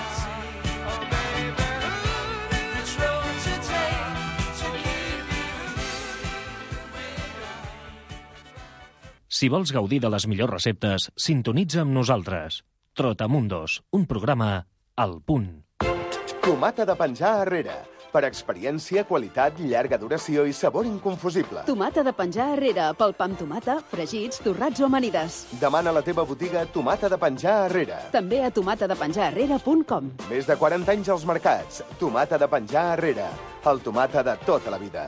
Si vols gaudir de les millors receptes, sintonitza amb nosaltres. Trotamundos, un programa al punt. Tomata de penjar arrere. Per experiència, qualitat, llarga duració i sabor inconfusible. Tomata de penjar arrere, pel pa amb tomata, fregits, torrats o amanides. Demana a la teva botiga Tomata de penjar arrere. També a tomata de penjar arrere punt com. Més de quaranta anys als mercats. Tomata de penjar arrere. El tomata de tota la vida.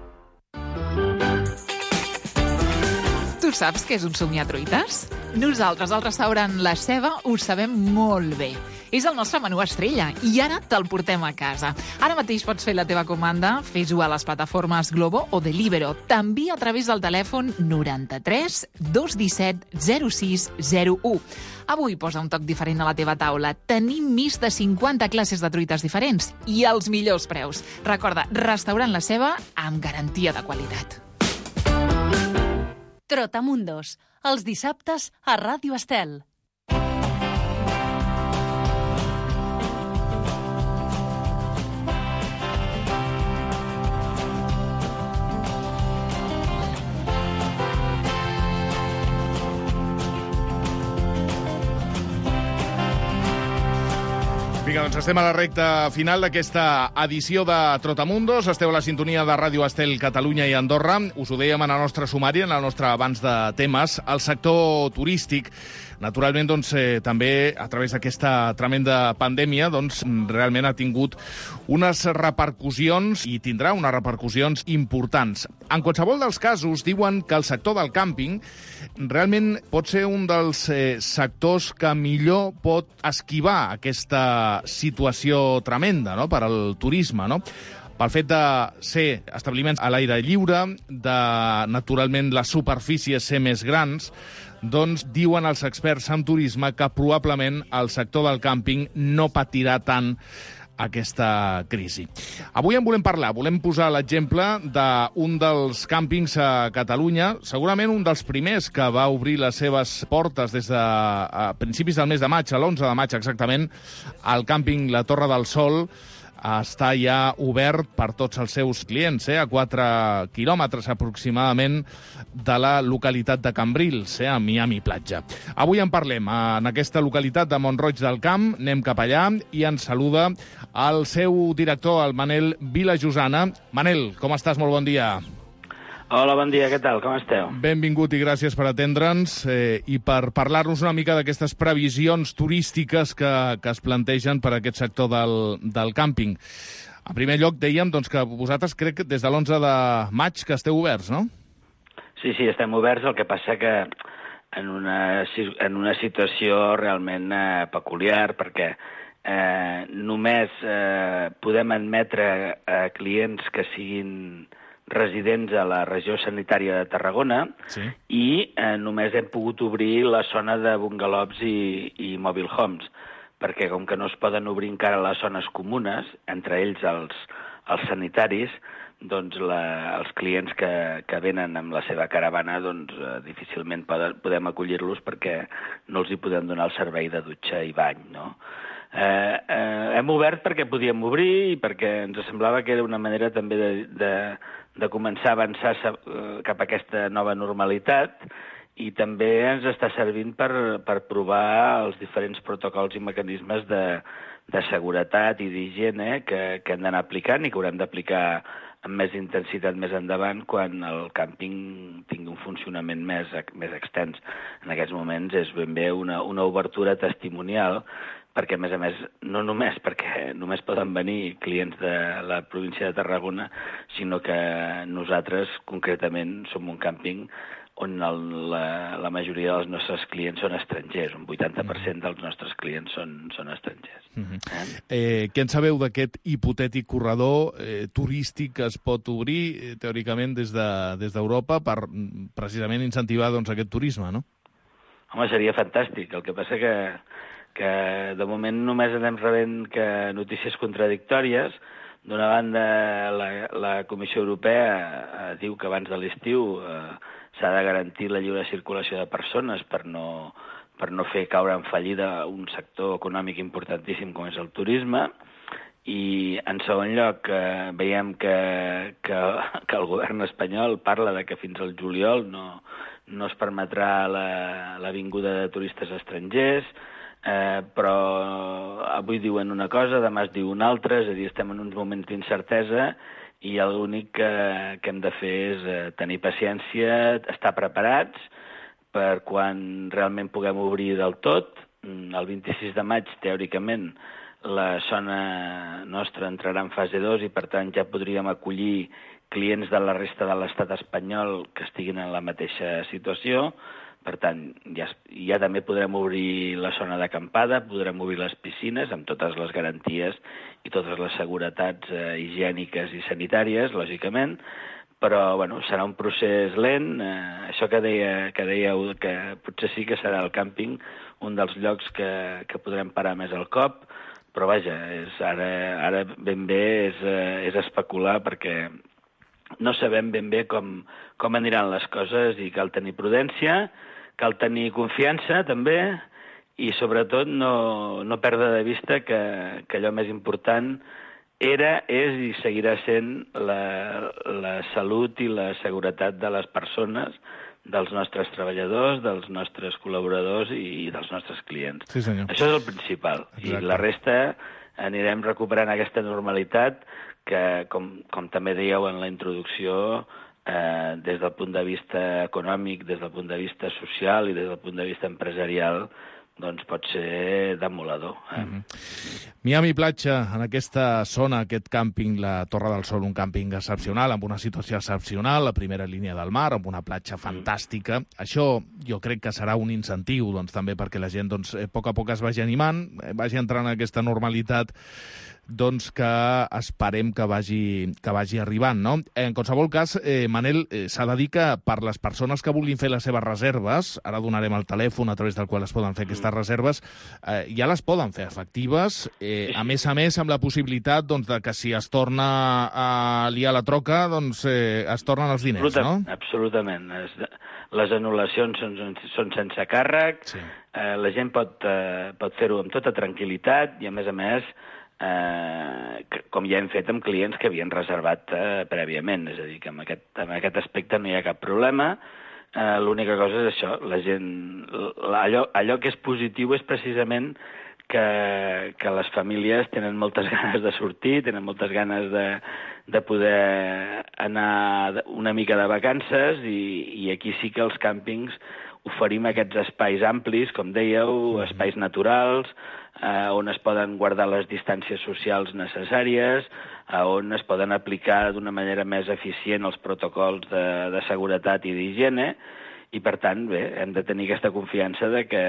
Tu saps què és un somiar truites? Nosaltres, al restaurant La Ceba, ho sabem molt bé. És el nostre menú estrella i ara te'l portem a casa. Ara mateix pots fer la teva comanda, fes-ho a les plataformes Glovo o Deliveroo, també a través del telèfon noranta-tres dos disset zero sis zero u. Avui posa un toc diferent a la teva taula. Tenim més de cinquanta classes de truites diferents i els millors preus. Recorda, restaurant La Ceba amb garantia de qualitat. Trotamundos, els dissabtes a Ràdio Estel. Vinga, doncs estem a la recta final d'aquesta edició de Trotamundos. Esteu a la sintonia de Ràdio Estel Catalunya i Andorra. Us ho dèiem en el nostre sumari, en el nostre abans de temes. El sector turístic, naturalment, doncs, eh, també a través d'aquesta tremenda pandèmia, doncs, realment ha tingut unes repercussions i tindrà unes repercussions importants. En qualsevol dels casos, diuen que el sector del càmping realment pot ser un dels eh, sectors que millor pot esquivar aquesta situació tremenda, no?, per al turisme, no?, pel fet de ser establiments a l'aire lliure, de, naturalment, les superfícies ser més grans, doncs diuen els experts en turisme que probablement el sector del càmping no patirà tant aquesta crisi. Avui en volem parlar, volem posar l'exemple d'un dels càmpings a Catalunya, segurament un dels primers que va obrir les seves portes des de a principis del mes de maig, a l'onze de maig exactament, el càmping La Torre del Sol està ja obert per tots els seus clients, eh, a quatre quilòmetres aproximadament de la localitat de Cambrils, eh, a Miami Platja. Avui en parlem en aquesta localitat de Mont-roig del Camp, anem cap allà i ens saluda el seu director, el Manel Vilajosana. Manel, com estàs? Molt bon dia. Hola, bon dia, què tal? Com esteu? Benvingut i gràcies per atendre'ns eh, i per parlar-nos una mica d'aquestes previsions turístiques que, que es plantegen per a aquest sector del, del càmping. En primer lloc, dèiem doncs, que vosaltres crec que des de l'onze de maig que esteu oberts, no? Sí, sí, estem oberts, el que passa que en una, en una situació realment eh, peculiar, perquè eh, només eh, podem admetre eh, clients que siguin residents a la regió sanitària de Tarragona, sí, i eh, només hem pogut obrir la zona de bungalows i, i mobile homes, perquè com que no es poden obrir encara les zones comunes, entre ells els, els sanitaris, doncs la, els clients que, que venen amb la seva caravana doncs, eh, difícilment poden, podem acollir-los perquè no els hi podem donar el servei de dutxa i bany, no? Eh, eh, hem obert perquè podíem obrir i perquè ens semblava que era una manera també de, de, de començar a avançar cap a aquesta nova normalitat i també ens està servint per, per provar els diferents protocols i mecanismes de, de seguretat i d'higiene que, que hem d'anar aplicant i que haurem d'aplicar amb més intensitat més endavant quan el càmping tingui un funcionament més, més extens. En aquests moments és ben bé una, una obertura testimonial perquè, a més a més, no només perquè només poden venir clients de la província de Tarragona, sinó que nosaltres, concretament, som un càmping on el, la, la majoria dels nostres clients són estrangers. Un vuitanta per cent dels nostres clients són, són estrangers. Mm-hmm. eh? Eh, què en sabeu d'aquest hipotètic corredor eh, turístic que es pot obrir, eh, teòricament, des de, des d'Europa per precisament incentivar doncs, aquest turisme, no? Home, seria fantàstic. El que passa que que de moment només anem rebent que notícies contradictòries. D'una banda, la, la Comissió Europea eh, diu que abans de l'estiu eh, s'ha de garantir la lliure circulació de persones per no, per no fer caure en fallida un sector econòmic importantíssim com és el turisme. I, en segon lloc, eh, veiem que, que, que el govern espanyol parla de que fins al juliol no, no es permetrà la, la vinguda de turistes estrangers. Eh, però avui diuen una cosa, demà es diu una altra, és a dir, estem en uns moments d'incertesa i l'únic que, que hem de fer és eh, tenir paciència, estar preparats per quan realment puguem obrir del tot. El vint-i-sis de maig, teòricament, la zona nostra entrarà en fase dos i, per tant, ja podríem acollir clients de la resta de l'estat espanyol que estiguin en la mateixa situació. Per tant, ja, ja també podrem obrir la zona d'acampada, podrem obrir les piscines amb totes les garanties i totes les seguretats eh, higièniques i sanitàries, lògicament, però bueno, serà un procés lent. Eh, això que, deia, que dèieu, que potser sí que serà el càmping un dels llocs que, que podrem parar més al cop, però vaja, és, ara, ara ben bé és, eh, és especular perquè no sabem ben bé com, com aniran les coses i cal tenir prudència, cal tenir confiança, també, i, sobretot, no, no perdre de vista que, que allò més important era, és i seguirà sent la, la salut i la seguretat de les persones, dels nostres treballadors, dels nostres col·laboradors i dels nostres clients. Sí, senyor. Això és el principal. Exacte. I la resta anirem recuperant aquesta normalitat que, com, com també dèieu en la introducció, eh, des del punt de vista econòmic, des del punt de vista social i des del punt de vista empresarial, doncs pot ser demoledor. Eh? Mm-hmm. Miami Platja, en aquesta zona, aquest càmping, la Torre del Sol, un càmping excepcional, amb una situació excepcional, la primera línia del mar, amb una platja fantàstica. Mm. Això jo crec que serà un incentiu, doncs, també perquè la gent, doncs, a poc a poc es vagi animant, vagi entrant en aquesta normalitat, doncs que esperem que vagi, que vagi arribant, no? En qualsevol cas, eh, Manel, eh, s'ha de dir que per les persones que vulguin fer les seves reserves, ara donarem el telèfon a través del qual es poden fer aquestes reserves, eh, ja les poden fer efectives, eh, a més a més amb la possibilitat doncs, de que si es torna a liar la troca, doncs eh, es tornen els diners, Absoluta, no? Absolutament. Es, les anul·lacions són, són sense càrrec, sí. eh, la gent pot, eh, pot fer-ho amb tota tranquil·litat i, a més a més, Eh, que, com ja hem fet amb clients que havien reservat eh, prèviament, és a dir, que en aquest, en aquest aspecte no hi ha cap problema. Eh, l'única cosa és això, la gent, allò, allò que és positiu és precisament que, que les famílies tenen moltes ganes de sortir, tenen moltes ganes de, de poder anar una mica de vacances i, i aquí sí que els càmpings oferim aquests espais amplis, com dèieu, espais naturals, eh, on es poden guardar les distàncies socials necessàries, eh, on es poden aplicar d'una manera més eficient els protocols de, de seguretat i d'higiene, i per tant, bé, hem de tenir aquesta confiança de que,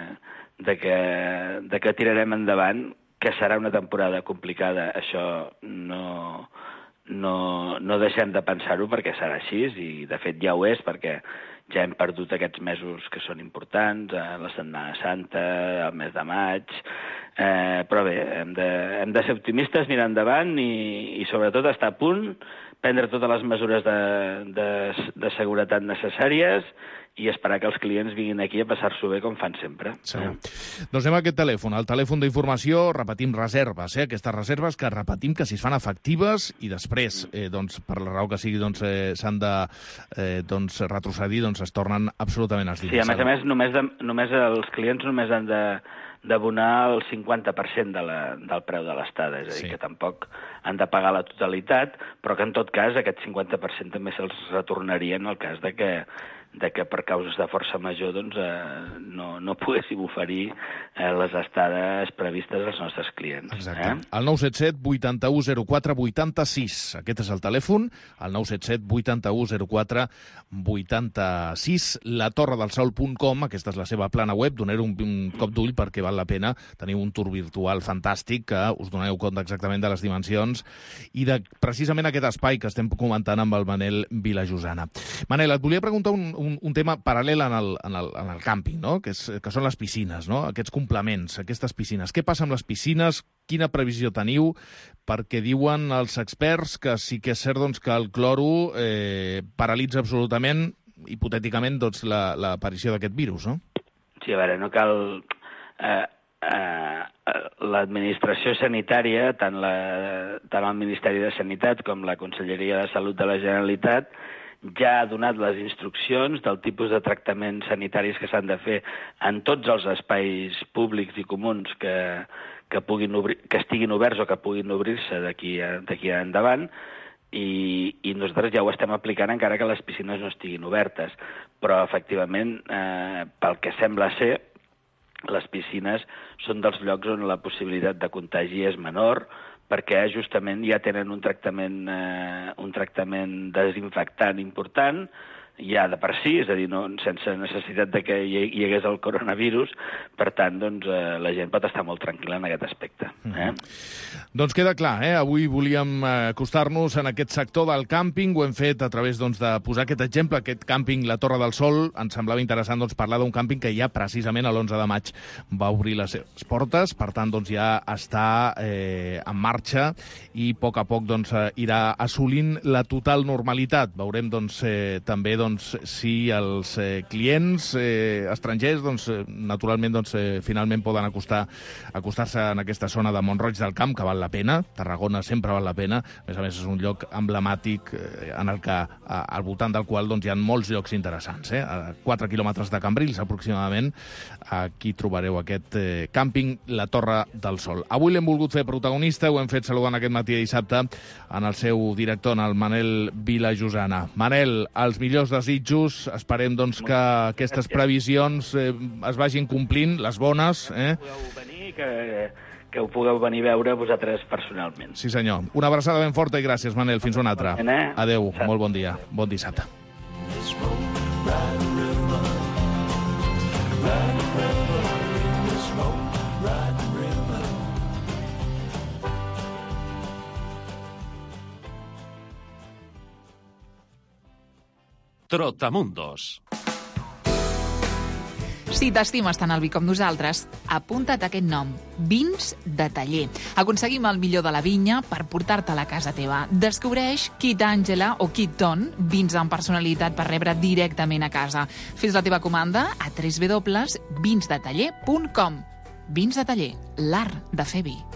de que, de que tirarem endavant, que serà una temporada complicada, això no, no, no deixem de pensar-ho perquè serà així, i de fet ja ho és, perquè ja hem perdut aquests mesos que són importants, eh, la Setmana Santa, el mes de maig, eh, però bé, hem de, hem de ser optimistes, mirar endavant i, i sobretot estar a punt, prendre totes les mesures de, de, de seguretat necessàries i esperar que els clients vinguin aquí a passar-s'ho bé com fan sempre. Sí. Eh? Doncs anem a aquest telèfon, el telèfon d'informació, repetim reserves, eh? Aquestes reserves que repetim que si es fan efectives i després, eh, doncs, per la raó que sigui, doncs, eh, s'han de eh, doncs, retrocedir, doncs es tornen absolutament els diners. Sí, a més a més, només, de, només els clients només han de d'abonar el cinquanta per cent de la, del preu de l'estada, és a dir, sí. que tampoc han de pagar la totalitat, però que en tot cas aquest cinquanta per cent també se'ls retornaria en el cas de que de que per causes de força major doncs, eh, no, no poguéssim oferir eh, les estades previstes als nostres clients. Exacte. Eh? El nou set set vuitanta-u zero quatre vuitanta-sis. Aquest és el telèfon, el nou set set vuitanta-u zero quatre vuitanta-sis. la torre del sol punt com, aquesta és la seva plana web, doneu un, un cop d'ull perquè val la pena. Teniu un tour virtual fantàstic que us doneu compte exactament de les dimensions i de precisament aquest espai que estem comentant amb el Manel Vilajosana. Manel, et volia preguntar un, un, un tema paral·lel en el, en el, en el càmping, no? que, és, que són les piscines, no? Aquests complements, aquestes piscines. Què passa amb les piscines? Quina previsió teniu? Perquè diuen els experts que sí que és cert doncs, que el cloro eh, paralitza absolutament, hipotèticament, doncs, l'aparició la, d'aquest virus, no? Sí, a veure, no cal... Eh, eh, l'administració sanitària, tant, la, tant el Ministeri de Sanitat com la Conselleria de Salut de la Generalitat, ja ha donat les instruccions del tipus de tractaments sanitaris que s'han de fer en tots els espais públics i comuns que, que, puguin obrir, que estiguin oberts o que puguin obrir-se d'aquí endavant, i, i nosaltres ja ho estem aplicant encara que les piscines no estiguin obertes. Però, efectivament, eh, pel que sembla ser, les piscines són dels llocs on la possibilitat de contagi és menor, perquè justament ja tenen un tractament, eh, un tractament desinfectant important, ja de per si, és a dir, no, sense necessitat de que hi, hi hagués el coronavirus, per tant, doncs, eh, la gent pot estar molt tranquil·la en aquest aspecte. Eh? Mm-hmm. Doncs queda clar, eh? Avui volíem acostar-nos en aquest sector del càmping, ho hem fet a través doncs, de posar aquest exemple, aquest càmping La Torre del Sol. Ens semblava interessant doncs, parlar d'un càmping que ja precisament l'onze de maig va obrir les seves portes, per tant doncs, ja està eh, en marxa i a poc a poc doncs, irà assolint la total normalitat. Veurem doncs, eh, també doncs, doncs, si els eh, clients eh, estrangers, doncs, eh, naturalment, doncs, eh, finalment poden acostar, acostar-se en aquesta zona de Mont-roig del Camp, que val la pena. Tarragona sempre val la pena. A més a més, és un lloc emblemàtic eh, en el que, a, al voltant del qual doncs, hi ha molts llocs interessants. Eh? A quatre quilòmetres de Cambrils, aproximadament, aquí trobareu aquest eh, càmping, la Torre del Sol. Avui l'hem volgut fer protagonista, ho hem fet saludant aquest matí de dissabte en el seu director, en el Manel Vilajosana. Manel, els millors desitjos, esperem doncs, que aquestes previsions eh, es vagin complint, les bones. Eh? Venir, que, que ho pugueu venir a veure vosaltres personalment. Sí, senyor. Una abraçada ben forta i gràcies, Manel. Fins una altra. Adéu, molt bon dia. Bon dissabte. Trotamundos. Si t'estimes tant el vi com nosaltres, apunta't aquest nom, Vins de Taller. Aconseguim el millor de la vinya per portar-te a la casa teva. Descobreix Kit Angela o Kit Ton, vins amb personalitat per rebre directament a casa. Fes la teva comanda a w w w punt vins de taller punt com. Vins de Taller, l'art de fer vi.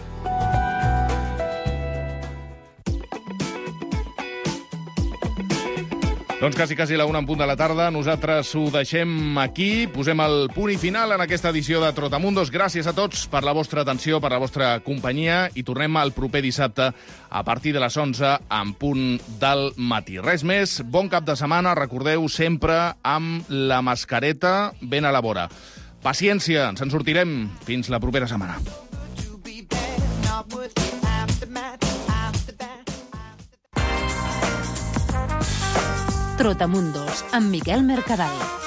Doncs quasi, quasi la una en punt de la tarda. Nosaltres ho deixem aquí. Posem el punt i final en aquesta edició de Trotamundos. Gràcies a tots per la vostra atenció, per la vostra companyia, i tornem el proper dissabte a partir de les onze en punt del matí. Res més, bon cap de setmana. Recordeu sempre amb la mascareta ben a la vora. Paciència, ens en sortirem. Fins la propera setmana. Trotamundos, amb Miquel Mercadal.